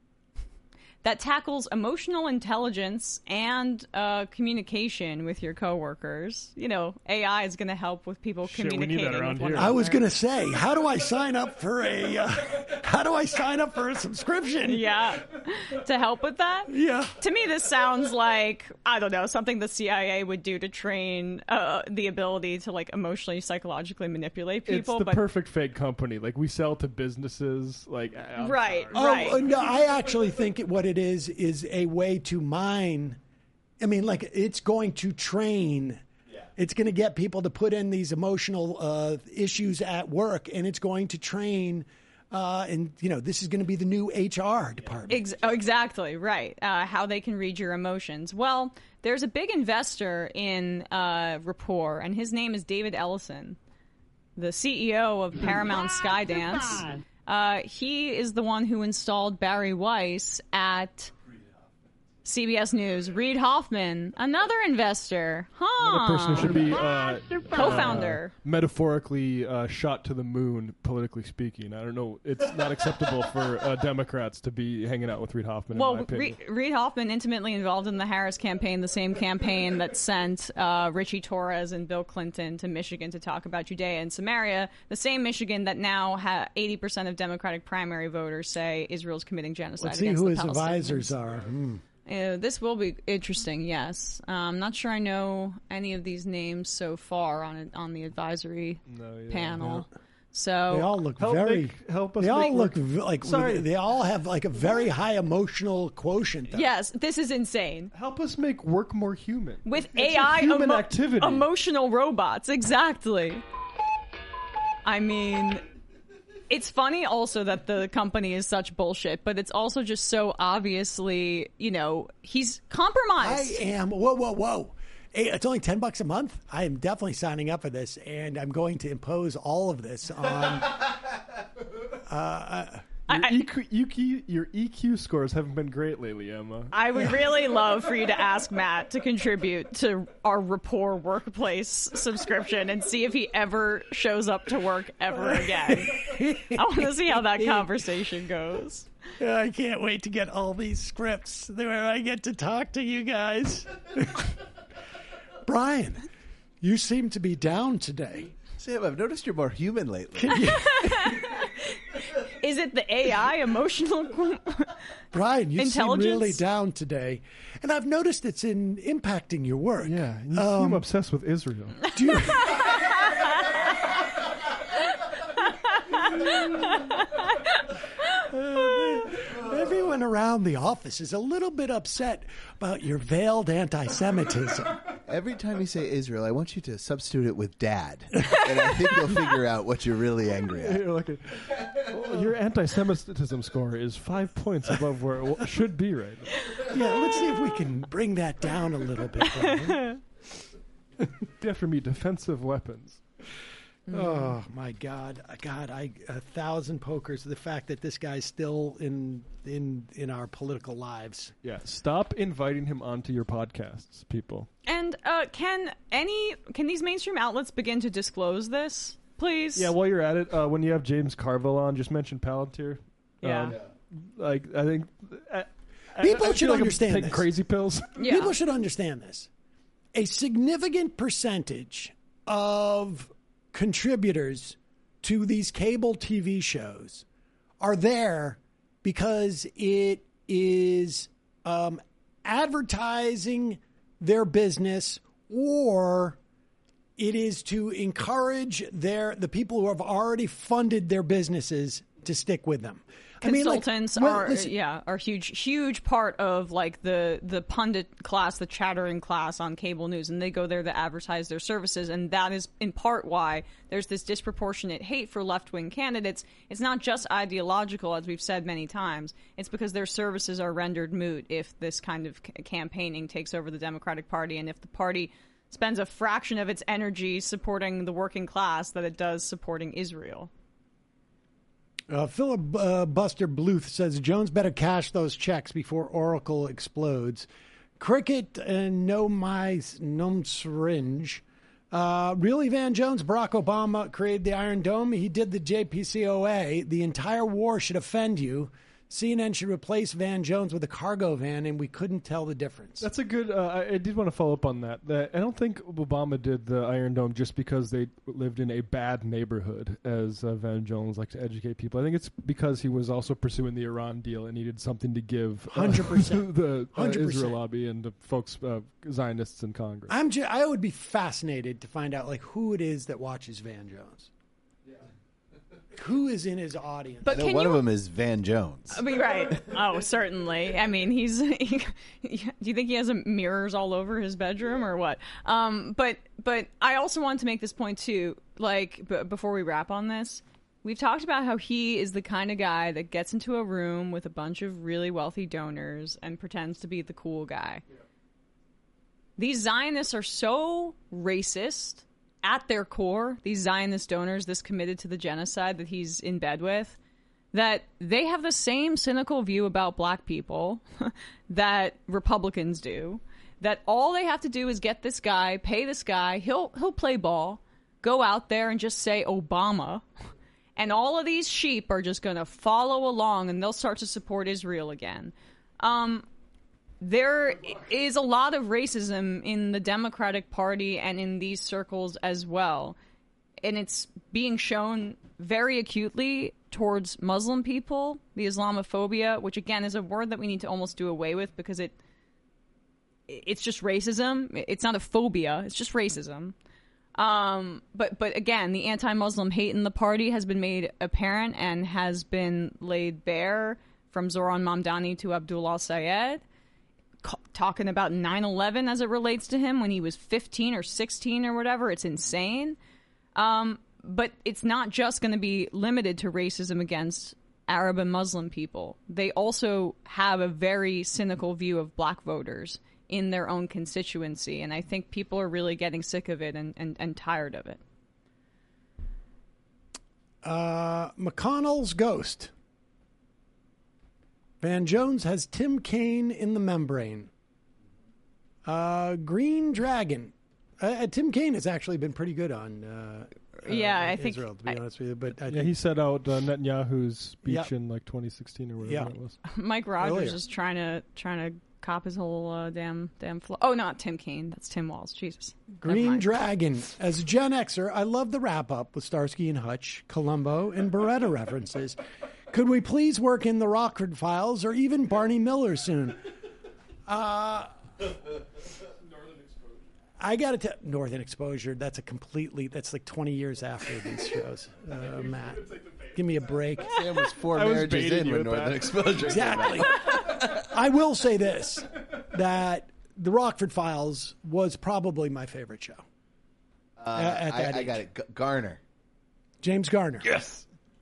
that tackles emotional intelligence and uh, communication with your coworkers. You know, A I is going to help with people Shit, communicating. we need that around with one here. I was going to say, how do I sign up for a? Uh, how do I sign up for a subscription? Yeah, to help with that. Yeah. To me, this sounds like, I don't know, something the C I A would do to train uh, the ability to like emotionally, psychologically manipulate people. It's the but perfect fake company. Like, we sell to businesses. Like, I'm right, sorry. Oh, right. no, I actually think it, what it is is a way to mine. I mean, like, it's going to train. Yeah. It's going to get people to put in these emotional uh, issues at work, and it's going to train. Uh, and, you know, this is going to be the new H R department. Ex- oh, exactly, right. Uh, how they can read your emotions. Well, there's a big investor in uh, Rapport, and his name is David Ellison, the C E O of Paramount Skydance. Uh, he is the one who installed Barry Weiss at C B S News. Reid Hoffman, another investor. Huh. Another person who should be uh, co-founder. Uh, metaphorically uh, shot to the moon, politically speaking. I don't know. It's not acceptable for uh, Democrats to be hanging out with Reid Hoffman, well, in my opinion. Re- Reid Hoffman, intimately involved in the Harris campaign, the same campaign that sent uh, Richie Torres and Bill Clinton to Michigan to talk about Judea and Samaria, the same Michigan that now ha- eighty percent of Democratic primary voters say Israel's committing genocide Let's see against who the his Palestinians. advisors are. Hmm. Uh, this will be interesting, yes. Uh, I'm not sure I know any of these names so far on it, on the advisory no, yeah, panel. No. So they all look help very. Make, help us they all look work. v- like. Sorry. They all have like a very high emotional quotient. Though. Yes, this is insane. Help us make work more human. With it's A I, human emo- activity. emotional robots, exactly. I mean, it's funny also that the company is such bullshit, but it's also just so obviously, you know, he's compromised. I am. Whoa, whoa, whoa. Hey, it's only ten bucks a month. I am definitely signing up for this, and I'm going to impose all of this on. uh, Your, E Q, E Q, your E Q scores haven't been great lately, Emma. I would really love for you to ask Matt to contribute to our Rapport Workplace subscription and see if he ever shows up to work ever again. I want to see how that conversation goes. I can't wait to get all these scripts where I get to talk to you guys. Brian, you seem to be down today. Sam, I've noticed you're more human lately. Is it the A I emotional Brian, you seem intelligence? really down today. And I've noticed it's in impacting your work. Yeah, you Um, seem obsessed with Israel. Do you... Uh, everyone around the office is a little bit upset about your veiled anti-Semitism. Every time you say Israel, I want you to substitute it with dad. And I think you'll figure out what you're really angry at. You're like a, well, your anti-Semitism score is five points above where it should be right now. Yeah, let's see if we can bring that down a little bit. Brian. After me, defensive weapons. Oh my God, God! I a thousand pokers. The fact that this guy's still in in in our political lives. Yeah, stop inviting him onto your podcasts, people. And uh, can any can these mainstream outlets begin to disclose this, please? Yeah, while you're at it, uh, when you have James Carville on, just mention Palantir. Yeah. Um, like I think I, People I, I should feel like I'm understand taking this. crazy pills. Yeah. People should understand this. A significant percentage of contributors to these cable T V shows are there because it is um, advertising their business, or it is to encourage their the people who have already funded their businesses to stick with them. Consultants I mean, like, well, are listen, yeah are huge huge part of like the the pundit class, the chattering class on cable news, and they go there to advertise their services, and that is in part why there's this disproportionate hate for left-wing candidates. It's not just ideological, as we've said many times. It's because their services are rendered moot if this kind of c- campaigning takes over the Democratic Party, and if the party spends a fraction of its energy supporting the working class that it does supporting Israel. Uh, Philip uh, Buster Bluth says Jones better cash those checks before Oracle explodes. Cricket and no my num syringe. Uh, really, Van Jones? Barack Obama created the Iron Dome. He did the J P C O A. The entire war should offend you. C N N should replace Van Jones with a cargo van, and we couldn't tell the difference. That's a good. Uh, I, I did want to follow up on that. That I don't think Obama did the Iron Dome just because they lived in a bad neighborhood, as uh, Van Jones likes to educate people. I think it's because he was also pursuing the Iran deal and needed something to give uh, one hundred percent the uh, one hundred percent Israel lobby and the folks, uh, Zionists in Congress. I'm. Ju- I would be fascinated to find out like who it is that watches Van Jones. Who is in his audience? But I know can one you- of them is Van Jones. I mean, right. Oh, certainly. I mean, he's. He, do you think he has mirrors all over his bedroom or what? Um, but but I also want to make this point too. Like b- before we wrap on this, we've talked about how he is the kind of guy that gets into a room with a bunch of really wealthy donors and pretends to be the cool guy. Yeah. These Zionists are so racist. At their core, these Zionist donors, this committed to the genocide that he's in bed with, that they have the same cynical view about black people that Republicans do, that all they have to do is get this guy, pay this guy, he'll he'll play ball, go out there and just say Obama, and all of these sheep are just going to follow along and they'll start to support Israel again. Um... There is a lot of racism in the Democratic Party and in these circles as well. And it's being shown very acutely towards Muslim people, the Islamophobia, which again is a word that we need to almost do away with because it it's just racism. It's not a phobia, it's just racism. Um, but but again, the anti-Muslim hate in the party has been made apparent and has been laid bare from Zoran Mamdani to Abdullah Sayed. Talking about nine eleven as it relates to him when he was fifteen or sixteen or whatever. It's insane. Um, but it's not just going to be limited to racism against Arab and Muslim people. They also have a very cynical view of black voters in their own constituency. And I think people are really getting sick of it and, and, and tired of it. Uh, McConnell's ghost. Van Jones has Tim Kaine in the membrane. Uh, Green Dragon. Uh, Tim Kaine has actually been pretty good on uh, yeah, uh, I think Israel, to be I, honest with you. But I yeah, think, he set out uh, Netanyahu's speech Yep. in like twenty sixteen or whatever Yeah. it was. Mike Rogers Earlier. is trying to trying to cop his whole uh, damn damn flow. Oh, not Tim Kaine. That's Tim Walz. Jesus. Never Green mind. Dragon. As a Gen Xer, I love the wrap up with Starsky and Hutch, Columbo, and Beretta references. Could we please work in the Rockford Files or even Barney Miller soon? Uh, I got to tell Northern Exposure. That's a completely. That's like twenty years after these shows. Uh, Matt, give me a break. Sam was four I was marriages baiting in you when with Northern that. Exposure. Exactly. I will say this: that the Rockford Files was probably my favorite show. Uh, at that I, I age. got it. G- Garner. James Garner. Yes.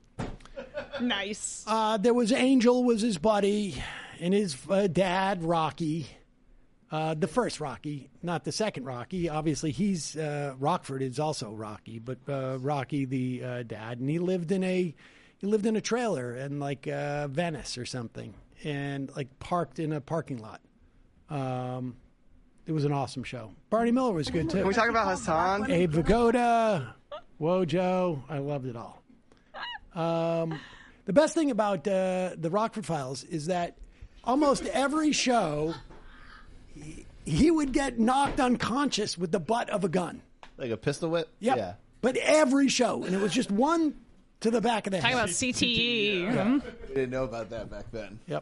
Nice. Uh, there was Angel was his buddy, and his uh, dad Rocky. Uh, the first Rocky, not the second Rocky. Obviously, he's uh, Rockford is also Rocky, but uh, Rocky the uh, dad, and he lived in a he lived in a trailer in like uh, Venice or something, and like parked in a parking lot. Um, it was an awesome show. Barney Miller was good too. Can we talk about Hassan? Abe Vigoda, Wojo, I loved it all. Um, the best thing about uh, the Rockford Files is that almost every show, he, he would get knocked unconscious with the butt of a gun. Like a pistol whip? Yep. Yeah. But every show, and it was just one to the back of the head. Talking about C T E. Yeah. We didn't know about that back then. Yep.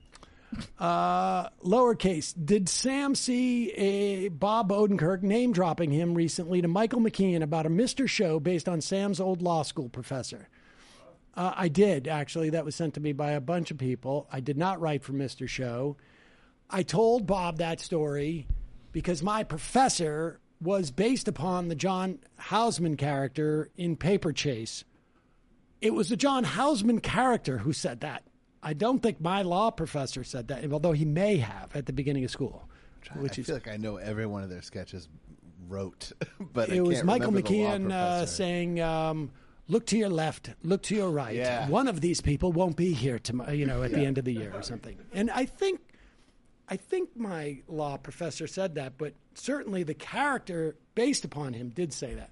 Uh, lowercase. Did Sam see a Bob Odenkirk name dropping him recently to Michael McKean about a Mister Show based on Sam's old law school professor? Uh, I did, actually. That was sent to me by a bunch of people. I did not write for Mister Show. I told Bob that story because my professor was based upon the John Houseman character in Paper Chase. It was the John Houseman character who said that. I don't think my law professor said that, although he may have at the beginning of school. Which I feel like I know every one of their sketches wrote, but it I was can't Michael remember the law McKean uh, professor. saying, um, "Look to your left, look to your right. Yeah. One of these people won't be here tomorrow, you know, at the Yeah. end of the year or something." And I think, I think my law professor said that, but certainly the character based upon him did say that.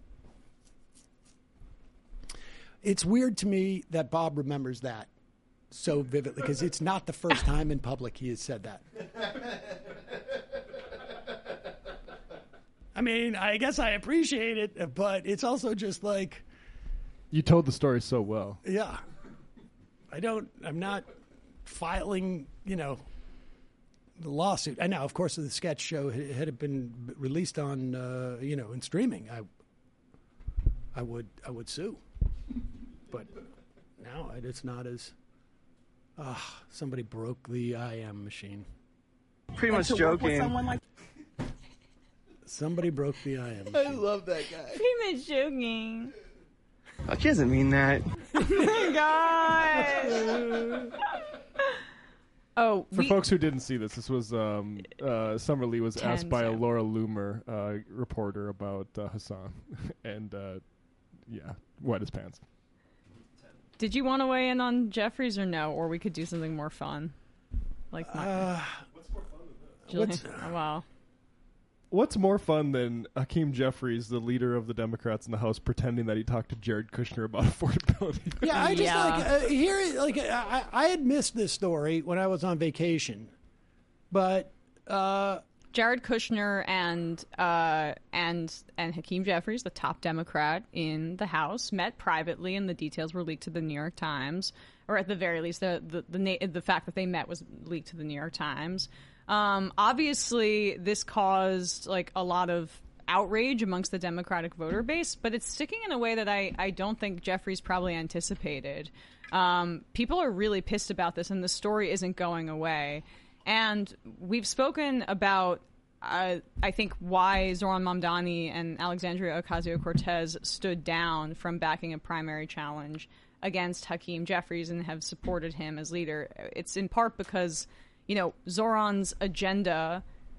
It's weird to me that Bob remembers that so vividly because it's not the first time in public he has said that. I mean, I guess I appreciate it, but it's also just like, You told the story so well. yeah, I don't, I'm not filing, you know, the lawsuit. And now, of course, the sketch show had had it been released on, uh, you know, in streaming, I, I would, I would sue. But now it's not as, ah, somebody broke the I M machine. Pretty much joking. Somebody broke the I M I machine. love that guy. Pretty much joking. Oh, she doesn't mean that. Oh, God. Oh, For we, folks who didn't see this, this was um, uh, Summer Lee was asked Ten, by a yeah. Laura Loomer uh, reporter about uh, Hassan, and uh, yeah, wet his pants. did you want to weigh in on Jeffries or no? Or we could do something more fun. Like, not, Uh, Julian- what's- oh, wow. What's more fun than Hakeem Jeffries, the leader of the Democrats in the House, pretending that he talked to Jared Kushner about affordability? Yeah, I just Yeah. like uh, here. Like I, I had missed this story when I was on vacation, but uh, Jared Kushner and uh, and and Hakeem Jeffries, the top Democrat in the House, met privately, and the details were leaked to the New York Times, or at the very least, the the the, na- the fact that they met was leaked to the New York Times. Um, obviously, this caused like a lot of outrage amongst the Democratic voter base, but it's sticking in a way that I, I don't think Jeffries probably anticipated. Um, people are really pissed about this, and the story isn't going away. And we've spoken about, uh, I think, why Zoran Mamdani and Alexandria Ocasio-Cortez stood down from backing a primary challenge against Hakeem Jeffries and have supported him as leader. It's in part because, you know, Zoran's agenda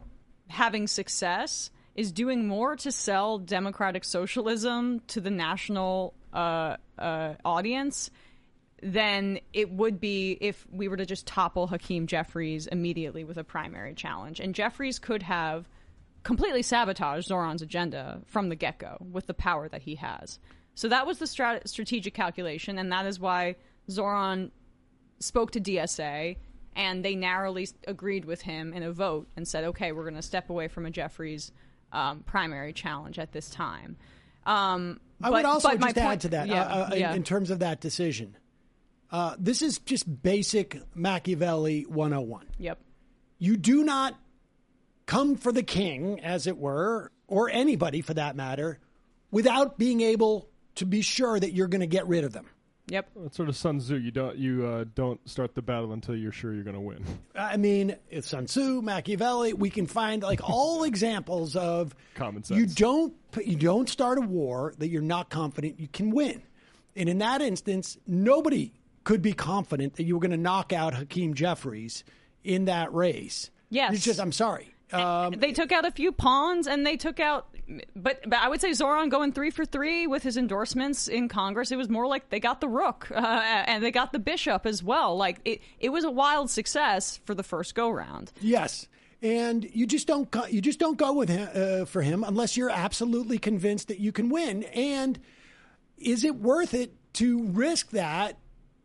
having success is doing more to sell democratic socialism to the national uh, uh, audience than it would be if we were to just topple Hakeem Jeffries immediately with a primary challenge. And Jeffries could have completely sabotaged Zoran's agenda from the get-go with the power that he has. So that was the strat- strategic calculation, and that is why Zoran spoke to D S A, and they narrowly agreed with him in a vote and said, okay, we're going to step away from a Jeffries um, primary challenge at this time. Um, I but, would also but my just add point, to that, yeah, uh, uh, yeah. in, in terms of that decision. Uh, this is just basic Machiavelli one oh one. Yep. You do not come for the king, as it were, or anybody for that matter, without being able to be sure that you're going to get rid of them. Yep. It's sort of Sun Tzu. You don't you uh, don't start the battle until you're sure you're going to win. I mean, it's Sun Tzu, Machiavelli. We can find like all examples of common sense. You don't you don't start a war that you're not confident you can win. And in that instance, nobody could be confident that you were going to knock out Hakeem Jeffries in that race. Yes. It's just, I'm sorry. Um, they took out a few pawns, and they took out, but, but I would say Zoran going three for three with his endorsements in Congress. It was more like they got the rook, uh, and they got the bishop as well. Like it, it was a wild success for the first go round. Yes, and you just don't go, you just don't go with him uh, for him unless you're absolutely convinced that you can win. And is it worth it to risk that?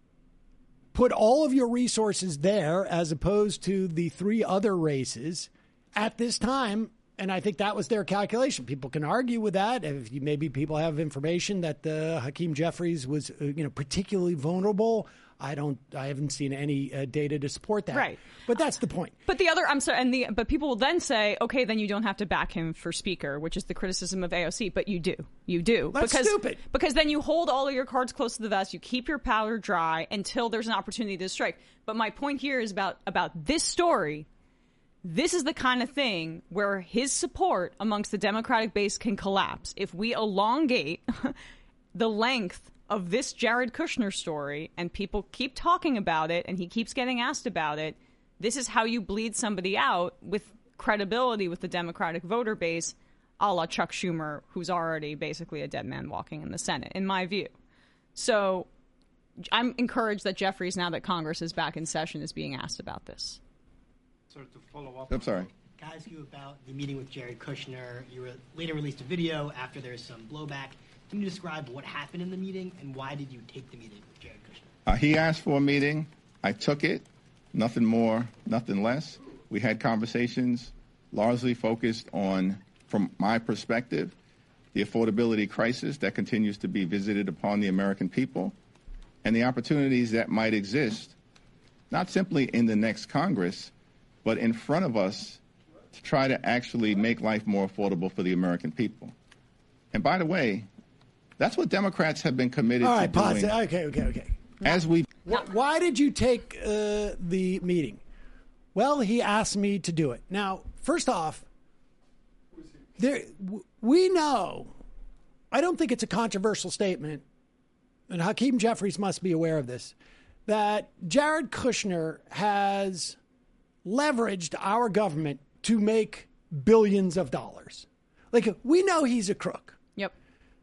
Put all of your resources there as opposed to the three other races at this time, and I think that was their calculation. People can argue with that. If you, maybe people have information that uh, Hakeem Jeffries was, uh, you know, particularly vulnerable. I don't. I haven't seen any uh, data to support that. Right. But that's the point. But the other, I'm sorry, and the but people will then say, okay, then you don't have to back him for speaker, which is the criticism of A O C. But you do, you do. That's because, stupid. Because then you hold all of your cards close to the vest. You keep your powder dry until there's an opportunity to strike. But my point here is about about this story. This is the kind of thing where his support amongst the Democratic base can collapse if we elongate the length of this Jared Kushner story and people keep talking about it and he keeps getting asked about it. This is how you bleed somebody out with credibility with the Democratic voter base, a la Chuck Schumer, who's already basically a dead man walking in the Senate, in my view. So I'm encouraged that Jeffries, now that Congress is back in session, is being asked about this. Sort of to follow up. I'm sorry. Can I ask you about the meeting with Jared Kushner? You re- later released a video after there's some blowback. Can you describe what happened in the meeting and why did you take the meeting with Jared Kushner? Uh, he asked for a meeting. I took it. Nothing more, nothing less. We had conversations largely focused on, from my perspective, the affordability crisis that continues to be visited upon the American people and the opportunities that might exist, not simply in the next Congress, but in front of us to try to actually make life more affordable for the American people. And by the way, that's what Democrats have been committed All to right, doing. pause it. Okay, okay, okay. As we, Wh- Why did you take uh, the meeting? Well, he asked me to do it. Now, first off, there w- we know, I don't think it's a controversial statement, and Hakeem Jeffries must be aware of this, that Jared Kushner has leveraged our government to make billions of dollars. Like, we know he's a crook. Yep.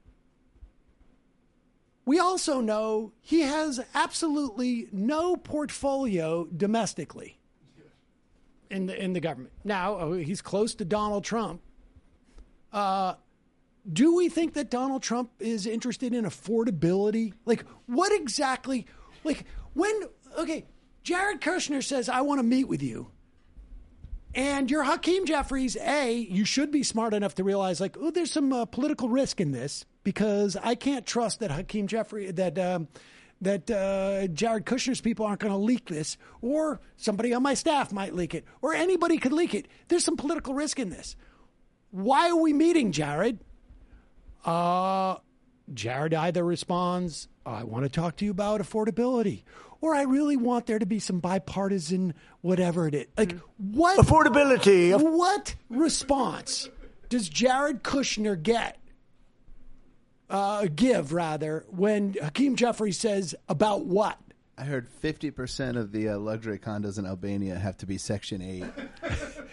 We also know he has absolutely no portfolio domestically in the in the government. Now, uh, he's close to Donald Trump. Uh, do we think that Donald Trump is interested in affordability? Like, what exactly? Like, when, okay, Jared Kushner says, I want to meet with you. And you're Hakeem Jeffries. A, you should be smart enough to realize, like, oh, there's some uh, political risk in this because I can't trust that Hakeem Jeffries, that um, that uh, Jared Kushner's people aren't going to leak this, or somebody on my staff might leak it, or anybody could leak it. There's some political risk in this. Why are we meeting, Jared? Uh, Jared either responds, I want to talk to you about affordability, or I really want there to be some bipartisan whatever it is. Like, what affordability? What response does Jared Kushner get? Uh, give rather when Hakeem Jeffries says about what? I heard fifty percent of the uh, luxury condos in Albania have to be Section eight.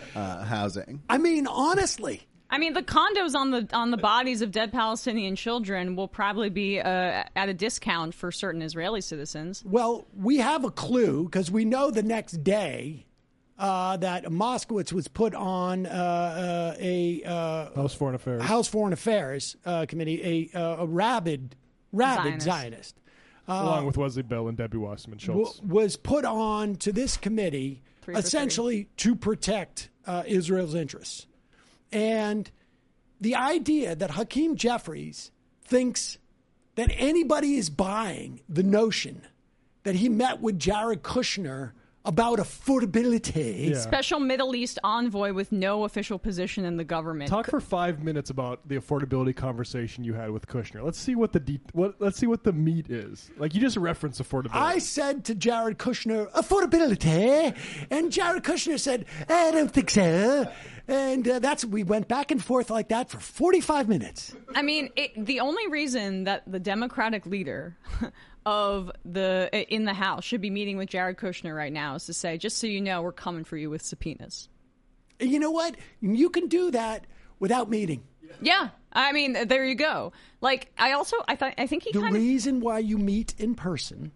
uh, housing. I mean, honestly. I mean, the condos on the on the bodies of dead Palestinian children will probably be uh, at a discount for certain Israeli citizens. Well, we have a clue because we know the next day uh, that Moskowitz was put on uh, uh, a uh, House Foreign Affairs House Foreign Affairs uh, committee, a, uh, a rabid, rabid Zionist, Zionist. Uh, along with Wesley Bell and Debbie Wasserman Schultz, w- was put on to this committee essentially three. to protect uh, Israel's interests. And the idea that Hakeem Jeffries thinks that anybody is buying the notion that he met with Jared Kushner about affordability. Yeah. Special Middle East envoy with no official position in the government. Talk for five minutes about the affordability conversation you had with Kushner. Let's see what the de- what. Let's see what the meat is. Like you just referenced affordability. I said to Jared Kushner, affordability, and Jared Kushner said, I don't think so. And uh, that's we went back and forth like that for forty-five minutes. I mean, it, the only reason that the Democratic leader of the in the House should be meeting with Jared Kushner right now is to say, just so you know, we're coming for you with subpoenas. You know what? You can do that without meeting. Yeah, I mean, there you go. Like, I also, I thought, I think he the kind of... The reason why you meet in person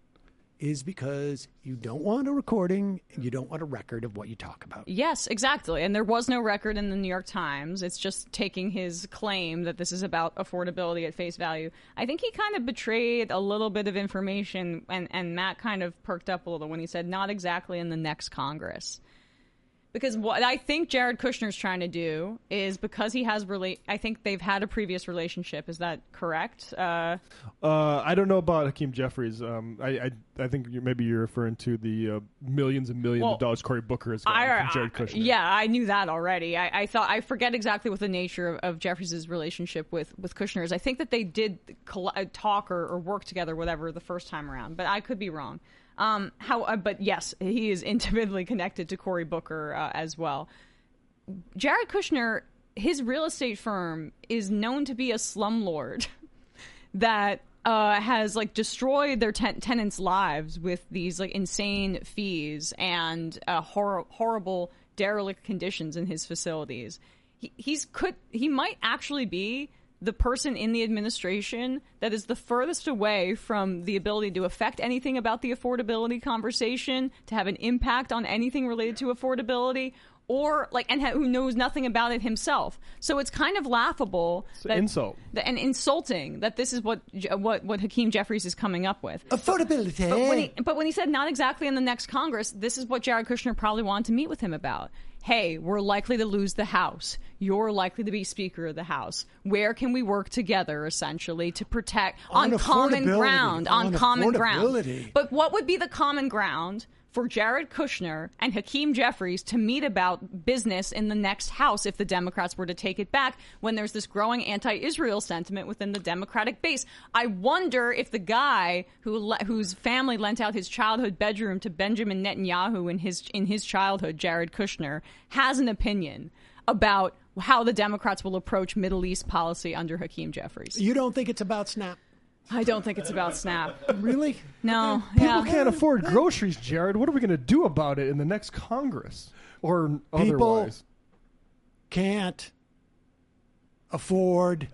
is because you don't want a recording and you don't want a record of what you talk about. Yes, exactly. And there was no record in the New York Times. It's just taking his claim that this is about affordability at face value. I think he kind of betrayed a little bit of information, and, and Matt kind of perked up a little when he said, not exactly in the next Congress. Because what I think Jared Kushner's trying to do is, because he has rela- I think they've had a previous relationship. Is that correct? Uh, uh, I don't know about Hakeem Jeffries. Um, I, I I think you're, maybe you're referring to the uh, millions and millions well, of dollars Cory Booker has gotten I, from Jared Kushner. Yeah, I knew that already. I, I thought I forget exactly what the nature of, of Jeffries' relationship with, with Kushner is. I think that they did coll- talk or, or work together, whatever, the first time around. But I could be wrong. Um, how, uh, but yes, he is intimately connected to Cory Booker uh, as well. Jared Kushner, his real estate firm is known to be a slumlord that uh, has like destroyed their ten- tenants' lives with these like insane fees and uh, hor- horrible derelict conditions in his facilities. He, he's could he might actually be the person in the administration that is the furthest away from the ability to affect anything about the affordability conversation, to have an impact on anything related to affordability, or like, and ha- who knows nothing about it himself. So it's kind of laughable, it's that, an insult, that, and insulting that this is what what what Hakeem Jeffries is coming up with. Affordability. But when he, but when he said not exactly in the next Congress, this is what Jared Kushner probably wanted to meet with him about. Hey, we're likely to lose the House. You're likely to be Speaker of the House. Where can we work together, essentially, to protect on, on common ground? On, on common ground. But what would be the common ground for Jared Kushner and Hakeem Jeffries to meet about business in the next House if the Democrats were to take it back, when there's this growing anti-Israel sentiment within the Democratic base? I wonder if the guy who le- whose family lent out his childhood bedroom to Benjamin Netanyahu in his in his childhood, Jared Kushner, has an opinion about how the Democrats will approach Middle East policy under Hakeem Jeffries. You don't think it's about SNAP? I don't think it's about SNAP. Really? No. People yeah. can't afford groceries, Jared. What are we going to do about it in the next Congress or People otherwise? Can't afford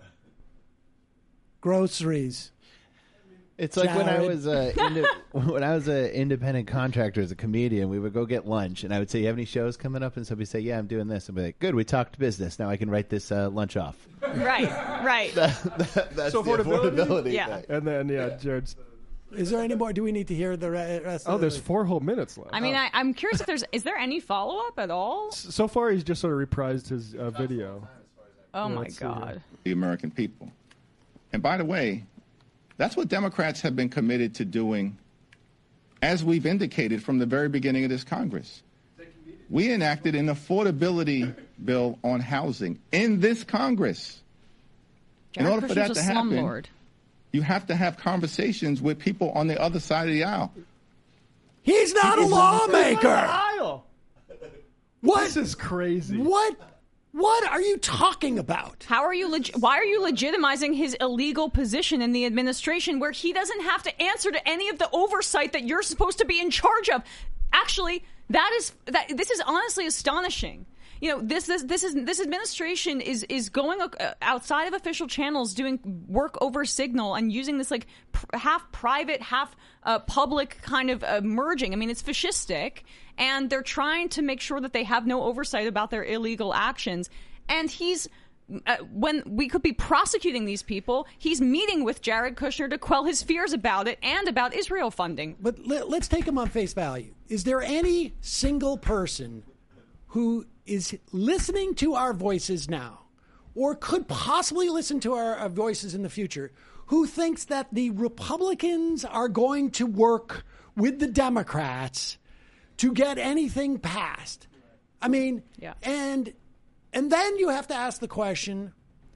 groceries. It's like when I Jared. was a indi- when I was an independent contractor as a comedian, we would go get lunch, and I would say, "You have any shows coming up?" And somebody would say, "Yeah, I'm doing this." I'd be like, "Good, we talked business. Now I can write this uh, lunch off." Right, right. That, that, that's So the affordability? affordability. Yeah. thing. And then, yeah, Jared's. Is there any more? Do we need to hear the re- rest Oh, of there's the... four whole minutes left. I mean, I, I'm curious if there's is there any follow up at all? So far, he's just sort of reprised his uh, video. Oh Yeah, my let's see here. God! The American people. And by the way, that's what Democrats have been committed to doing, as we've indicated from the very beginning of this Congress. We enacted an affordability bill on housing in this Congress. Jared in order for that Kushner's to a happen, slumlord. you have to have conversations with people on the other side of the aisle. He's not a lawmaker. What? This is crazy. What? What are you talking about? How are you? Leg- why are you legitimizing his illegal position in the administration, where he doesn't have to answer to any of the oversight that you're supposed to be in charge of? actually, that is that. This is honestly astonishing. You know, this this this is this administration is is going outside of official channels, doing work over Signal, and using this like pr- half private, half uh, public kind of uh, merging. I mean, it's fascistic, and they're trying to make sure that they have no oversight about their illegal actions. And he's uh, when we could be prosecuting these people, he's meeting with Jared Kushner to quell his fears about it and about Israel funding. But let, let's take him on face value. Is there any single person who is listening to our voices now, or could possibly listen to our, our voices in the future, who thinks that the Republicans are going to work with the Democrats to get anything passed? I mean, yeah. and and then you have to ask the question,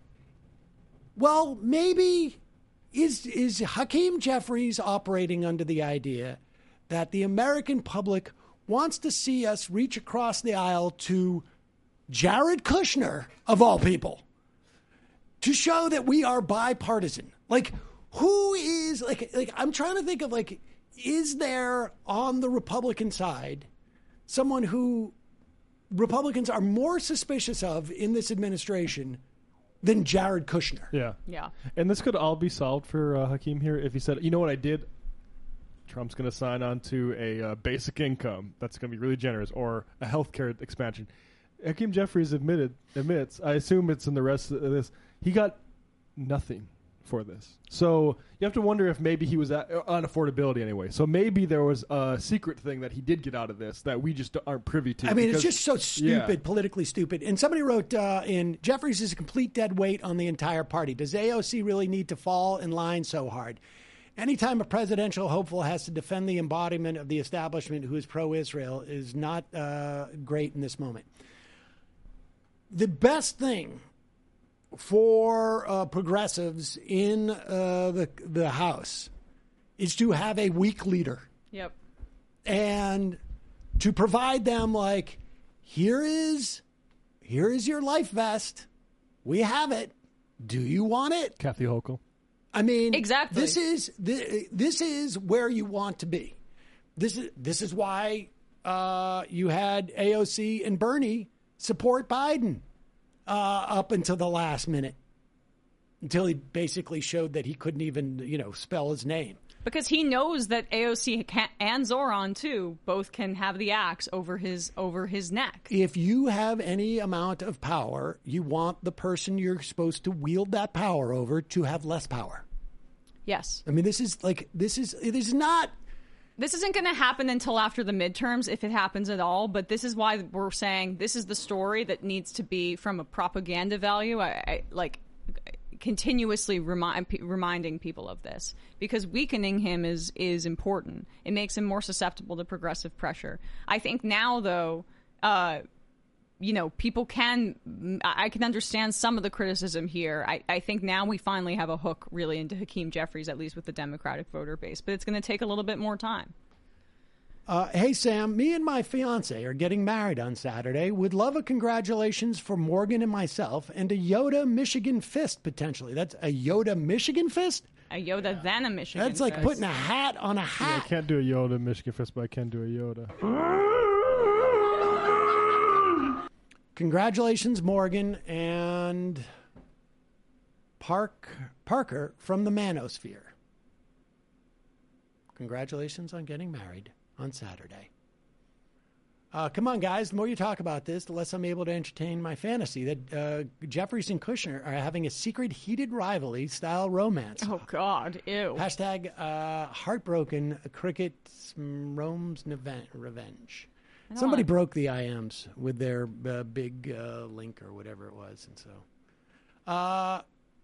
well, maybe is is Hakeem Jeffries operating under the idea that the American public wants to see us reach across the aisle to Jared Kushner, of all people, to show that we are bipartisan? Like, who is, like, like I'm trying to think of, like, is there on the Republican side someone who Republicans are more suspicious of in this administration than Jared Kushner? Yeah. Yeah. And this could all be solved for uh, Hakeem here if he said, you know what I did? Trump's going to sign on to a uh, basic income that's going to be really generous, or a health care expansion. Hakeem Jeffries admitted, admits, I assume it's in the rest of this, he got nothing for this. So you have to wonder if maybe he was at, on affordability anyway. So maybe there was a secret thing that he did get out of this that we just aren't privy to. I mean, because, it's just so stupid, yeah. politically stupid. And somebody wrote uh, in, Jeffries is a complete dead weight on the entire party. Does A O C really need to fall in line so hard? Anytime a presidential hopeful has to defend the embodiment of the establishment who is pro-Israel is not uh, great in this moment. The best thing for uh, progressives in uh, the the House is to have a weak leader. Yep. And to provide them, like, here is here is your life vest. We have it. Do you want it? Kathy Hochul. I mean, exactly. This is this, this is where you want to be. This is this is why uh, you had A O C and Bernie support Biden uh, up until the last minute, until he basically showed that he couldn't even, you know, spell his name. Because he knows that A O C can, and Zoran too both can have the axe over his over his neck. If you have any amount of power, you want the person you're supposed to wield that power over to have less power. Yes. I mean, this is like this is it is not. This isn't going to happen until after the midterms, if it happens at all. But this is why we're saying this is the story that needs to be, from a propaganda value, I, I like continuously remind, reminding people of this, because weakening him is is important. It makes him more susceptible to progressive pressure. I think now, though, uh, you know, people can, I can understand some of the criticism here. I, I think now we finally have a hook really into Hakeem Jeffries, at least with the Democratic voter base, but it's going to take a little bit more time. Uh, hey, Sam, me and my fiance are getting married on Saturday. Would love a congratulations for Morgan and myself, and a Yoda Michigan fist, potentially. That's a Yoda Michigan fist? A Yoda, then a Michigan That's like fist. putting a hat on a hat. Yeah, I can't do a Yoda Michigan fist, but I can do a Yoda. Congratulations, Morgan and Park Parker from the Manosphere. Congratulations on getting married on Saturday. Uh, come on, guys. The more you talk about this, the less I'm able to entertain my fantasy that uh, Jeffries and Kushner are having a secret heated rivalry style romance. Oh, God. Ew. Hashtag uh, heartbroken cricket roams revenge. Somebody wanna... broke the I Ms with their uh, big uh, link or whatever it was. And so uh,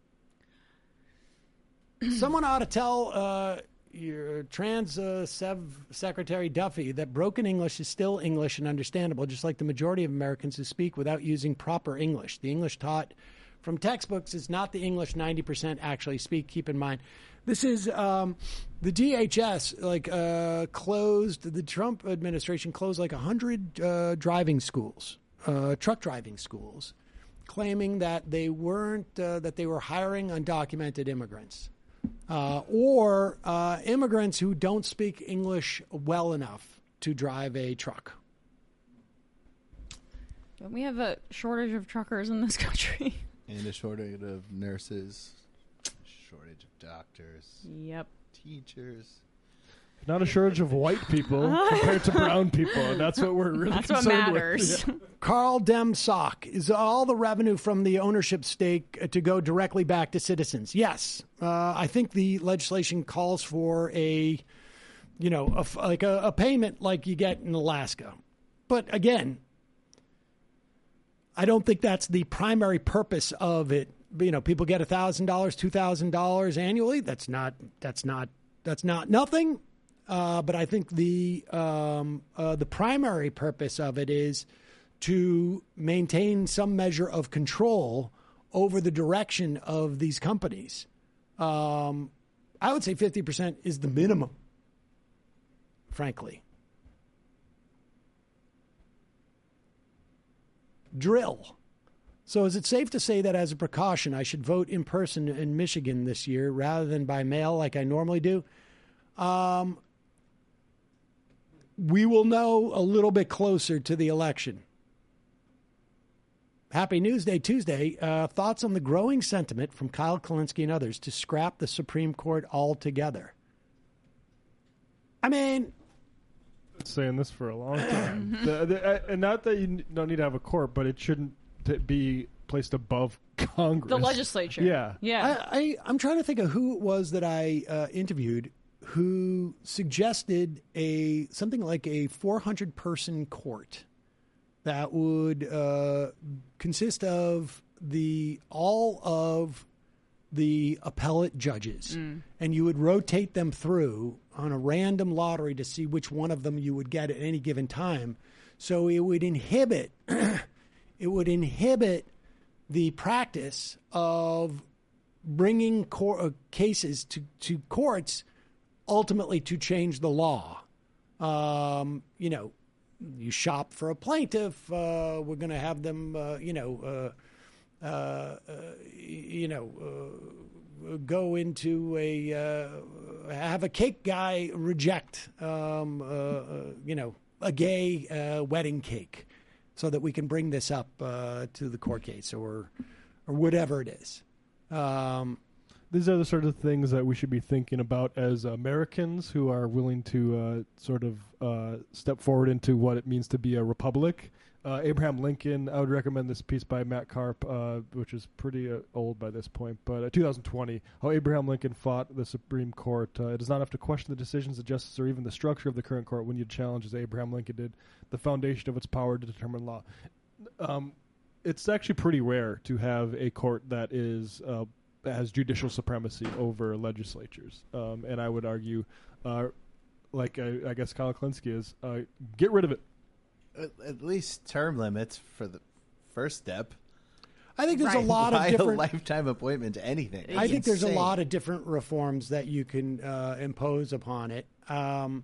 someone ought to tell uh, your trans uh, Sev Secretary Duffy that broken English is still English and understandable, just like the majority of Americans who speak without using proper English. The English taught from textbooks is not the English ninety percent actually speak. Keep in mind. This is um, the D H S, like, uh, closed, the Trump administration closed like one hundred uh, driving schools, uh, truck driving schools, claiming that they weren't, uh, that they were hiring undocumented immigrants uh, or uh, immigrants who don't speak English well enough to drive a truck. Don't we have a shortage of truckers in this country? And a shortage of nurses, shortage of doctors. Yep. Teachers. Not a shortage of white people compared to brown people. And that's what we're really That's what concerned matters. with. Yeah. Carl Dem Sock, is all the revenue from the ownership stake to go directly back to citizens? Yes. Uh, I think the legislation calls for a, you know, a, like a, a payment like you get in Alaska. But again, I don't think that's the primary purpose of it. You know, people get one thousand dollars, two thousand dollars annually. That's not, that's not, that's not nothing. Uh, but I think the um, uh, the primary purpose of it is to maintain some measure of control over the direction of these companies. Um, I would say fifty percent is the minimum, frankly. Drill. So is it safe to say that as a precaution, I should vote in person in Michigan this year rather than by mail like I normally do? Um, we will know a little bit closer to the election. Happy Newsday Tuesday. Uh, thoughts on the growing sentiment from Kyle Kulinski and others to scrap the Supreme Court altogether? I mean, Been saying this for a long time. the, the, uh, and not that you don't need to have a court, but it shouldn't t- be placed above Congress. The legislature. Yeah. Yeah. I, I, I'm trying to think of who it was that I uh, interviewed who suggested a something like a four hundred person court that would uh, consist of the all of the appellate judges, Mm. and you would rotate them through on a random lottery to see which one of them you would get at any given time. So it would inhibit it would inhibit the practice of bringing cor- uh, cases to, to courts ultimately to change the law. Um, you know, you shop for a plaintiff, uh, we're going to have them, uh, you know, uh, uh, uh, you know, uh, go into a, uh, have a cake guy reject, um, uh, uh, you know, a gay uh, wedding cake so that we can bring this up uh, to the court case or, or whatever it is. Um, These are the sort of things that we should be thinking about as Americans who are willing to uh, sort of uh, step forward into what it means to be a republic. Uh, Abraham Lincoln, I would recommend this piece by Matt Karp, uh, which is pretty uh, old by this point, but uh, two thousand twenty, how Abraham Lincoln fought the Supreme Court. Uh, it does not have to question the decisions of justice or even the structure of the current court when you challenge, as Abraham Lincoln did, the foundation of its power to determine law. Um, it's actually pretty rare to have a court that is uh, has judicial supremacy over legislatures. Um, and I would argue, uh, like I, I guess Kyle Kulinski is, uh, get rid of it. At, at least term limits for the first step. I think there's Right. a lot Why of different a lifetime appointment to anything. I think there's a Insane. lot of different reforms that you can uh, impose upon it. Um,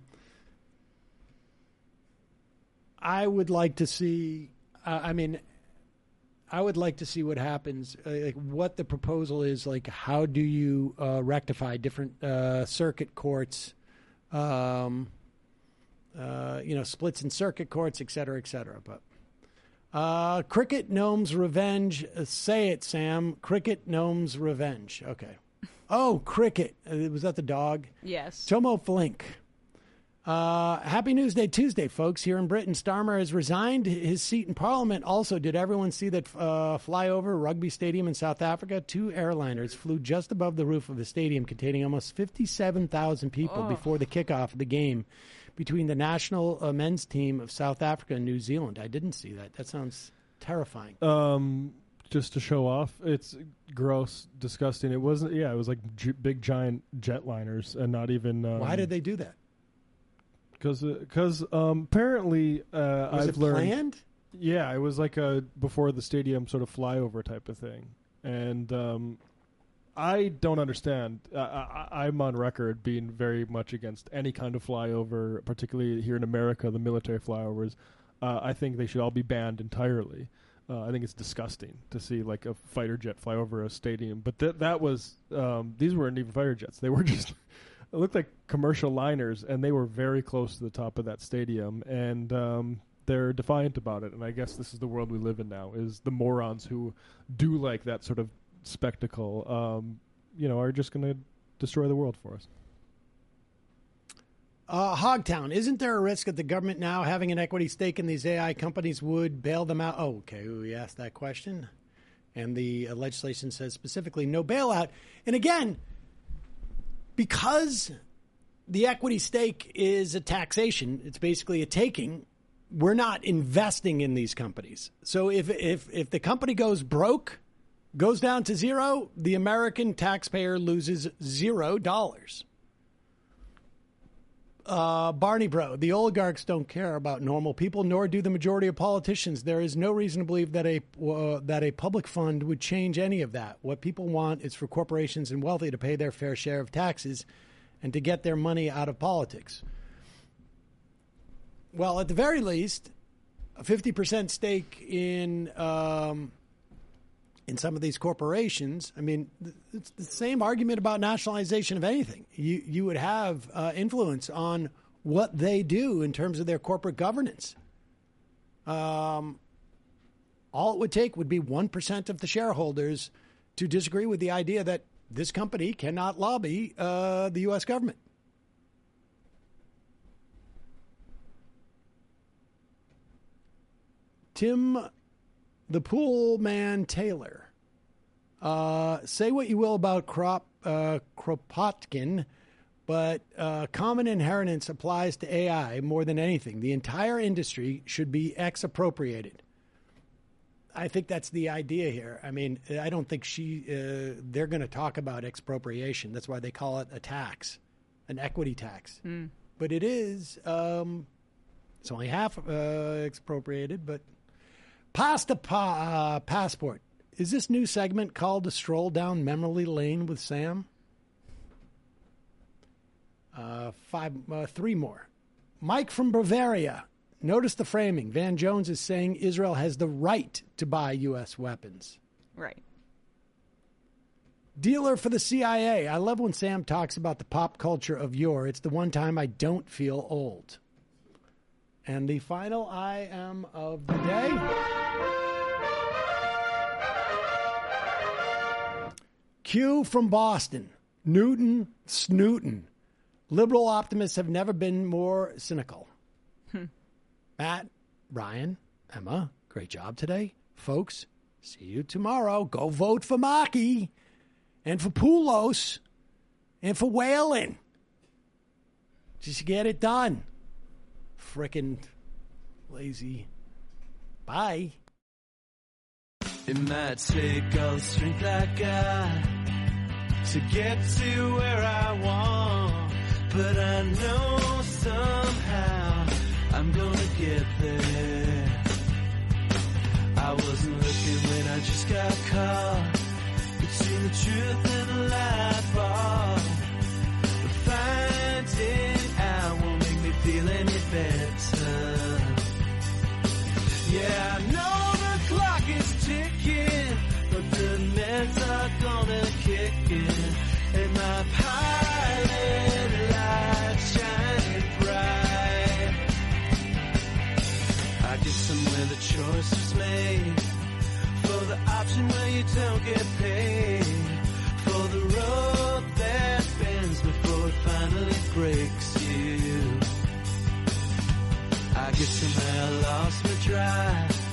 I would like to see. Uh, I mean, I would like to see what happens. Uh, like what the proposal is. Like, how do you uh, rectify different uh, circuit courts? Um, uh, you know, splits in circuit courts, et cetera, et cetera. But. Uh, Cricket Gnome's Revenge. Uh, say it, Sam. Cricket Gnome's Revenge. Okay. Oh, Cricket. Uh, was that the dog? Yes. Tomo Flink. Uh, Happy Newsday Tuesday, folks. Here in Britain, Starmer has resigned his seat in Parliament. Also, did everyone see that uh, flyover rugby stadium in South Africa? Two airliners flew just above the roof of the stadium containing almost fifty-seven thousand people Oh. before the kickoff of the game between the national uh, men's team of South Africa and New Zealand. I didn't see that. That sounds terrifying. Um, just to show off, it's gross, disgusting. It wasn't. Yeah, it was like j- big giant jetliners, and not even. Um, Why did they do that? Because because um, apparently uh, Was I've it learned. planned? Yeah, it was like a before the stadium sort of flyover type of thing, and um, I don't understand. I, I, I'm on record being very much against any kind of flyover, particularly here in America, the military flyovers. Uh, I think they should all be banned entirely. Uh, I think it's disgusting to see like a fighter jet fly over a stadium. But th- that was um, these weren't even fighter jets; they were just it looked like commercial liners, and they were very close to the top of that stadium, and um, they're defiant about it. And I guess this is the world we live in now, is the morons who do like that sort of spectacle, um, you know, are just going to destroy the world for us. Uh, Hogtown, isn't there a risk that the government now having an equity stake in these A I companies would bail them out? Oh, okay, we asked that question. And the uh, legislation says specifically no bailout. And again, because the equity stake is a taxation, it's basically a taking, we're not investing in these companies. So if if if the company goes broke, goes down to zero, the American taxpayer loses zero dollars. Uh, Barney Bro, the oligarchs don't care about normal people, nor do the majority of politicians. There is no reason to believe that a uh, that a public fund would change any of that. What people want is for corporations and wealthy to pay their fair share of taxes and to get their money out of politics. Well, at the very least, a fifty percent stake in um, in some of these corporations. I mean, it's the same argument about nationalization of anything. You you would have uh, influence on what they do in terms of their corporate governance. Um, all it would take would be one percent of the shareholders to disagree with the idea that this company cannot lobby uh, the U S government. Tim the Pool Man Taylor. Uh, say what you will about Krop, uh, Kropotkin, but uh, common inheritance applies to A I more than anything. The entire industry should be expropriated. I think that's the idea here. I mean, I don't think she. Uh, they're going to talk about expropriation. That's why they call it a tax, an equity tax. Mm. But it is. Um, it's only half uh, expropriated, but. Pasta pa- uh, Passport. Is this new segment called A Stroll Down Memory Lane with Sam? Uh, five, uh, three more. Mike from Bavaria. Notice the framing. Van Jones is saying Israel has the right to buy U S weapons. Right. Dealer for the C I A. I love when Sam talks about the pop culture of yore. It's the one time I don't feel old. And the final I am of the day. Q from Boston. Newton Snooten. Liberal optimists have never been more cynical. Hmm. Matt, Ryan, Emma, great job today. Folks, see you tomorrow. Go vote for Maki and for Poulos and for Whalen. Just get it done. Frickin' lazy. Bye. It might take all the strength I got to get to where I want, but I know somehow I'm gonna get there. I wasn't looking when I just got caught between the truth and the lie bar, but finding out won't make me feel any better. Yeah, I know the clock is ticking, but the nets are gonna kick in, and my pilot light shining bright. I guess somewhere the choice was made for the option where you don't get paid, for the road that bends before it finally breaks you. I guess somehow I lost my drive